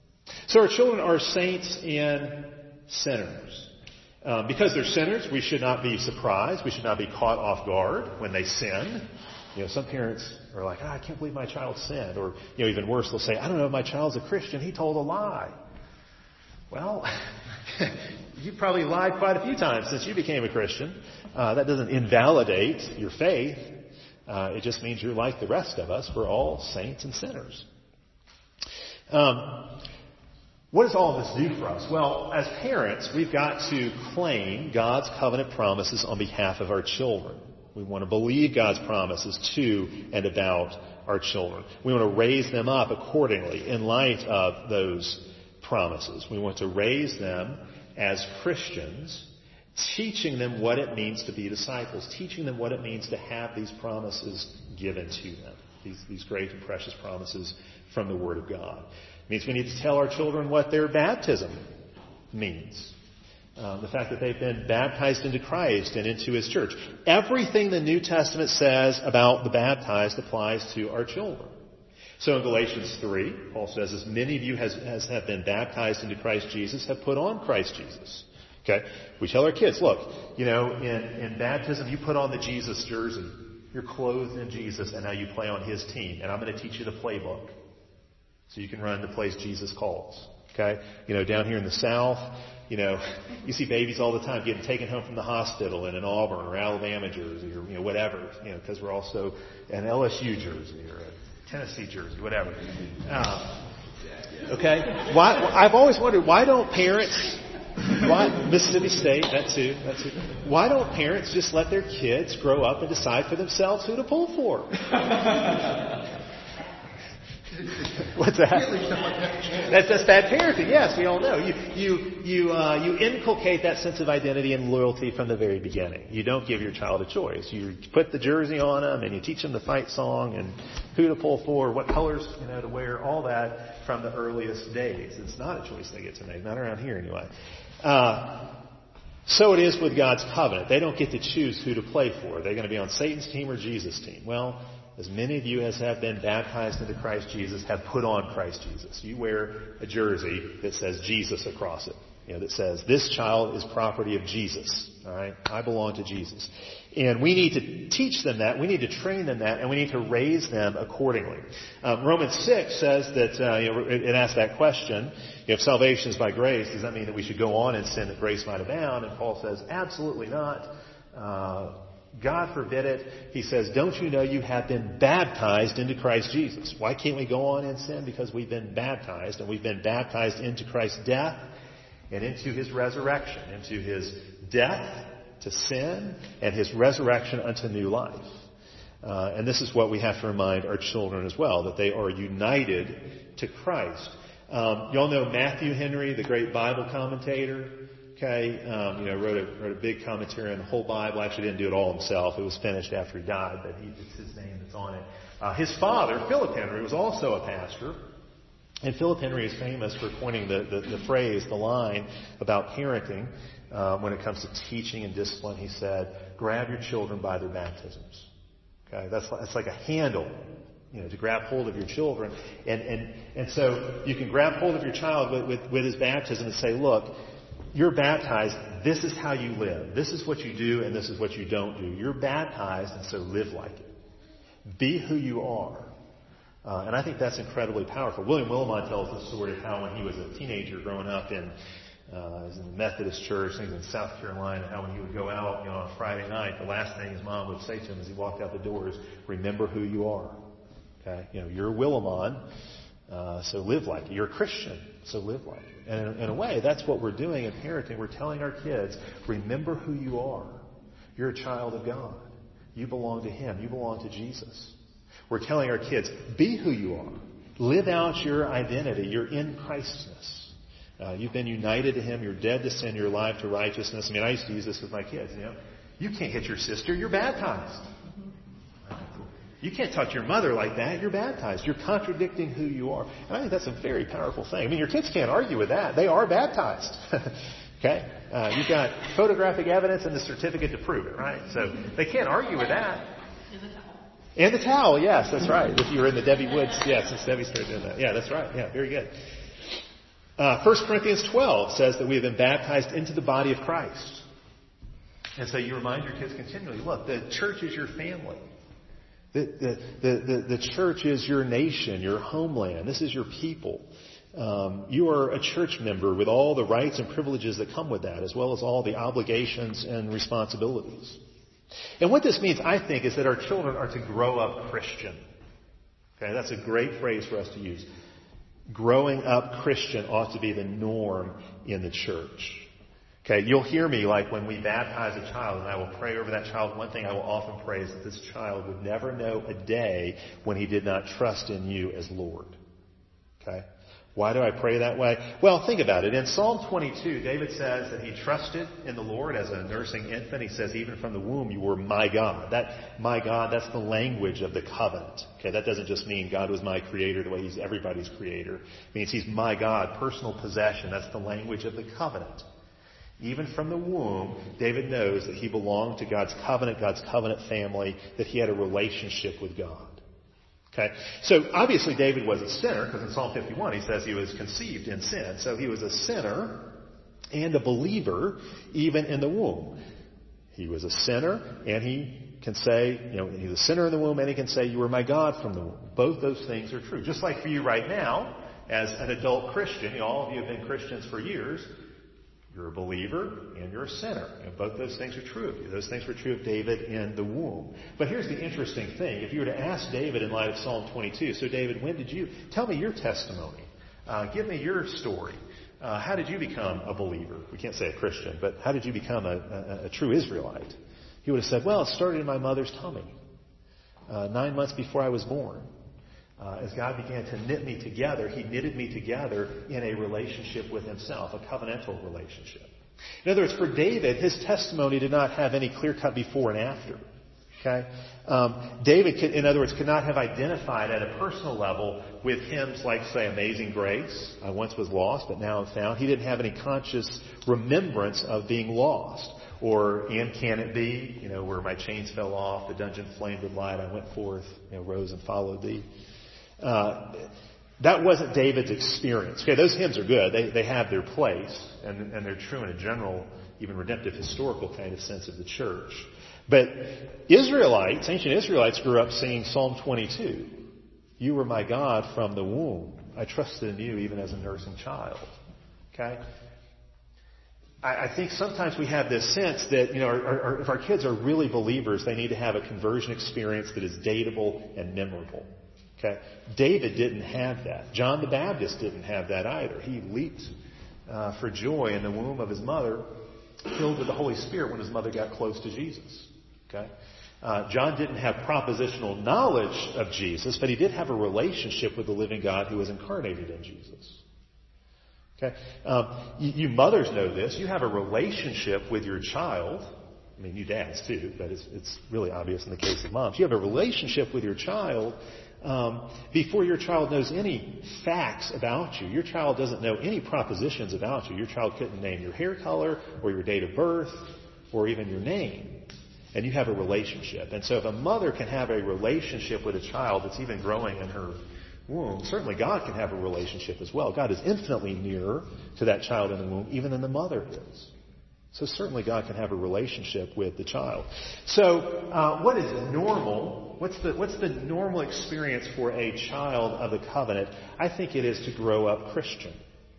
So our children are saints and sinners. Um, because they're sinners, we should not be surprised. We should not be caught off guard when they sin. You know, some parents are like, oh, "I can't believe my child sinned." Or, you know, even worse, they'll say, "I don't know if my child's a Christian. He told a lie." Well, you probably lied quite a few times since you became a Christian. Uh, that doesn't invalidate your faith. Uh, it just means you're like the rest of us. We're all saints and sinners. Um, what does all of this do for us? Well, as parents, we've got to claim God's covenant promises on behalf of our children. We want to believe God's promises to and about our children. We want to raise them up accordingly in light of those promises. We want to raise them as Christians, teaching them what it means to be disciples, teaching them what it means to have these promises given to them, these, these great and precious promises from the Word of God. It means we need to tell our children what their baptism means. Um, the fact that they've been baptized into Christ and into His church. Everything the New Testament says about the baptized applies to our children. So in Galatians three, Paul says, as many of you has, has have been baptized into Christ Jesus have put on Christ Jesus. Okay? We tell our kids, look, you know, in, in baptism you put on the Jesus jersey. You're clothed in Jesus and now you play on His team. And I'm going to teach you the playbook so you can run the place Jesus calls. Okay? You know, down here in the South, you know, you see babies all the time getting taken home from the hospital in an Auburn or Alabama jersey or, you know, whatever, you know, because we're also an L S U jersey or a Tennessee jersey, whatever. Uh, okay? Why, I've always wondered, why don't parents, why, Mississippi State, that too, that too, why don't parents just let their kids grow up and decide for themselves who to pull for? What's that? That's that's bad parenting. Yes, we all know. You you you uh, you inculcate that sense of identity and loyalty from the very beginning. You don't give your child a choice. You put the jersey on them and you teach them the fight song and who to pull for, what colors you know to wear, all that from the earliest days. It's not a choice they get to make, not around here anyway. Uh, so it is with God's covenant. They don't get to choose who to play for. They're going to be on Satan's team or Jesus' team. Well, as many of you as have been baptized into Christ Jesus have put on Christ Jesus. You wear a jersey that says Jesus across it. You know, that says, this child is property of Jesus. All right? I belong to Jesus. And we need to teach them that. We need to train them that. And we need to raise them accordingly. Um, Romans six says that, uh, you know, it, it asks that question. If salvation is by grace, does that mean that we should go on in sin that grace might abound? And Paul says, absolutely not. Uh, God forbid it. He says, don't you know you have been baptized into Christ Jesus? Why can't we go on in sin? Because we've been baptized, and we've been baptized into Christ's death and into His resurrection, into His death to sin and His resurrection unto new life. Uh, and this is what we have to remind our children as well, that they are united to Christ. Um, y'all know Matthew Henry, the great Bible commentator. Okay, um, you know, wrote a wrote a big commentary on the whole Bible. Actually, didn't do it all himself. It was finished after he died, but he, it's his name that's on it. Uh, his father, Philip Henry, was also a pastor, and Philip Henry is famous for coining the, the, the phrase, the line about parenting uh, when it comes to teaching and discipline. He said, "Grab your children by their baptisms." Okay, that's that's like a handle. You know, to grab hold of your children, and and and so you can grab hold of your child with with, with his baptism and say, "Look, you're baptized. This is how you live. This is what you do, and this is what you don't do. You're baptized, and so live like it. Be who you are." Uh, and I think that's incredibly powerful. William Willimon tells the story of how when he was a teenager growing up in, uh, was in the Methodist church, he was in South Carolina, how when he would go out, you know, on a Friday night, the last thing his mom would say to him as he walked out the door is, "Remember who you are." Okay, you know, you're Willimon, uh, so live like it. You're a Christian, so live like it. And in, in a way, that's what we're doing in parenting. We're telling our kids, remember who you are. You're a child of God. You belong to Him. You belong to Jesus. We're telling our kids, be who you are. Live out your identity. You're in Christness. Uh, you've been united to Him. You're dead to sin. You're alive to righteousness. I mean, I used to use this with my kids. You know, you can't hit your sister. You're baptized. You can't touch your mother like that. You're baptized. You're contradicting who you are. And I think that's a very powerful thing. I mean, your kids can't argue with that. They are baptized. Okay? Uh, you've got photographic evidence and the certificate to prove it, right? So they can't argue with that. And the towel. And the towel, yes, that's right. If you were in the Debbie Woods, yes, since Debbie started doing that. Yeah, that's right. Yeah, very good. Uh, First Corinthians twelve says that we have been baptized into the body of Christ. And so you remind your kids continually, look, the church is your family. The, the, the, the, the church is your nation, your homeland. This is your people. Um, you are a church member with all the rights and privileges that come with that, as well as all the obligations and responsibilities. And what this means, I think, is that our children are to grow up Christian. Okay, that's a great phrase for us to use. Growing up Christian ought to be the norm in the church. Okay, you'll hear me like when we baptize a child and I will pray over that child. One thing I will often pray is that this child would never know a day when he did not trust in you as Lord. Okay? Why do I pray that way? Well, think about it. In Psalm twenty-two, David says that he trusted in the Lord as a nursing infant. He says, even from the womb, you were my God. That, my God, that's the language of the covenant. Okay, that doesn't just mean God was my creator the way He's everybody's creator. It means He's my God, personal possession. That's the language of the covenant. Even from the womb, David knows that he belonged to God's covenant, God's covenant family, that he had a relationship with God. Okay? So obviously David was a sinner, because in Psalm fifty-one he says he was conceived in sin. So he was a sinner and a believer even in the womb. He was a sinner, and he can say, you know, he's a sinner in the womb, and he can say, you were my God from the womb. Both those things are true. Just like for you right now, as an adult Christian, you know, all of you have been Christians for years. You're a believer and you're a sinner. And both those things are true of you. Those things were true of David in the womb. But here's the interesting thing. If you were to ask David in light of Psalm twenty-two, so David, when did you, tell me your testimony. Uh, give me your story. Uh, how did you become a believer? We can't say a Christian, but how did you become a, a, a true Israelite? He would have said, well, it started in my mother's tummy, uh, nine months before I was born. Uh, as God began to knit me together, He knitted me together in a relationship with Himself, a covenantal relationship. In other words, for David, his testimony did not have any clear-cut before and after. Okay, um, David, could, in other words, could not have identified at a personal level with hymns like, say, "Amazing Grace." I once was lost, but now I'm found. He didn't have any conscious remembrance of being lost. Or, "And can it be?" You know, where my chains fell off, the dungeon flamed with light. I went forth, you know, rose and followed thee. Uh, that wasn't David's experience. Okay, those hymns are good. They they have their place, and and they're true in a general, even redemptive, historical kind of sense of the church. But Israelites, ancient Israelites, grew up singing Psalm twenty-two. You were my God from the womb. I trusted in you even as a nursing child. Okay? I think sometimes we have this sense that, you know, our, our, if our kids are really believers, they need to have a conversion experience that is dateable and memorable. Okay? David didn't have that. John the Baptist didn't have that either. He leaped uh, for joy in the womb of his mother, filled with the Holy Spirit when his mother got close to Jesus. Okay? Uh, John didn't have propositional knowledge of Jesus, but he did have a relationship with the living God who was incarnated in Jesus. Okay, um, you, you mothers know this. You have a relationship with your child. I mean, you dads too, but it's, it's really obvious in the case of moms. You have a relationship with your child um, before your child knows any facts about you. Your child doesn't know any propositions about you. Your child couldn't name your hair color or your date of birth or even your name. And you have a relationship. And so if a mother can have a relationship with a child that's even growing in her womb, certainly God can have a relationship as well. God is infinitely nearer to that child in the womb even than the mother is. So certainly God can have a relationship with the child. So uh, what is normal? What's the what's the normal experience for a child of the covenant? I think it is to grow up Christian.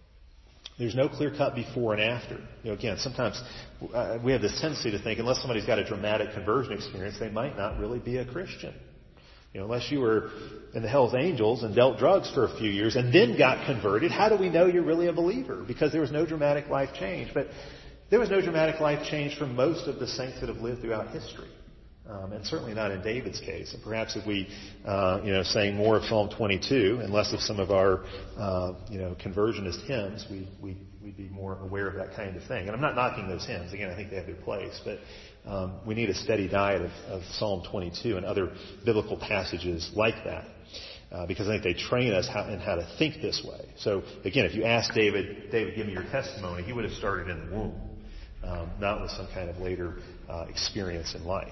There's no clear cut before and after. You know, again, sometimes uh, we have this tendency to think unless somebody's got a dramatic conversion experience, they might not really be a Christian. You know, unless you were in the Hells Angels and dealt drugs for a few years and then got converted, how do we know you're really a believer? Because there was no dramatic life change. But there was no dramatic life change for most of the saints that have lived throughout history. Um, and certainly not in David's case. And perhaps if we, uh, you know, sang more of Psalm twenty-two and less of some of our, uh, you know, conversionist hymns, we, we, we'd be more aware of that kind of thing. And I'm not knocking those hymns. Again, I think they have their place. But um, we need a steady diet of, of Psalm twenty-two and other biblical passages like that. Uh, because I think they train us how, in how to think this way. So, again, if you ask David, David, give me your testimony, he would have started in the womb, um, not with some kind of later uh, experience in life.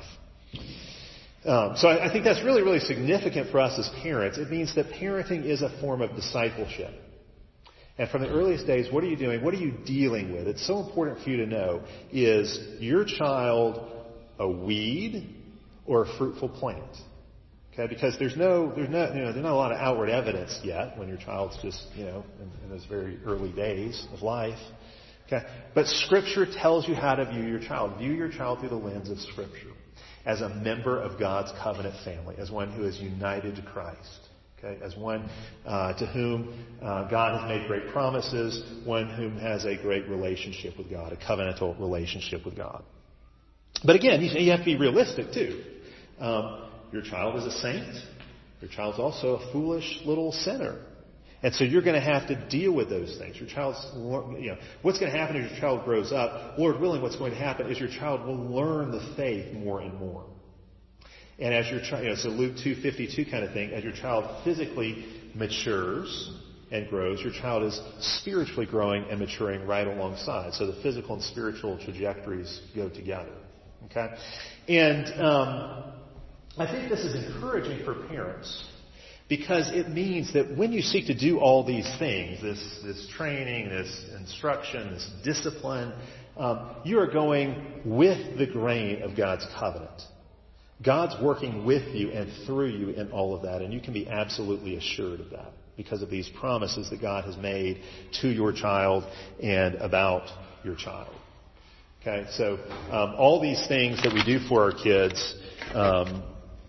Um, so I, I think that's really, really significant for us as parents. It means that parenting is a form of discipleship. And from the earliest days, what are you doing? What are you dealing with? It's so important for you to know, is your child a weed or a fruitful plant? Okay, because there's no, there's no, you know, there's not a lot of outward evidence yet when your child's just, you know, in, in those very early days of life. Okay, but Scripture tells you how to view your child. View your child through the lens of Scripture, as a member of God's covenant family, as one who is united to Christ. Okay, as one uh, to whom uh, God has made great promises, one whom has a great relationship with God, a covenantal relationship with God. But again, you, you have to be realistic too. Um, Your child is a saint. Your child's also a foolish little sinner. And so you're going to have to deal with those things. Your child's, you know, what's going to happen as your child grows up, Lord willing, what's going to happen is your child will learn the faith more and more. And as your child, you know, so Luke two fifty-two kind of thing, as your child physically matures, and grows, your child is spiritually growing and maturing right alongside. So the physical and spiritual trajectories go together. Okay? And um, I think this is encouraging for parents because it means that when you seek to do all these things, this, this training, this instruction, this discipline, um, you are going with the grain of God's covenant. God's working with you and through you in all of that, and you can be absolutely assured of that because of these promises that God has made to your child and about your child. Okay, so um, all these things that we do for our kids, um,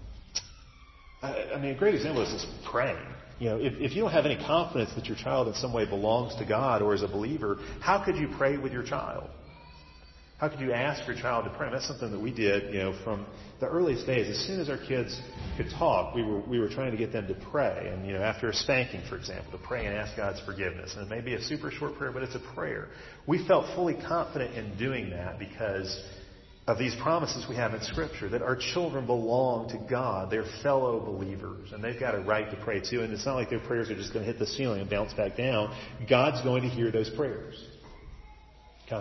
I, I mean, a great example is this praying. You know, if, if you don't have any confidence that your child in some way belongs to God or is a believer, how could you pray with your child? How could you ask your child to pray? And that's something that we did, you know, from the earliest days. As soon as our kids could talk, we were we were trying to get them to pray. And, you know, after a spanking, for example, to pray and ask God's forgiveness. And it may be a super short prayer, but it's a prayer. We felt fully confident in doing that because of these promises we have in Scripture, that our children belong to God. They're fellow believers, and they've got a right to pray too. And it's not like their prayers are just going to hit the ceiling and bounce back down. God's going to hear those prayers. Okay?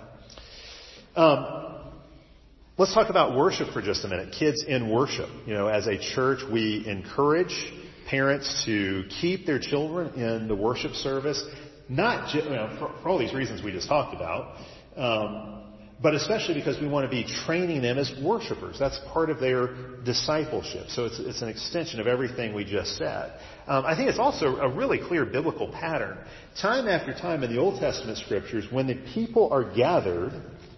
Um, let's talk about worship for just a minute. Kids in worship. You know, as a church, we encourage parents to keep their children in the worship service, not ju- you know, for, for all these reasons we just talked about, um, but especially because we want to be training them as worshipers. That's part of their discipleship. So it's, it's an extension of everything we just said. Um, I think it's also a really clear biblical pattern. Time after time in the Old Testament Scriptures, when the people are gathered,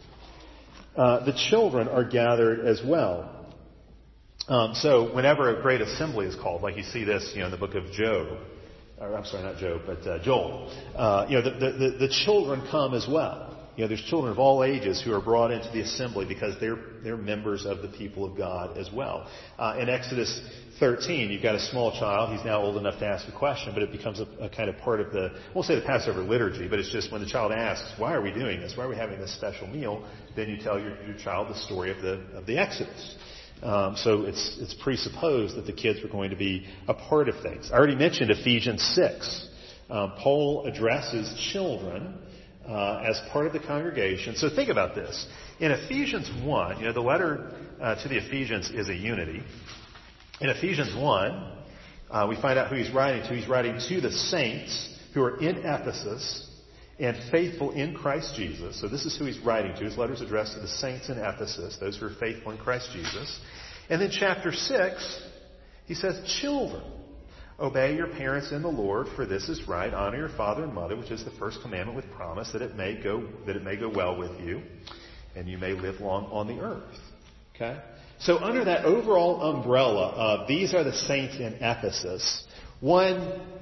Uh, the children are gathered as well. Um, so whenever a great assembly is called, like you see this, you know, in the book of Job, or I'm sorry, not Job, but uh, Joel, uh, you know, the, the, the children come as well. You know, there's children of all ages who are brought into the assembly because they're they're members of the people of God as well. Uh, in Exodus thirteen, you've got a small child. He's now old enough to ask a question, but it becomes a, a kind of part of the, I won't say the Passover liturgy, but it's just when the child asks, why are we doing this? Why are we having this special meal? Then you tell your, your child the story of the of the Exodus. Um, so it's it's presupposed that the kids were going to be a part of things. I already mentioned Ephesians six. Um, Paul addresses children Uh, as part of the congregation. So think about this. In Ephesians one, you know, the letter uh, to the Ephesians is a unity. In Ephesians one, uh, we find out who he's writing to. He's writing to the saints who are in Ephesus and faithful in Christ Jesus. So this is who he's writing to. His letter's addressed to the saints in Ephesus, those who are faithful in Christ Jesus. And then chapter six, he says, children, obey your parents in the Lord, for this is right. Honor your father and mother, which is the first commandment with promise, that it may go that it may go well with you, and you may live long on the earth. Okay? So under that overall umbrella of these are the saints in Ephesus, one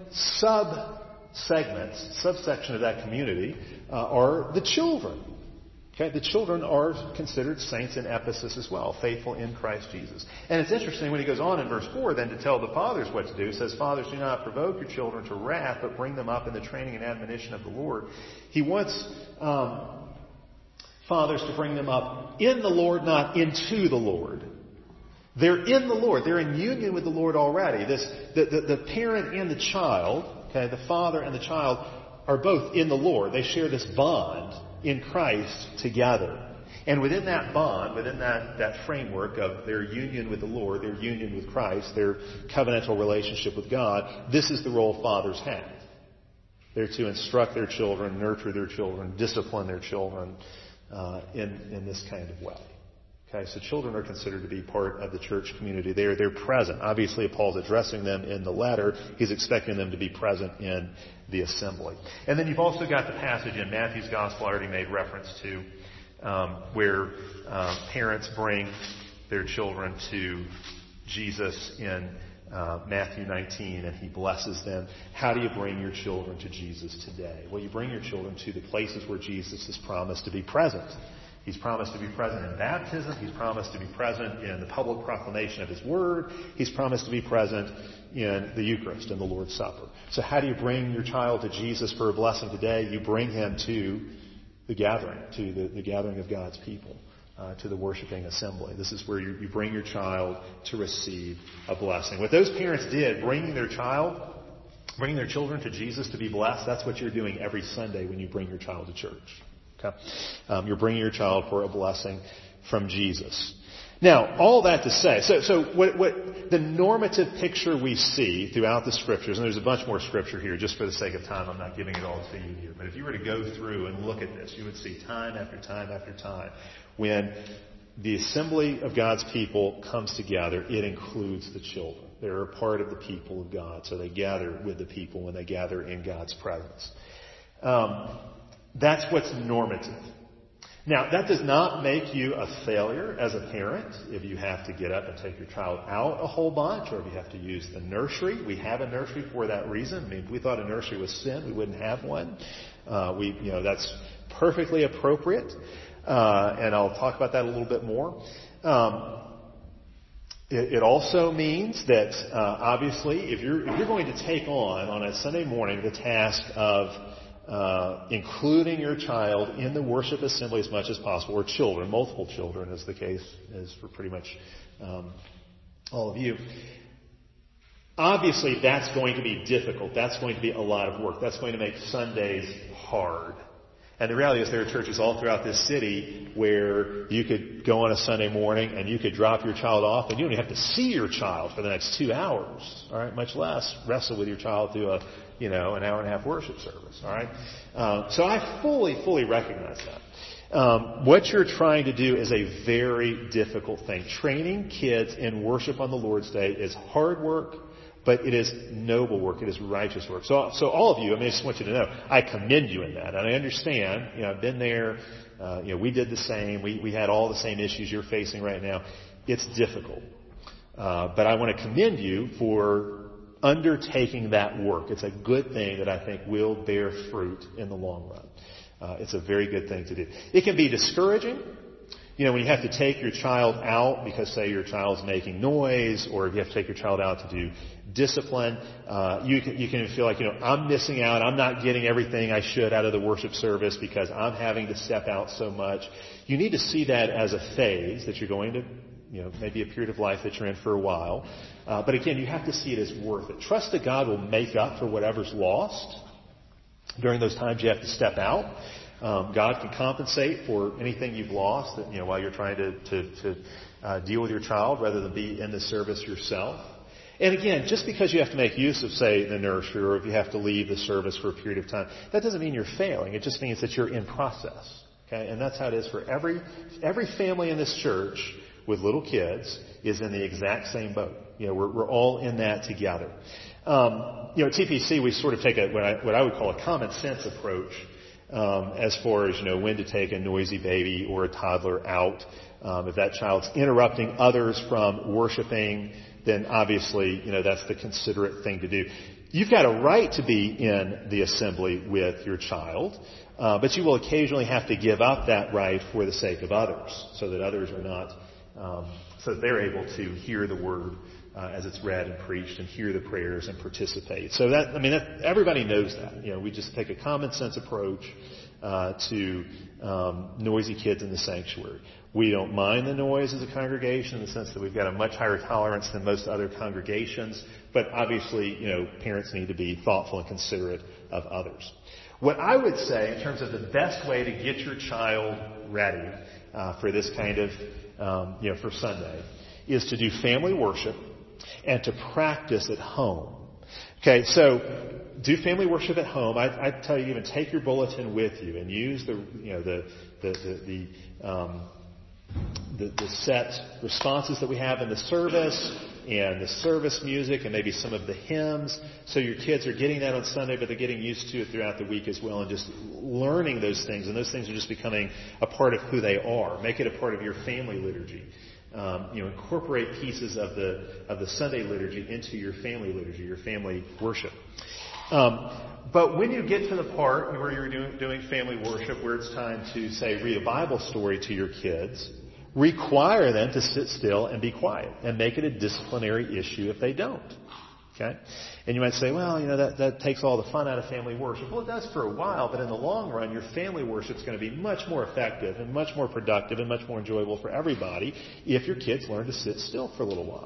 sub-segment, subsection of that community uh, are the children. Okay, the children are considered saints in Ephesus as well, faithful in Christ Jesus. And it's interesting when he goes on in verse four then to tell the fathers what to do. He says, fathers, do not provoke your children to wrath, but bring them up in the training and admonition of the Lord. He wants um, fathers to bring them up in the Lord, not into the Lord. They're in the Lord. They're in union with the Lord already. This, the, the, the parent and the child, okay, the father and the child are both in the Lord. They share this bond in Christ together. And within that bond, within that, that framework of their union with the Lord, their union with Christ, their covenantal relationship with God, this is the role fathers have. They're to instruct their children, nurture their children, discipline their children uh, in, in this kind of way. Okay, so children are considered to be part of the church community. They're, they're present. Obviously, Paul's addressing them in the letter. He's expecting them to be present in the assembly. And then you've also got the passage in Matthew's Gospel I already made reference to, um, where uh, parents bring their children to Jesus in uh, Matthew nineteen, and he blesses them. How do you bring your children to Jesus today? Well, you bring your children to the places where Jesus has promised to be present. He's promised to be present in baptism. He's promised to be present in the public proclamation of His Word. He's promised to be present in the Eucharist and the Lord's Supper. So how do you bring your child to Jesus for a blessing today? You bring him to the gathering, to the, the gathering of God's people, uh, to the worshiping assembly. This is where you, you bring your child to receive a blessing. What those parents did, bringing their child, bringing their children to Jesus to be blessed, that's what you're doing every Sunday when you bring your child to church. Okay? Um, you're bringing your child for a blessing from Jesus. Now, all that to say, so, so what, what the normative picture we see throughout the Scriptures, and there's a bunch more Scripture here, just for the sake of time, I'm not giving it all to you here, but if you were to go through and look at this, you would see time after time after time, when the assembly of God's people comes together, it includes the children. They're a part of the people of God, so they gather with the people when they gather in God's presence. Um, that's what's normative. Now, that does not make you a failure as a parent if you have to get up and take your child out a whole bunch, or if you have to use the nursery. We have a nursery for that reason. I mean, if we thought a nursery was sin, we wouldn't have one. Uh, we, you know, that's perfectly appropriate, uh, and I'll talk about that a little bit more. Um, it, it also means that uh, obviously, if you're if you're going to take on on a Sunday morning the task of Uh, including your child in the worship assembly as much as possible, or children, multiple children, as the case is for pretty much um, all of you. Obviously, that's going to be difficult. That's going to be a lot of work. That's going to make Sundays hard. And the reality is there are churches all throughout this city where you could go on a Sunday morning and you could drop your child off and you don't even have to see your child for the next two hours, all right, much less wrestle with your child through a, you know, an hour and a half worship service, all right? Uh, so I fully, fully recognize that. Um, what you're trying to do is a very difficult thing. Training kids in worship on the Lord's Day is hard work, but it is noble work. It is righteous work. So, so all of you, I mean, I just want you to know, I commend you in that. And I understand, you know, I've been there. Uh, you know, we did the same. We, we had all the same issues you're facing right now. It's difficult. Uh, but I want to commend you for undertaking that work. It's a good thing that I think will bear fruit in the long run. Uh, it's a very good thing to do. It can be discouraging. You know, when you have to take your child out because, say, your child's making noise, or if you have to take your child out to do discipline, uh, you can, you can feel like, you know, I'm missing out. I'm not getting everything I should out of the worship service because I'm having to step out so much. You need to see that as a phase that you're going to, you know, maybe a period of life that you're in for a while. Uh, but again, you have to see it as worth it. Trust that God will make up for whatever's lost during those times you have to step out. Um, God can compensate for anything you've lost, that, you know, while you're trying to to, to uh, deal with your child, rather than be in the service yourself. And again, just because you have to make use of, say, the nursery, or if you have to leave the service for a period of time, that doesn't mean you're failing. It just means that you're in process. Okay, and that's how it is for every every family in this church with little kids is in the exact same boat. You know, we're we're all in that together. Um, you know, at T P C we sort of take a what I what I would call a common sense approach. Um, as far as, you know, when to take a noisy baby or a toddler out. Um, if that child's interrupting others from worshiping, then obviously, you know, that's the considerate thing to do. You've got a right to be in the assembly with your child, uh, but you will occasionally have to give up that right for the sake of others, so that others are not, um, so that they're able to hear the word Uh, as it's read and preached, and hear the prayers and participate. So that, I mean, that, everybody knows that. You know, we just take a common sense approach uh, to um, noisy kids in the sanctuary. We don't mind the noise as a congregation in the sense that we've got a much higher tolerance than most other congregations. But obviously, you know, parents need to be thoughtful and considerate of others. What I would say in terms of the best way to get your child ready uh, for this kind of, um, you know, for Sunday, is to do family worship and to practice at home. Okay, so do family worship at home. I, I tell you, even take your bulletin with you and use the, you know, the the the the, um, the the set responses that we have in the service and the service music and maybe some of the hymns. So your kids are getting that on Sunday, but they're getting used to it throughout the week as well, and just learning those things. And those things are just becoming a part of who they are. Make it a part of your family liturgy. Um, you know, incorporate pieces of the of the Sunday liturgy into your family liturgy, your family worship. Um, but when you get to the part where you're doing, doing family worship, where it's time to, say, read a Bible story to your kids, require them to sit still and be quiet, and make it a disciplinary issue if they don't. Okay? And you might say, well, you know, that, that takes all the fun out of family worship. Well, it does for a while, but in the long run, your family worship is going to be much more effective and much more productive and much more enjoyable for everybody if your kids learn to sit still for a little while.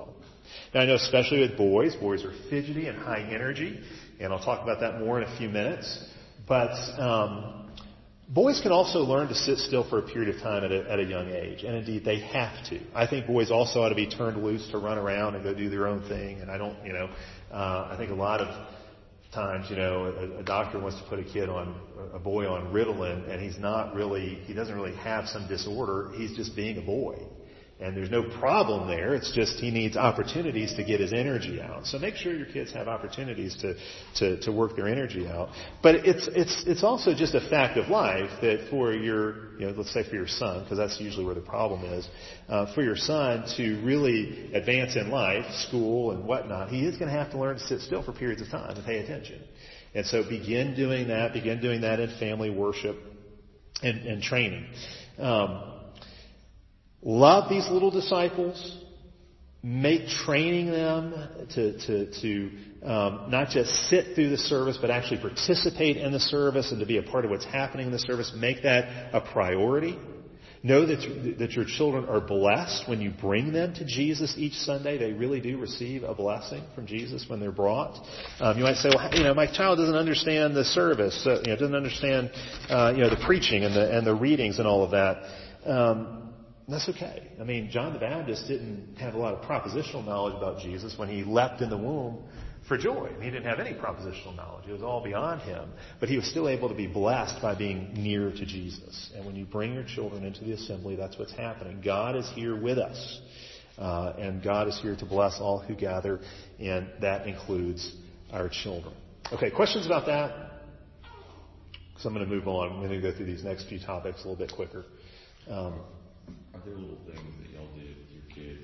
Now, I know especially with boys, boys are fidgety and high energy, and I'll talk about that more in a few minutes. But um, boys can also learn to sit still for a period of time at a, at a young age, and indeed they have to. I think boys also ought to be turned loose to run around and go do their own thing, and I don't, you know, uh, I think a lot of times, you know, a, a doctor wants to put a kid on, a boy on Ritalin, and he's not really, he doesn't really have some disorder. He's just being a boy. And there's no problem there. It's just he needs opportunities to get his energy out. So make sure your kids have opportunities to, to, to work their energy out. But it's, it's, it's also just a fact of life that for your, you know, let's say for your son, because that's usually where the problem is, uh, for your son to really advance in life, school and whatnot, he is going to have to learn to sit still for periods of time and pay attention. And so begin doing that, begin doing that in family worship and, and training. Um, Love these little disciples. Make training them to to to um, not just sit through the service, but actually participate in the service and to be a part of what's happening in the service. Make that a priority. Know that that your children are blessed when you bring them to Jesus each Sunday. They really do receive a blessing from Jesus when they're brought. Um, you might say, well, you know, my child doesn't understand the service. Uh, you know, doesn't understand uh, you know the preaching and the and the readings and all of that. Um, That's okay. I mean, John the Baptist didn't have a lot of propositional knowledge about Jesus when he leapt in the womb for joy. He didn't have any propositional knowledge. It was all beyond him. But he was still able to be blessed by being near to Jesus. And when you bring your children into the assembly, that's what's happening. God is here with us. Uh, and God is here to bless all who gather. And that includes our children. Okay, questions about that? Because I'm going to move on. I'm going to go through these next few topics a little bit quicker. Um, Are there little things that y'all do with your kids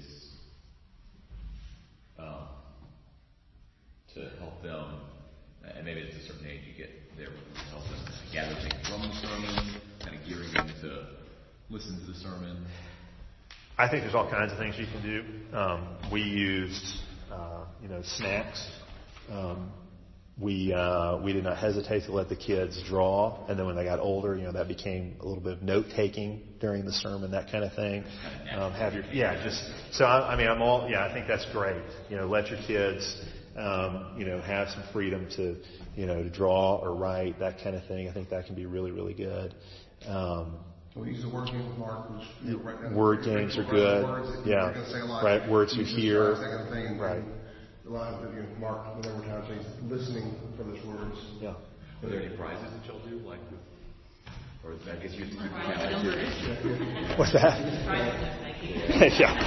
um, to help them, and maybe it's a certain age you get there, to help them gather things from the sermon, kind of gearing them to listen to the sermon? I think there's all kinds of things you can do. Um, we used, uh, you know, snacks. Um, We uh, we did not hesitate to let the kids draw, and then when they got older, you know, that became a little bit of note taking during the sermon, that kind of thing. Um, have your yeah, just so I, I mean, I'm all yeah. I think that's great. You know, let your kids, um, you know, have some freedom to, you know, to draw or write, that kind of thing. I think that can be really really good. Um, We use the word game with Mark. Which, you know, right now, word games are good. Yeah, right. Words you hear. That kind of thing. Right. A lot of, you know, Mark, whenever times he's listening from his words. Yeah. Are there any prizes that y'all do, like, with, or I guess you have to do kind of What's that? Yeah.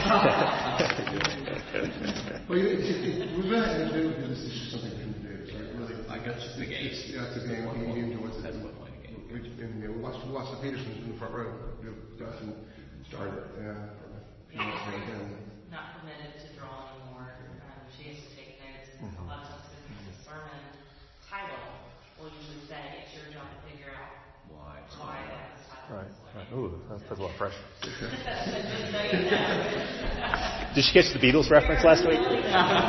Well, it, it, it, we really had to do because this is just something we can do. So it really, I guess it's the game. Yeah, it's a game. We can enjoy it. That's what playing a game. We, and, you know, we watched, we watched the Petersons in the front row. You know, Dustin started it. Yeah. Not permitted to draw anymore. Um, she used to take notes. Mm-hmm. A lot of times in the sermon title will usually say it's your job to figure out Why? why that's title. Right. Right. Ooh, that puts a lot of pressure. Just so you know. Did she catch the Beatles reference last week? that,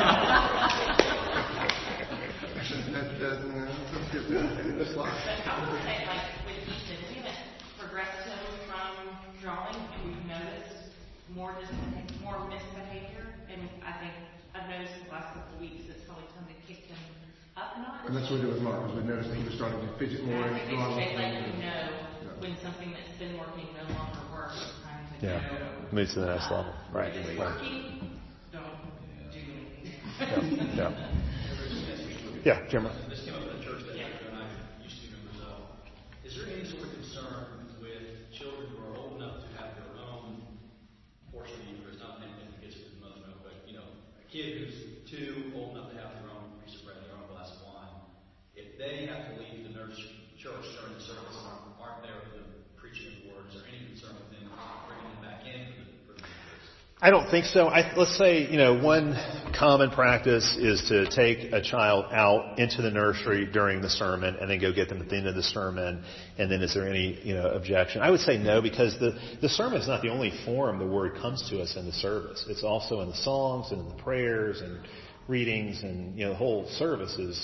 that, uh, that's But I would say, like, with Ethan, we have progressed him from drawing, and we've noticed more dis- more misbehavior, and I think I've noticed in the last couple of weeks it's probably time to kick him up a notch. And that's what we do with Mark, because we noticed that he was starting to fidget more. And I and think draw they should more let things. you know Yeah. when something that's been working no longer works. It's time to Yeah. go. Moves to the next level. Right. If it's Right. working, don't do anything. Yeah. Yeah. Yeah, Jim. This came up in a church that Andrew and I used to be members of. Is there any sort of concern with children who are old enough to have their own portion of the Eucharist, not anything that gets to the mother milk, but, you know, a kid who's two, old enough to have their own piece of bread, their own glass of wine, if they have to leave the nursery church during the service and aren't, aren't there for the preaching of the word, is there any concern with them bringing them back in for the, for the Eucharist? I don't think so. I, let's say, you know, one common practice is to take a child out into the nursery during the sermon and then go get them at the end of the sermon. And then is there any, you know, objection? I would say no, because the, the sermon is not the only form the word comes to us in the service. It's also in the songs and in the prayers and readings, and, you know, the whole service is,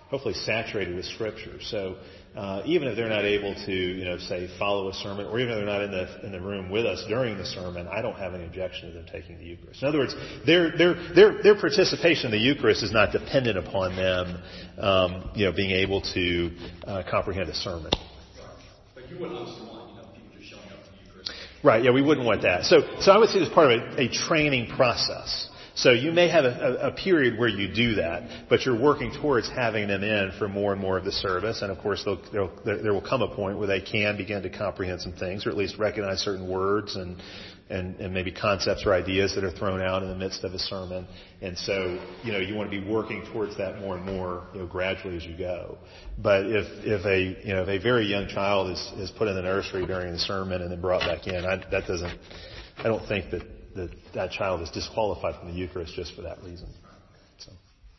hopefully saturated with Scripture. So uh, even if they're not able to, you know, say follow a sermon, or even if they're not in the in the room with us during the sermon, I don't have any objection to them taking the Eucharist. In other words, their their their their participation in the Eucharist is not dependent upon them, um, you know, being able to uh, comprehend a sermon. But you wouldn't obviously want, you know, people just showing up to the Eucharist. Right? Yeah, we wouldn't want that. So so I would see this part of a, a training process. So you may have a, a, a period where you do that, but you're working towards having them in for more and more of the service. And of course, they'll, they'll, there will come a point where they can begin to comprehend some things, or at least recognize certain words and, and, and maybe concepts or ideas that are thrown out in the midst of a sermon. And so, you know, you want to be working towards that more and more, you know, gradually as you go. But if, if a, you know, if a very young child is, is put in the nursery during the sermon and then brought back in, I, that doesn't, I don't think that that that child is disqualified from the Eucharist just for that reason. So.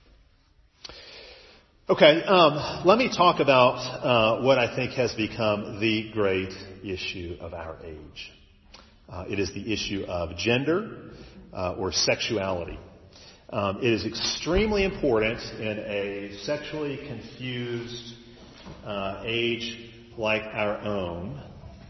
Okay, um, let me talk about uh, what I think has become the great issue of our age. Uh, it is the issue of gender uh, or sexuality. Um, it is extremely important in a sexually confused uh, age like our own,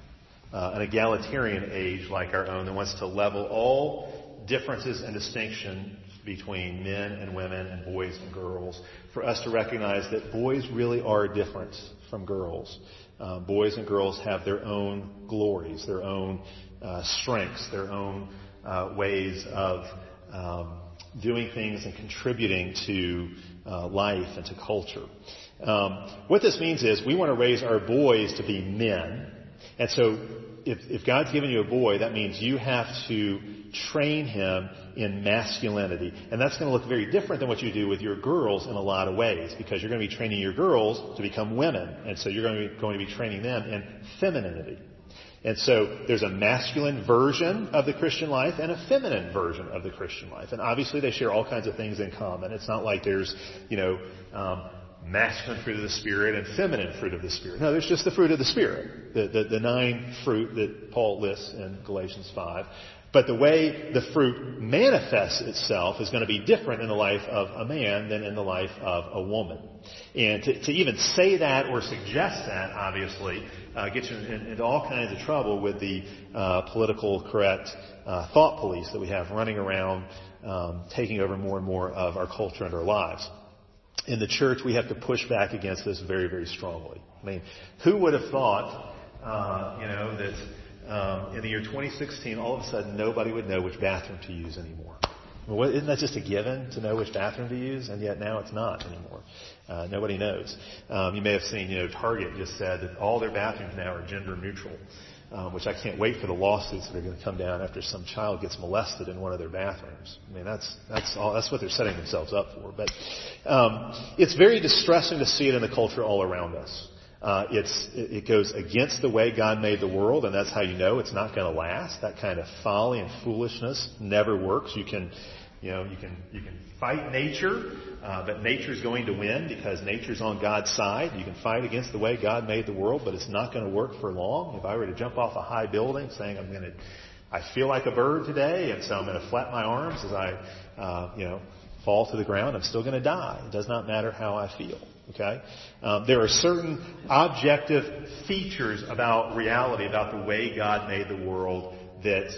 Uh, an egalitarian age like our own that wants to level all differences and distinctions between men and women and boys and girls, for us to recognize that boys really are different from girls. Uh, boys and girls have their own glories, their own uh, strengths, their own uh, ways of um, doing things and contributing to uh, life and to culture. Um, what this means is we want to raise our boys to be men. And so if, if God's given you a boy, that means you have to train him in masculinity. And that's going to look very different than what you do with your girls in a lot of ways, because you're going to be training your girls to become women. And so you're going to be, going to be training them in femininity. And so there's a masculine version of the Christian life and a feminine version of the Christian life. And obviously they share all kinds of things in common. It's not like there's, you know, um, masculine fruit of the Spirit and feminine fruit of the Spirit. No, there's just the fruit of the Spirit, the, the, the nine fruit that Paul lists in Galatians five. But the way the fruit manifests itself is going to be different in the life of a man than in the life of a woman. And to, to even say that or suggest that, obviously, uh, gets you in, into all kinds of trouble with the uh, political correct uh, thought police that we have running around, um, taking over more and more of our culture and our lives. In the church, we have to push back against this very, very strongly. I mean, who would have thought, uh, you know, that um, in the year twenty sixteen, all of a sudden, nobody would know which bathroom to use anymore? Well, what, isn't that just a given to know which bathroom to use? And yet now it's not anymore. Uh, nobody knows. Um, you may have seen, you know, Target just said that all their bathrooms now are gender neutral. Um, which I can't wait for the lawsuits that are going to come down after some child gets molested in one of their bathrooms. I mean, that's that's all. That's what they're setting themselves up for. But um, it's very distressing to see it in the culture all around us. Uh, it's it, it goes against the way God made the world, and that's how you know it's not going to last. That kind of folly and foolishness never works. You can, you know, you can you can fight nature, uh, but nature's going to win because nature's on God's side. You can fight against the way God made the world, but it's not going to work for long. If I were to jump off a high building saying I'm going to, I feel like a bird today, and so I'm going to flap my arms as I, uh, you know, fall to the ground, I'm still going to die. It does not matter how I feel. Okay? Um, there are certain objective features about reality, about the way God made the world, that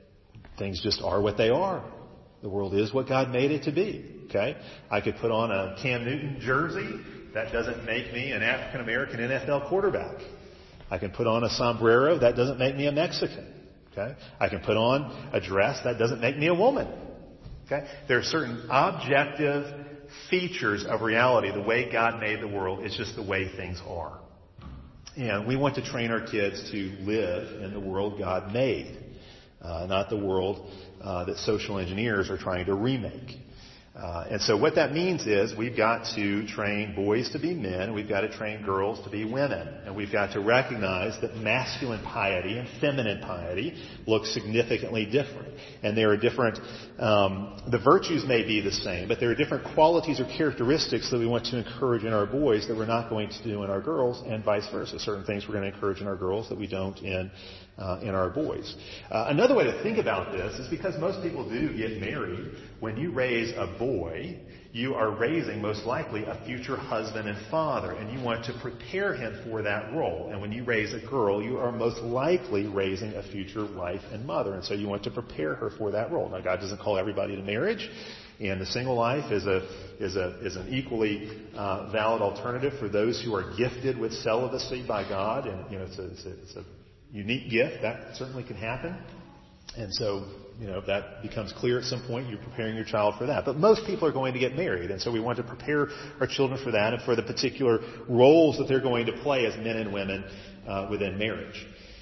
things just are what they are. The world is what God made it to be. Okay? I could put on a Cam Newton jersey. That doesn't make me an African American N F L quarterback. I can put on a sombrero. That doesn't make me a Mexican. Okay? I can put on a dress. That doesn't make me a woman. Okay? There are certain objective features of reality. The way God made the world is just the way things are. And we want to train our kids to live in the world God made, uh, not the world uh, that social engineers are trying to remake. Uh, and so what that means is we've got to train boys to be men, we've got to train girls to be women, and we've got to recognize that masculine piety and feminine piety look significantly different. And there are different, um, the virtues may be the same, but there are different qualities or characteristics that we want to encourage in our boys that we're not going to do in our girls, and vice versa. Certain things we're going to encourage in our girls that we don't in uh, in our boys. Uh, another way to think about this is because most people do get married, when you raise a boy, you are raising most likely a future husband and father, and you want to prepare him for that role. And when you raise a girl, you are most likely raising a future wife and mother, and so you want to prepare her for that role. Now, God doesn't call everybody to marriage, and the single life is a is a is an equally uh, valid alternative for those who are gifted with celibacy by God, and you know it's a, it's a, it's a unique gift that certainly can happen, and so. You know, if that becomes clear at some point, you're preparing your child for that. But most people are going to get married, and so we want to prepare our children for that and for the particular roles that they're going to play as men and women uh, within marriage.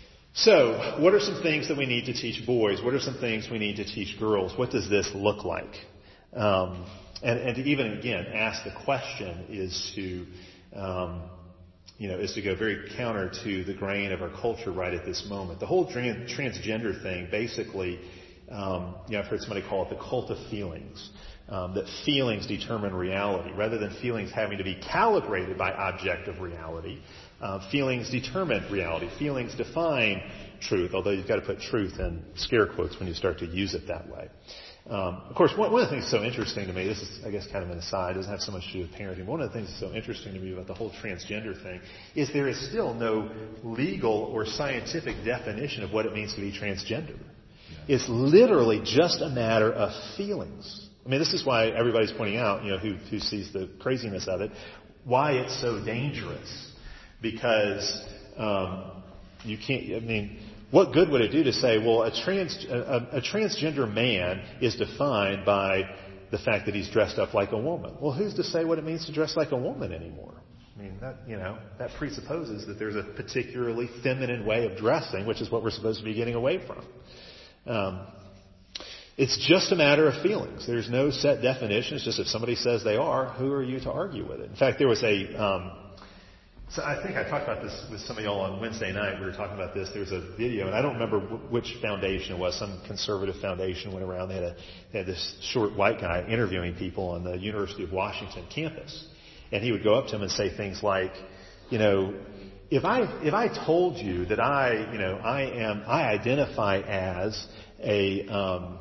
So, what are some things that we need to teach boys? What are some things we need to teach girls? What does this look like? Um, and, and to even, again, ask the question is to... Um, you know, is to go very counter to the grain of our culture right at this moment. The whole trans- transgender thing, basically, um, you know, I've heard somebody call it the cult of feelings, um, that feelings determine reality. Rather than feelings having to be calibrated by objective reality, uh, feelings determine reality. Feelings define truth, although you've got to put truth in scare quotes when you start to use it that way. Um, of course, one, one of the things that's so interesting to me, this is, I guess, kind of an aside, doesn't have so much to do with parenting. One of the things that's so interesting to me about the whole transgender thing is there is still no legal or scientific definition of what it means to be transgender. Yeah. It's literally just a matter of feelings. I mean, this is why everybody's pointing out, you know, who, who sees the craziness of it, why it's so dangerous. Because um, you can't, I mean... What good would it do to say, well, a, trans, a, a transgender man is defined by the fact that he's dressed up like a woman? Well, who's to say what it means to dress like a woman anymore? I mean, that, you know, that presupposes that there's a particularly feminine way of dressing, which is what we're supposed to be getting away from. Um, it's just a matter of feelings. There's no set definition. It's just if somebody says they are, who are you to argue with it? In fact, there was a... Um, So I think I talked about this with some of y'all on Wednesday night. We were talking about this. There was a video, and I don't remember which foundation it was. Some conservative foundation went around. They had, a, they had this short white guy interviewing people on the University of Washington campus. And he would go up to them and say things like, you know, if I if I told you that I, you know, I am I identify as a um,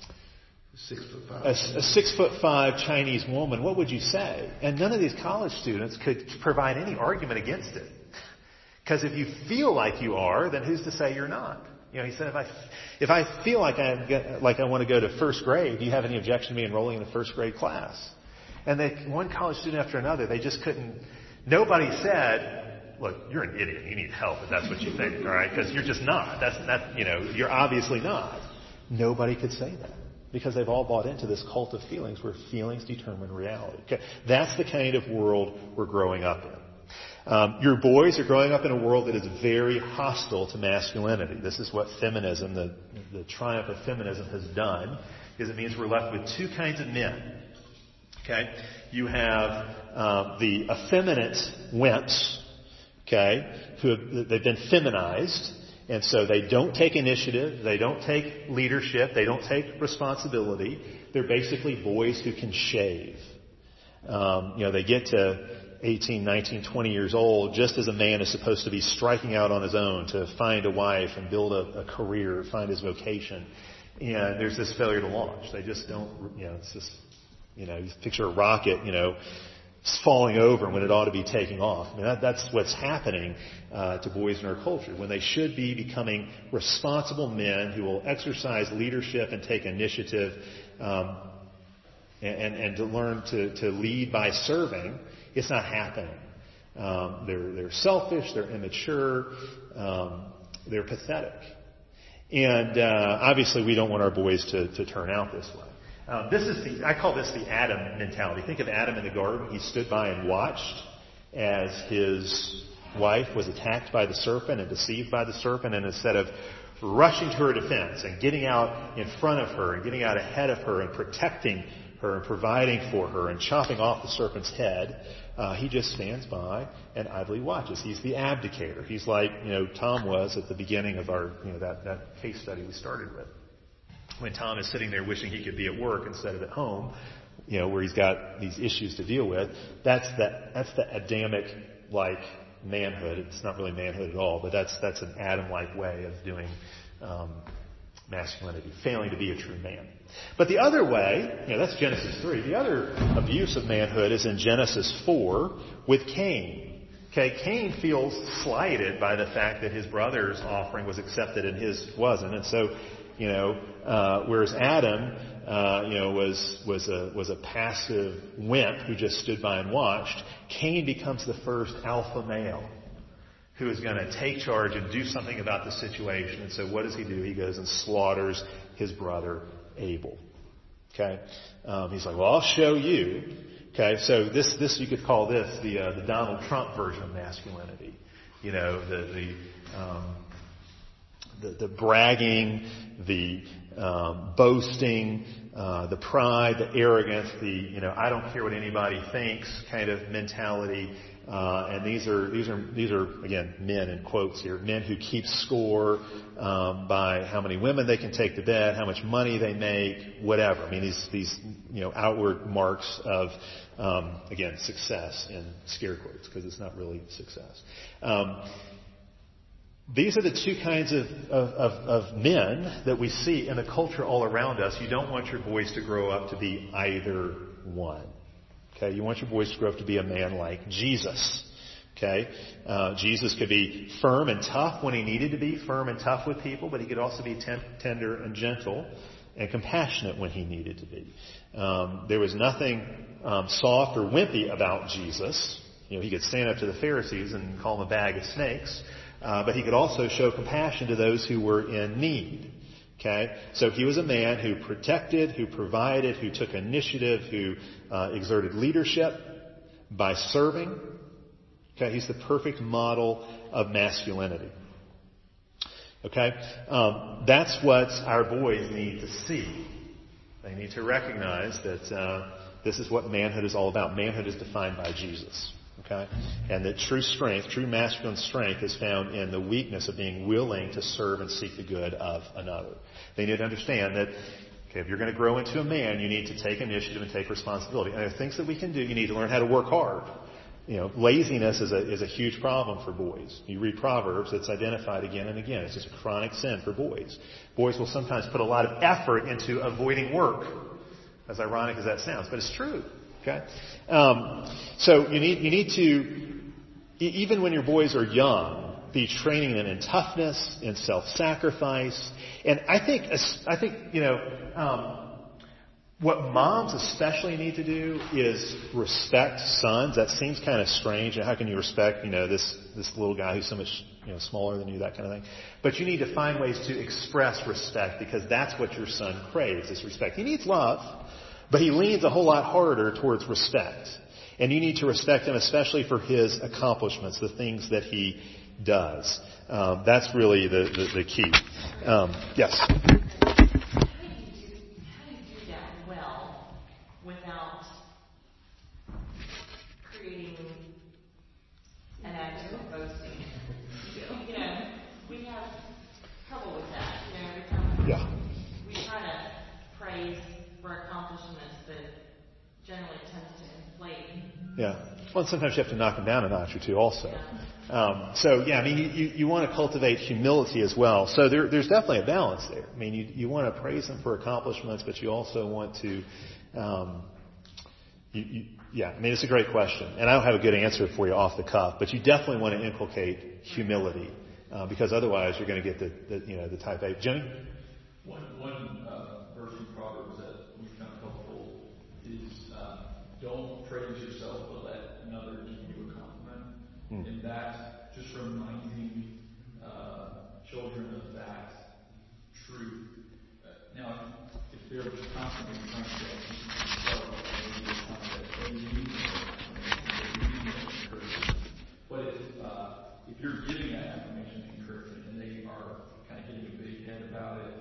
Six foot five. A, a six foot five Chinese woman, what would you say? And none of these college students could provide any argument against it. Because if you feel like you are, then who's to say you're not? You know, he said, if I, if I feel like I like I want to go to first grade, do you have any objection to me enrolling in a first grade class? And they, one college student after another, they just couldn't, nobody said, look, you're an idiot. You need help if that's what you think, all right? Because you're just not. That's, that, you know, you're obviously not. Nobody could say that. Because they've all bought into this cult of feelings where feelings determine reality. Okay? That's the kind of world we're growing up in. Um, your boys are growing up in a world that is very hostile to masculinity. This is what feminism, the, the triumph of feminism has done, is it means we're left with two kinds of men. Okay? You have uh, the effeminate wimps, okay, who have, they've been feminized. And so they don't take initiative, they don't take leadership, they don't take responsibility. They're basically boys who can shave. Um, you know, they get to eighteen, nineteen, twenty years old just as a man is supposed to be striking out on his own to find a wife and build a, a career, find his vocation. And there's this failure to launch. They just don't, you know, it's just, you know, you picture a rocket, you know, falling over when it ought to be taking off. I mean, that, that's what's happening uh, to boys in our culture when they should be becoming responsible men who will exercise leadership and take initiative um, and, and, and to learn to, to lead by serving. It's not happening. Um, they're, they're selfish. They're immature. Um, they're pathetic. And uh, obviously, we don't want our boys to, to turn out this way. Um, this is the, I call this the Adam mentality. Think of Adam in the garden. He stood by and watched as his wife was attacked by the serpent and deceived by the serpent. And instead of rushing to her defense and getting out in front of her and getting out ahead of her and protecting her and providing for her and chopping off the serpent's head, uh, he just stands by and idly watches. He's the abdicator. He's like, you know, Tom was at the beginning of our, you know, that, that case study we started with. When Tom is sitting there wishing he could be at work instead of at home, you know, where he's got these issues to deal with, that's the, that's the Adamic, like, manhood. It's not really manhood at all, but that's that's an Adam-like way of doing um, masculinity, failing to be a true man. But the other way, you know, that's Genesis three. The other abuse of manhood is in Genesis four with Cain. Okay, Cain feels slighted by the fact that his brother's offering was accepted and his wasn't, and so, you know, uh, whereas Adam, uh, you know, was was a was a passive wimp who just stood by and watched, Cain becomes the first alpha male who is going to take charge and do something about the situation. And so what does he do? He goes and slaughters his brother Abel. Okay? Um, he's like, well, I'll show you. Okay? So this, this you could call this the, uh, the Donald Trump version of masculinity. You know, the, the, um, the, the bragging, the, um, boasting, uh, the pride, the arrogance, the, you know, I don't care what anybody thinks kind of mentality. Uh, and these are, these are, these are, again, men in quotes here, men who keep score, um, by how many women they can take to bed, how much money they make, whatever. I mean, these, these, you know, outward marks of, um, again, success in scare quotes, because it's not really success. Um, these are the two kinds of, of, of, of men that we see in the culture all around us. You don't want your boys to grow up to be either one. Okay, you want your boys to grow up to be a man like Jesus. Okay, uh, Jesus could be firm and tough when he needed to be firm and tough with people, but he could also be ten- tender and gentle and compassionate when he needed to be. Um, there was nothing um, soft or wimpy about Jesus. You know, he could stand up to the Pharisees and call them a bag of snakes, uh, but he could also show compassion to those who were in need. Okay, so he was a man who protected, who provided, who took initiative, who uh, exerted leadership by serving. Okay, he's the perfect model of masculinity. Okay, um, that's what our boys need to see. They need to recognize that uh, this is what manhood is all about. Manhood is defined by Jesus. Okay, and that true strength, true masculine strength, is found in the weakness of being willing to serve and seek the good of another. They need to understand that, okay, if you're going to grow into a man, you need to take initiative and take responsibility. And there are things that we can do. You need to learn how to work hard. You know, laziness is a is a huge problem for boys. You read Proverbs, it's identified again and again. It's just a chronic sin for boys. Boys will sometimes put a lot of effort into avoiding work, as ironic as that sounds, but it's true. Okay, um, so you need you need to, even when your boys are young, be training them in toughness, in self-sacrifice, and I think I think you know um, what moms especially need to do is respect sons. That seems kind of strange. How can you respect you know this this little guy who's so much you know smaller than you, that kind of thing? But you need to find ways to express respect, because that's what your son craves, is respect. He needs love. But he leans a whole lot harder towards respect. And you need to respect him, especially for his accomplishments, the things that he does. Um, that's really the, the, the key. Um, yes? How do you do, how do you do that well without creating an act of boasting? You know, we have trouble with that. You know, every time Yeah. we try to praise for accomplishments that generally tends to inflate. Yeah. Well, sometimes you have to knock them down a notch or two also. Um, so, yeah, I mean, you, you, you want to cultivate humility as well. So there, there's definitely a balance there. I mean, you, you want to praise them for accomplishments, but you also want to, um, you, you, yeah, I mean, it's a great question. And I don't have a good answer for you off the cuff, but you definitely want to inculcate humility, uh, because otherwise you're going to get the, the, you know, the type A. Jimmy? One, one, uh, verse in Proverbs that we found helpful is, uh, don't praise yourself, but let another give you a compliment. Mm. And that just reminding, uh, children of that truth. Uh, now, if they're just constantly trying to get themselves, maybe it's not that they need encouragement. But if, uh, if you're giving that affirmation and encouragement and they are kind of getting a big head about it,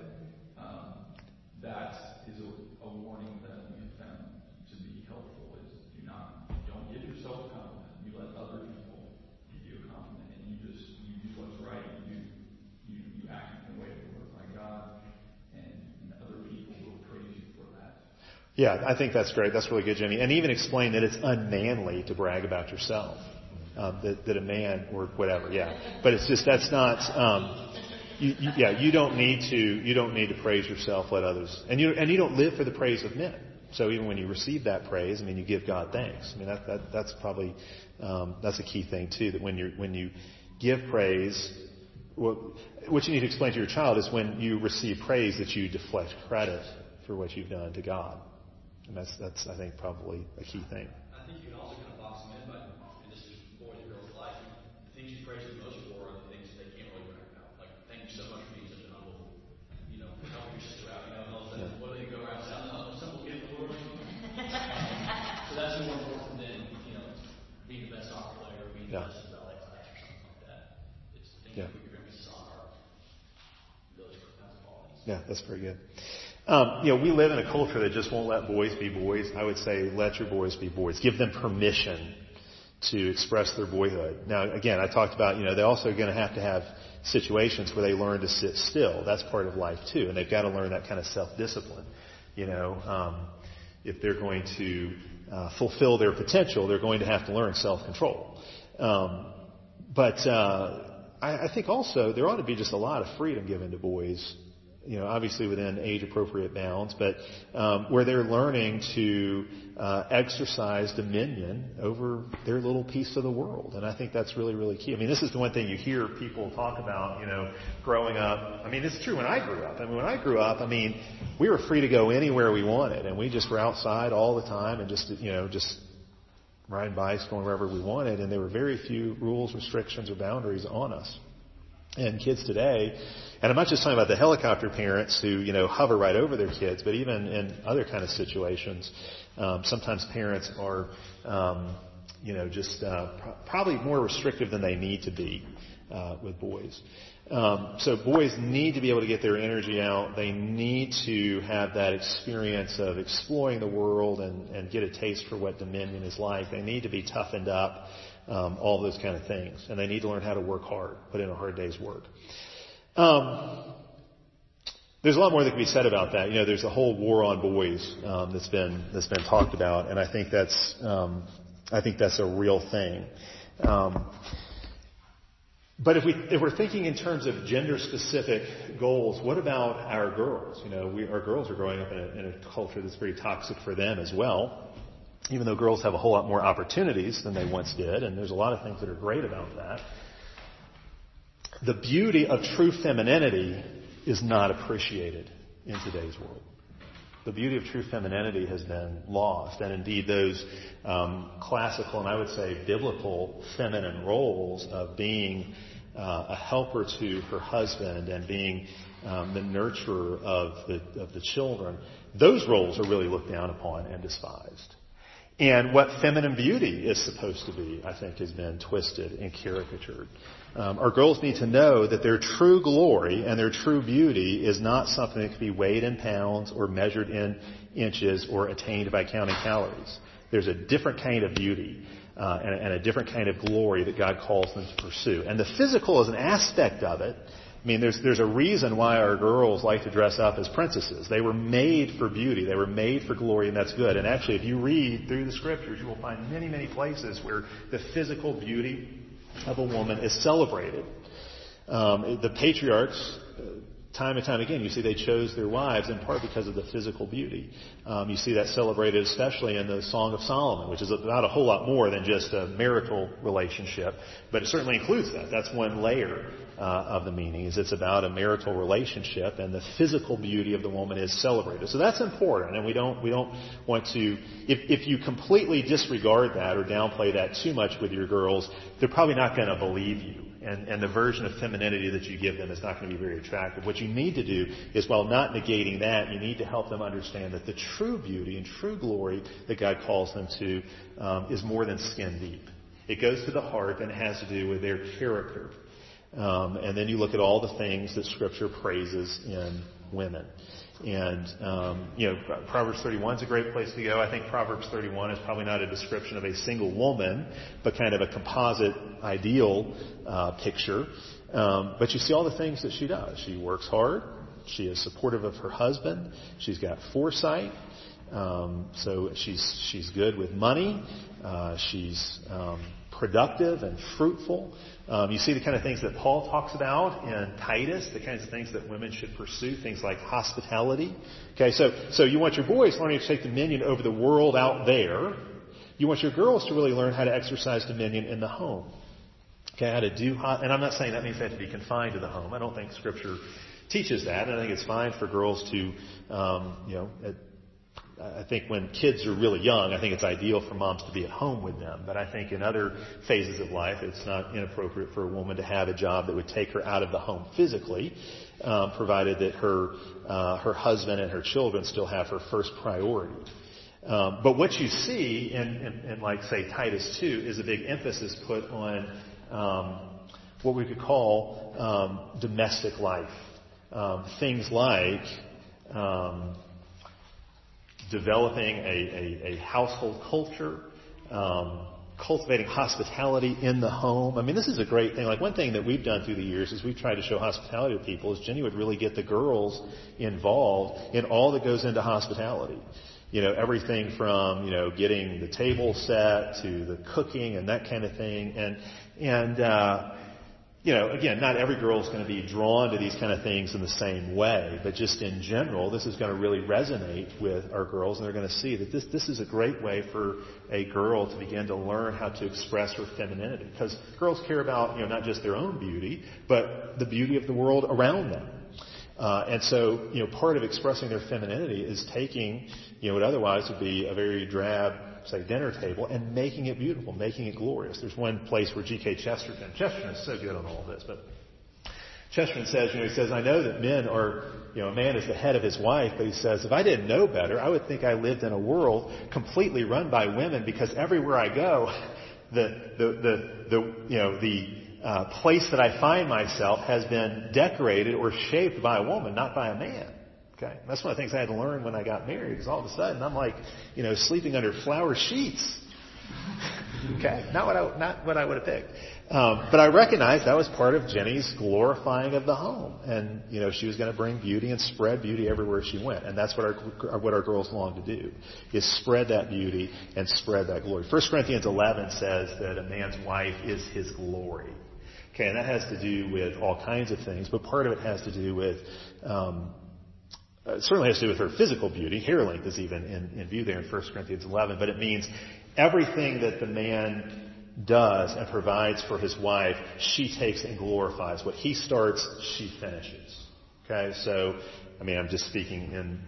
that is a, a warning that we have found to be helpful. Is do not don't give yourself a compliment. You let other people give you a compliment, and you just you do what's right. You you you act in a way that glorifies God, and, and other people will praise you for that. Yeah, I think that's great. That's really good, Jimmy. And even explain that it's unmanly to brag about yourself. um, that, that a man or whatever. Yeah, but it's just that's not. Um, you, you, yeah, you don't need to. You don't need to praise yourself. Let others, and you and you don't live for the praise of men. So even when you receive that praise, I mean, you give God thanks. I mean, that, that that's probably um, that's a key thing too. That when you when you give praise, what, what you need to explain to your child is when you receive praise that you deflect credit for what you've done to God, and that's that's I think probably a key thing. I think you can also kind of box them in by, and this is boys and girls alike. The things you praise them most for are the things that they can't really brag about. Like, thank you so much for being such an humble, you know, helping your sister out. You know, and all of a sudden, Yeah. what do they go around saying? Oh, a simple gift of the Lord. So that's more important than, you know, being the best soccer player or being the Yeah. best ballet class or something like that. It's the things Yeah. that put your emphasis on are those kinds of qualities. Yeah, that's very good. Um, you know, we live in a culture that just won't let boys be boys. I would say let your boys be boys. Give them permission to express their boyhood. Now, again, I talked about, you know, they're also going to have to have situations where they learn to sit still. That's part of life too, and they've got to learn that kind of self-discipline. You know, um, if they're going to uh, fulfill their potential, they're going to have to learn self-control. Um, but uh, I, I think also there ought to be just a lot of freedom given to boys. You know, obviously within age-appropriate bounds, but um, where they're learning to uh, exercise dominion over their little piece of the world. And I think that's really, really key. I mean, this is the one thing you hear people talk about, you know, growing up. I mean, it's true when I grew up. I mean, when I grew up, I mean, we were free to go anywhere we wanted, and we just were outside all the time and just, you know, just riding bikes, going wherever we wanted, and there were very few rules, restrictions, or boundaries on us. And kids today, and I'm not just talking about the helicopter parents who, you know, hover right over their kids, but even in other kind of situations, um, sometimes parents are, um, you know, just uh, pro- probably more restrictive than they need to be uh, with boys. Um, so boys need to be able to get their energy out. They need to have that experience of exploring the world and, and get a taste for what dominion is like. They need to be toughened up. Um, all those kind of things. And they need to learn how to work hard, put in a hard day's work. Um, there's a lot more that can be said about that. You know, there's a whole war on boys um, that's been that's been talked about, and I think that's um, I think that's a real thing. Um, but if we if we're thinking in terms of gender-specific goals, what about our girls? You know, we, our girls are growing up in a, in a culture that's very toxic for them as well. Even though girls have a whole lot more opportunities than they once did, and there's a lot of things that are great about that, the beauty of true femininity is not appreciated in today's world. The beauty of true femininity has been lost, and indeed those um, classical and I would say biblical feminine roles of being uh, a helper to her husband and being um, the nurturer of the of the children, those roles are really looked down upon and despised. And what feminine beauty is supposed to be, I think, has been twisted and caricatured. Um, our girls need to know that their true glory and their true beauty is not something that can be weighed in pounds or measured in inches or attained by counting calories. There's a different kind of beauty uh, and, and a different kind of glory that God calls them to pursue. And the physical is an aspect of it. I mean, there's there's a reason why our girls like to dress up as princesses. They were made for beauty. They were made for glory, and that's good. And actually, if you read through the Scriptures, you will find many, many places where the physical beauty of a woman is celebrated. Um, the patriarchs, uh, time and time again, you see they chose their wives in part because of the physical beauty. Um, you see that celebrated especially in the Song of Solomon, which is about a whole lot more than just a marital relationship, but it certainly includes that. That's one layer uh, of the meaning, is it's about a marital relationship, and the physical beauty of the woman is celebrated. So that's important, and we don't we don't want to, if, if you completely disregard that or downplay that too much with your girls, they're probably not going to believe you. And, and the version of femininity that you give them is not going to be very attractive. What you need to do is, while not negating that, you need to help them understand that the true beauty and true glory that God calls them to um, is more than skin deep. It goes to the heart and it has to do with their character. Um, and then you look at all the things that Scripture praises in women. And, um, you know, Proverbs thirty-one is a great place to go. I think Proverbs thirty-one is probably not a description of a single woman, but kind of a composite ideal uh, picture. Um, but you see all the things that she does. She works hard. She is supportive of her husband. She's got foresight. Um, so she's she's good with money. Uh, she's um, productive and fruitful. Um, you see the kind of things that Paul talks about in Titus, the kinds of things that women should pursue, things like hospitality. Okay, so so you want your boys learning to take dominion over the world out there. You want your girls to really learn how to exercise dominion in the home. Okay, how to do, and I'm not saying that means they have to be confined to the home. I don't think Scripture teaches that, and I think it's fine for girls to, um, you know, I think when kids are really young, I think it's ideal for moms to be at home with them. But I think in other phases of life, it's not inappropriate for a woman to have a job that would take her out of the home physically, um, provided that her uh, her husband and her children still have her first priority. Um, but what you see in, in, in, like, say, Titus two is a big emphasis put on um, what we could call um, domestic life. Um, things like um, developing a, a, a household culture, um, cultivating hospitality in the home. I mean, this is a great thing. Like, one thing that we've done through the years is we've tried to show hospitality to people is Jenny would really get the girls involved in all that goes into hospitality. You know, everything from, you know, getting the table set to the cooking and that kind of thing. And, and, uh, you know, again, not every girl is going to be drawn to these kind of things in the same way, but just in general, this is going to really resonate with our girls, and they're going to see that this this is a great way for a girl to begin to learn how to express her femininity, because girls care about, you know, not just their own beauty, but the beauty of the world around them. Uh, and so, you know, part of expressing their femininity is taking, you know, what otherwise would be a very drab, say, dinner table, and making it beautiful, making it glorious. There's one place where G K Chesterton, Chesterton is so good on all of this, but Chesterton says, you know, he says, I know that men are, you know, a man is the head of his wife, but he says, if I didn't know better, I would think I lived in a world completely run by women, because everywhere I go, the, the, the, the you know, the, Uh, place that I find myself has been decorated or shaped by a woman, not by a man. Okay, that's one of the things I had to learn when I got married. Because all of a sudden I'm like, you know, sleeping under flower sheets. Okay, not what I not what I would have picked. Um, but I recognized that was part of Jenny's glorifying of the home, and you know, she was going to bring beauty and spread beauty everywhere she went, and that's what our what our girls long to do, is spread that beauty and spread that glory. First Corinthians eleven says that a man's wife is his glory. Okay, and that has to do with all kinds of things, but part of it has to do with, um, uh, certainly has to do with her physical beauty. Hair length is even in, in view there in First Corinthians eleven, but it means everything that the man does and provides for his wife, she takes and glorifies. What he starts, she finishes. Okay, so, I mean, I'm just speaking in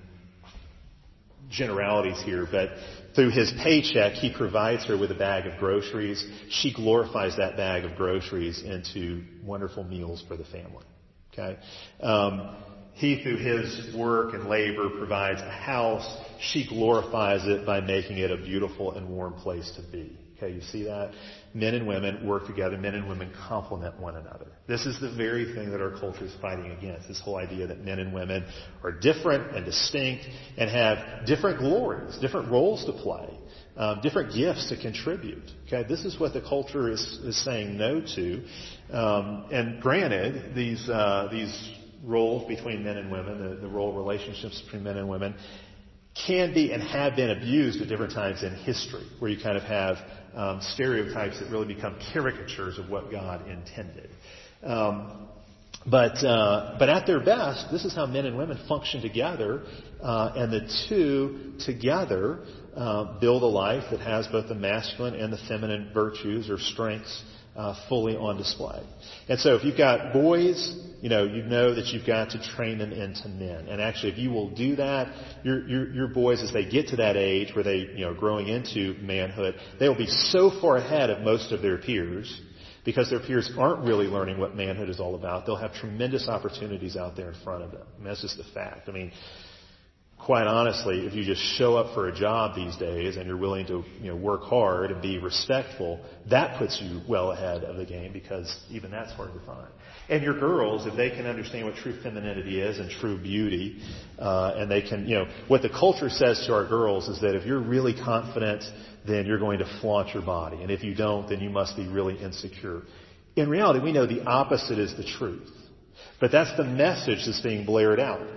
generalities here, but through his paycheck, he provides her with a bag of groceries. She glorifies that bag of groceries into wonderful meals for the family. Okay, um, he, through his work and labor, provides a house. She glorifies it by making it a beautiful and warm place to be. Okay, you see that? Men and women work together. Men and women complement one another. This is the very thing that our culture is fighting against, this whole idea that men and women are different and distinct and have different glories, different roles to play, um, different gifts to contribute. Okay, this is what the culture is, is saying no to. Um, and granted, these uh, these roles between men and women, the, the role relationships between men and women, can be and have been abused at different times in history, where you kind of have um, stereotypes that really become caricatures of what God intended. Um, but uh, but at their best, this is how men and women function together, uh, and the two together uh, build a life that has both the masculine and the feminine virtues or strengths uh, fully on display. And so if you've got boys, you know, you know that you've got to train them into men. And actually, if you will do that, your, your, your boys, as they get to that age where they, you know, growing into manhood, they will be so far ahead of most of their peers, because their peers aren't really learning what manhood is all about. They'll have tremendous opportunities out there in front of them. I mean, that's just a fact. I mean, quite honestly, if you just show up for a job these days and you're willing to, you know, work hard and be respectful, that puts you well ahead of the game, because even that's hard to find. And your girls, if they can understand what true femininity is and true beauty, uh, and they can, you know, what the culture says to our girls is that if you're really confident, then you're going to flaunt your body. And if you don't, then you must be really insecure. In reality, we know the opposite is the truth. But that's the message that's being blared out.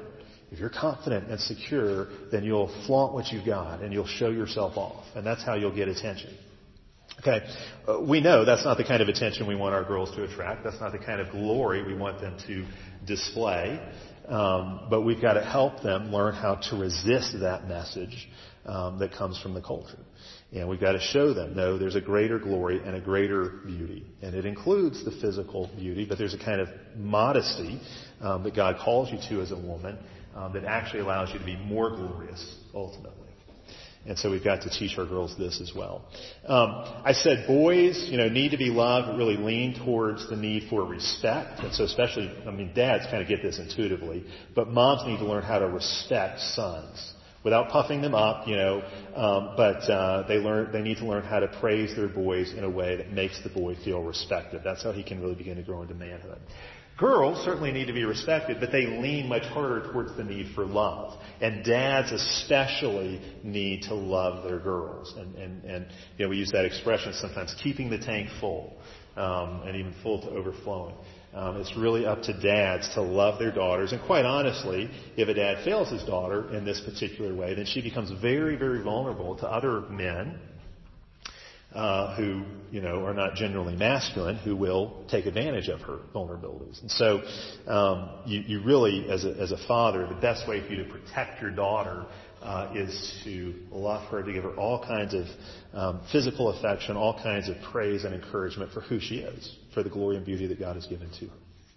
If you're confident and secure, then you'll flaunt what you've got and you'll show yourself off. And that's how you'll get attention. Okay, uh, we know that's not the kind of attention we want our girls to attract. That's not the kind of glory we want them to display. Um, but we've got to help them learn how to resist that message um, that comes from the culture. And we've got to show them, no, there's a greater glory and a greater beauty. And it includes the physical beauty, but there's a kind of modesty um, that God calls you to as a woman um, that actually allows you to be more glorious ultimately. And so we've got to teach our girls this as well. Um, I said boys, you know, need to be loved, but really lean towards the need for respect. And so especially, I mean, dads kind of get this intuitively, but moms need to learn how to respect sons without puffing them up, you know. Um, but uh, they learn, they need to learn how to praise their boys in a way that makes the boy feel respected. That's how he can really begin to grow into manhood. Girls certainly need to be respected, but they lean much harder towards the need for love. And dads especially need to love their girls. And, and, and you know, we use that expression sometimes, keeping the tank full, um, and even full to overflowing. Um, it's really up to dads to love their daughters. And quite honestly, if a dad fails his daughter in this particular way, then she becomes very, very vulnerable to other men Uh, who, you know, are not generally masculine, who will take advantage of her vulnerabilities. And so, um, you, you really, as a, as a father, the best way for you to protect your daughter uh, is to love her, to give her all kinds of um, physical affection, all kinds of praise and encouragement for who she is, for the glory and beauty that God has given to her.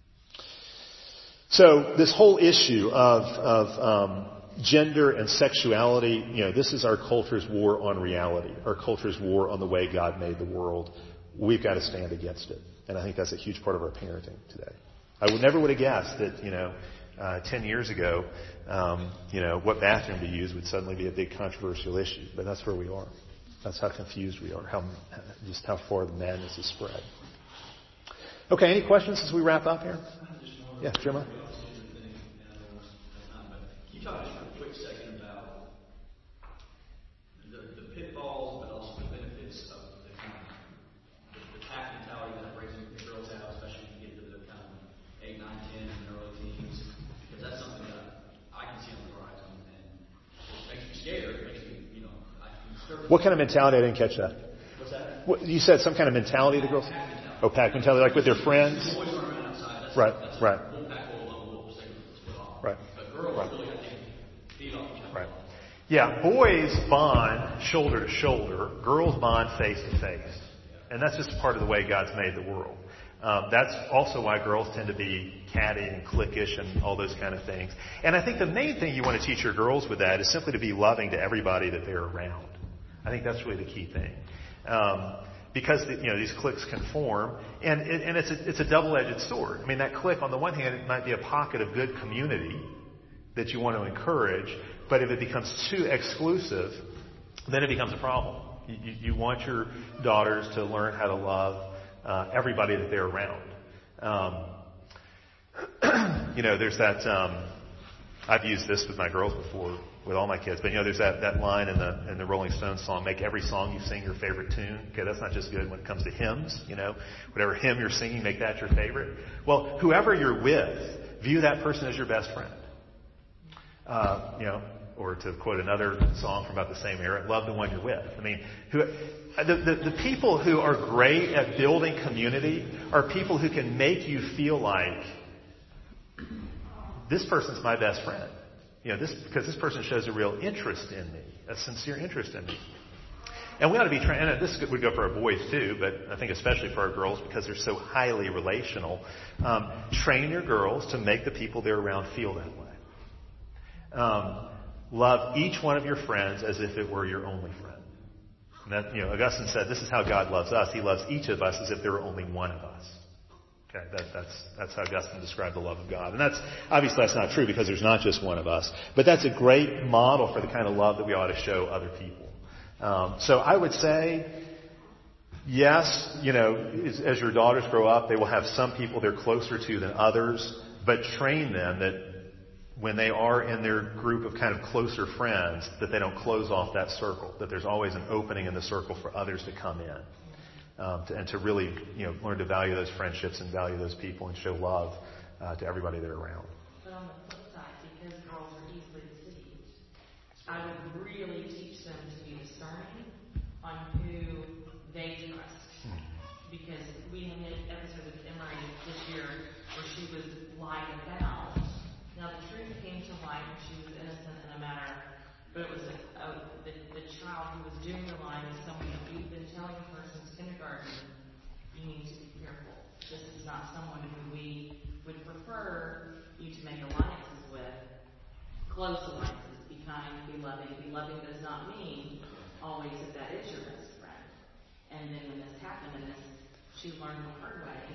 So, this whole issue of, of um, gender and sexuality, you know, this is our culture's war on reality, our culture's war on the way God made the world. We've got to stand against it. And I think that's a huge part of our parenting today. I would never would have guessed that, you know, uh, ten years ago, um, you know, what bathroom to use would suddenly be a big controversial issue. But that's where we are. That's how confused we are, how just how far the madness has spread. Okay, any questions as we wrap up here? Yeah, Jeremiah? Talk just for a quick second about the, the pitfalls, but also the benefits of the kind of the, the pack mentality that raising the girls have, especially when you get to the kind of eight, nine, ten, and early teens, because that's something that I can see on the horizon, and it makes me scared. It makes me, you know, I can start. What kind of mentality? I didn't catch that. What's that? What, you said some kind of mentality of the girls? Pack mentality. Oh, pack mentality, like with their friends? The boys run around outside. That's right, that's right. One pack will love a little segment to split off. Right. But girls right. really have to feed off each other. Right. Yeah, boys bond shoulder to shoulder. Girls bond face to face. And that's just part of the way God's made the world. Um, that's also why girls tend to be catty and cliquish and all those kind of things. And I think the main thing you want to teach your girls with that is simply to be loving to everybody that they're around. I think that's really the key thing. Um, because, you know, these cliques can form. And, it, and it's, a, it's a double-edged sword. I mean, that clique, on the one hand, it might be a pocket of good community that you want to encourage, but if it becomes too exclusive, then it becomes a problem. You, you, you want your daughters to learn how to love uh, everybody that they're around. Um, you know, there's that, um, I've used this with my girls before, with all my kids, but you know, there's that, that line in the, in the Rolling Stones song, make every song you sing your favorite tune. Okay, that's not just good when it comes to hymns, you know, whatever hymn you're singing, make that your favorite. Well, whoever you're with, view that person as your best friend. Uh, you know, or to quote another song from about the same era, love the one you're with. I mean, who, the, the, the people who are great at building community are people who can make you feel like this person's my best friend. You know, this, because this person shows a real interest in me, a sincere interest in me. And we ought to be trained, and this would go for our boys too, but I think especially for our girls because they're so highly relational. Um, train your girls to make the people they're around feel that way. Um, love each one of your friends as if it were your only friend. And that, you know, Augustine said, this is how God loves us. He loves each of us as if there were only one of us. Okay, that, that's, that's how Augustine described the love of God. And that's, obviously that's not true because there's not just one of us. But that's a great model for the kind of love that we ought to show other people. Um, so I would say, yes, you know, as, as your daughters grow up, they will have some people they're closer to than others, but train them that when they are in their group of kind of closer friends, that they don't close off that circle, that there's always an opening in the circle for others to come in, um, to, and to really, you know, learn to value those friendships and value those people and show love uh, to everybody they're around. But on the flip side, because girls are I would really teach them to be discerning on who they trust. Because we had an episode with Emery this year where she was lying about. Now the truth came to light when she was innocent in a matter, but it was a, a, the, the child who was doing the lying is someone that we've been telling her since kindergarten, you need to be careful. This is not someone who we would prefer you to make alliances with. Close alliances. Be kind, be loving. Be loving does not mean always that that is your best friend. And then when this happened, and this, she learned the hard way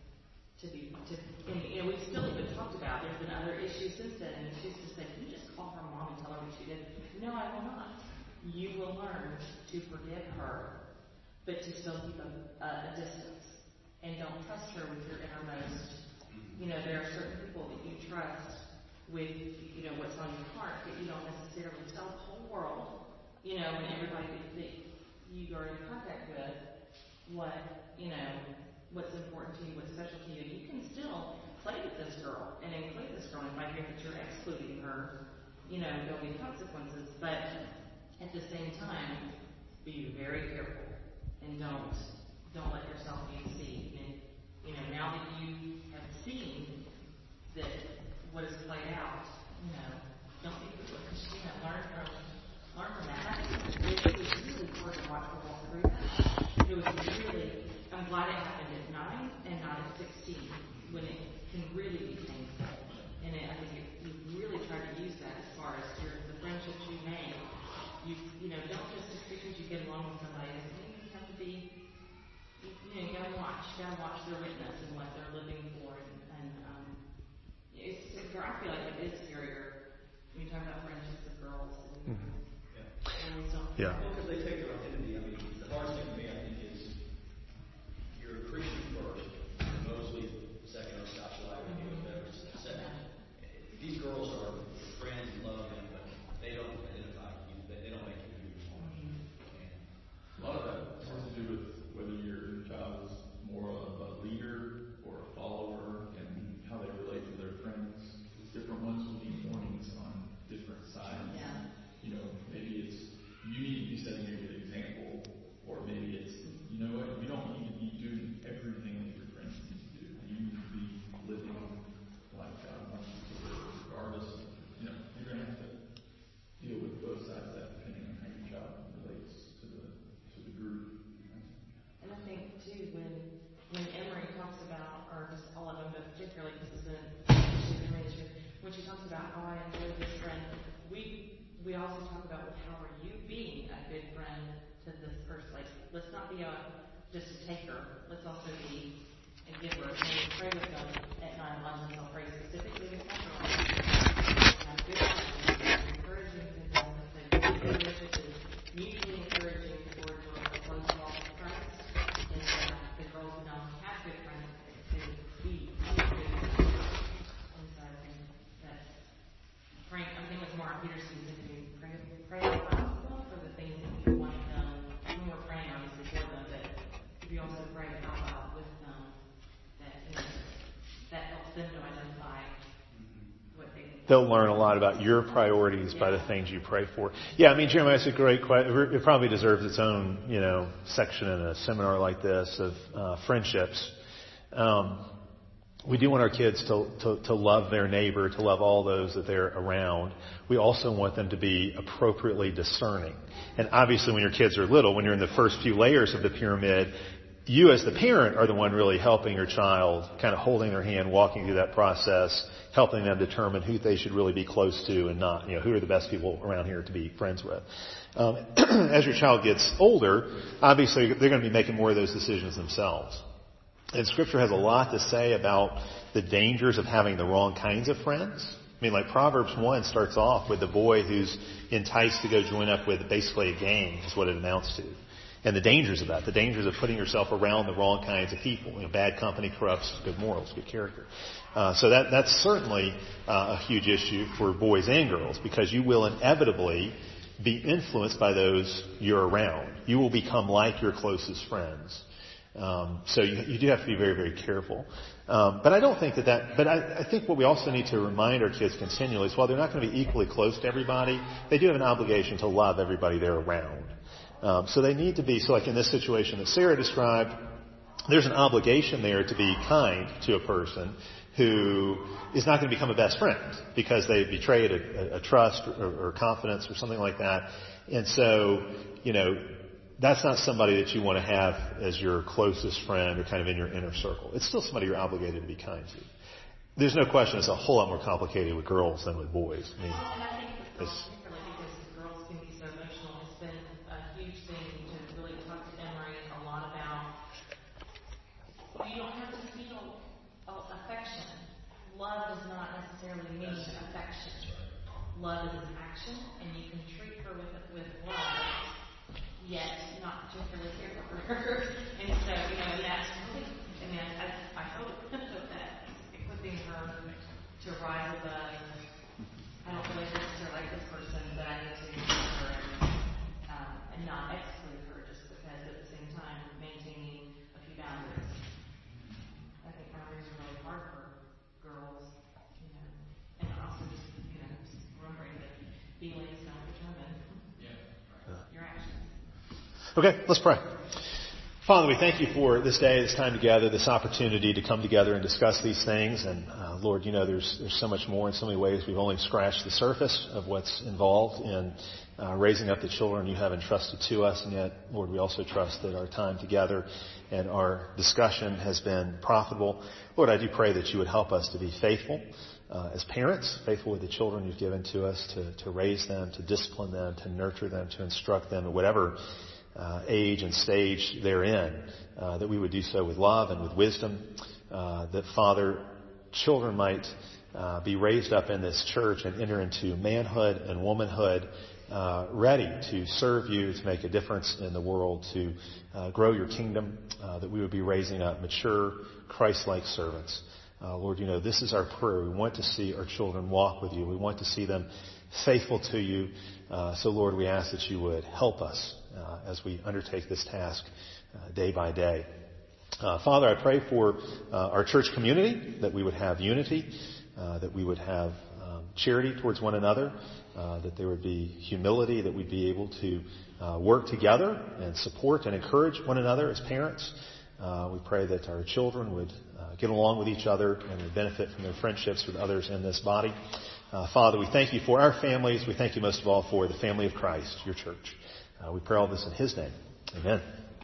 to be, to, and, you know, we've still even talked about, there's been other issues since then, and she used to say, can you just call her mom and tell her what she did? No, I will not. You will learn to forgive her, but to still keep a, a, a distance. And don't trust her with your innermost. You know, there are certain people that you trust with, you know, what's on your heart, but you don't necessarily tell the whole world, you know, and everybody that you are in contact with, what, you know, what's important to you, what's special to you. You can still play with this girl and include this girl. If I hear that you're excluding her, you know, there'll be consequences. But at the same time, be very careful and don't don't let yourself be deceived. And, you know, now that you have seen that what has played out, you know, don't be foolish. You know, learn from learn from that. And I think it was really important to watch her walk through that. It was really, I'm glad it happened at nine and not at sixteen, when it can really be painful. And it, I think it, you really try to use that as far as your, the friendships you make. You, you know, don't just because you get along with somebody, you have to be, you, you know, you gotta watch, you gotta watch their witness and what they're living for. And, and um, it's, I feel like it is scarier when you talk about friendships with girls. And, mm-hmm. Yeah. And so, yeah. Well, because they take their identity. I mean, the hardest thing for me, I think, is you're a Christian first, and mostly second or Scotch Light, or whatever. Second, these girls are friends and love them, but they don't identify you. They don't make you who you are. A lot of that has to do with whether your child is more of a leader or a follower and how they relate to their friends. Different ones will need warnings on different sides. Yeah. You know, maybe it's you need to be setting a good example, or maybe it's, you know what, you don't need to be doing everything that your friends need to do. You need to be living like God wants you to live, regardless of, you know, you're going to have to deal with both sides of that depending on how your child relates to the to the group. And I think, too, when when Emery talks about, or just all of them, but particularly because it's been she's in ministry, when she talks about how I enjoy this friend, we we also talk about, well, how are you being a good friend to this person? Like, let's not be a just a taker. Let's also be a giver. And we pray with them at nine eleven. I'll pray specifically with my girls. Have good friends, encouraging to them. That the relationship is mutually encouraging toward a close walk with Christ. And uh, the girls who don't have good friends to be good friends. And so I think that Frank, I'm thinking with Mark Peterson, if you pray, pray aloud for the things that you want them, when we're praying obviously for them, but if you also pray out loud with them, that, you know, that helps them to identify what they think. They'll learn a lot about your priorities yeah. by the things you pray for. Yeah, I mean, Jeremiah, it's a great question. It probably deserves its own, you know, section in a seminar like this of uh, friendships. Um, we do want our kids to, to, to love their neighbor, to love all those that they're around. We also want them to be appropriately discerning. And obviously when your kids are little, when you're in the first few layers of the pyramid, you as the parent are the one really helping your child, kind of holding their hand, walking through that process, helping them determine who they should really be close to and not, you know, who are the best people around here to be friends with. Um, as your child gets older, obviously they're going to be making more of those decisions themselves. And Scripture has a lot to say about the dangers of having the wrong kinds of friends. I mean, like Proverbs one starts off with the boy who's enticed to go join up with basically a gang, is what it amounts to. And the dangers of that, the dangers of putting yourself around the wrong kinds of people. You know, bad company corrupts good morals, good character. Uh, so that that's certainly uh, a huge issue for boys and girls, because you will inevitably be influenced by those you're around. You will become like your closest friends. Um, so you, you do have to be very, very careful. Um, but I don't think that that, but I, I think what we also need to remind our kids continually is while they're not going to be equally close to everybody, they do have an obligation to love everybody they're around. Um, so they need to be, so like in this situation that Sarah described, there's an obligation there to be kind to a person who is not going to become a best friend because they betrayed a, a, a trust or, or confidence or something like that. And so, you know, that's not somebody that you want to have as your closest friend or kind of in your inner circle. It's still somebody you're obligated to be kind to. There's no question it's a whole lot more complicated with girls than with boys. I mean, and I think with girls, particularly because girls can be so emotional, it's been a huge thing to really talk to Emery a lot about. You don't have to feel affection. Love does not necessarily mean affection. Love is an action, and you can treat her with with love, yet not particularly care for her. And so, you know, that's really, I mean, I, I hope that equipping her to rise above, I don't really necessarily like this person, but I need to include her and, um, and not exclude her just because at the same time maintaining a few boundaries. I think boundaries are really hard for girls, you know, and also just, you know, just remembering that feelings don't determine yeah. your actions. Okay, let's pray. Father, we thank you for this day, this time together, this opportunity to come together and discuss these things. And uh, Lord, you know there's there's so much more in so many ways. We've only scratched the surface of what's involved in uh, raising up the children you have entrusted to us. And yet, Lord, we also trust that our time together and our discussion has been profitable. Lord, I do pray that you would help us to be faithful uh, as parents, faithful with the children you've given to us, to, to raise them, to discipline them, to nurture them, to instruct them, at whatever Uh, age and stage they're in, uh, that we would do so with love and with wisdom, uh, that, Father, children might uh, be raised up in this church and enter into manhood and womanhood, uh, ready to serve you, to make a difference in the world, to uh, grow your kingdom, uh, that we would be raising up mature, Christ-like servants. Uh, Lord, you know, this is our prayer. We want to see our children walk with you. We want to see them faithful to you. Uh, so, Lord, we ask that you would help us Uh, as we undertake this task uh, day by day. Uh, Father, I pray for uh, our church community, that we would have unity, uh, that we would have um, charity towards one another, uh, that there would be humility, that we'd be able to uh, work together and support and encourage one another as parents. Uh, we pray that our children would uh, get along with each other and would benefit from their friendships with others in this body. Uh, Father, we thank you for our families. We thank you most of all for the family of Christ, your church. Uh, we pray all this in his name. Amen.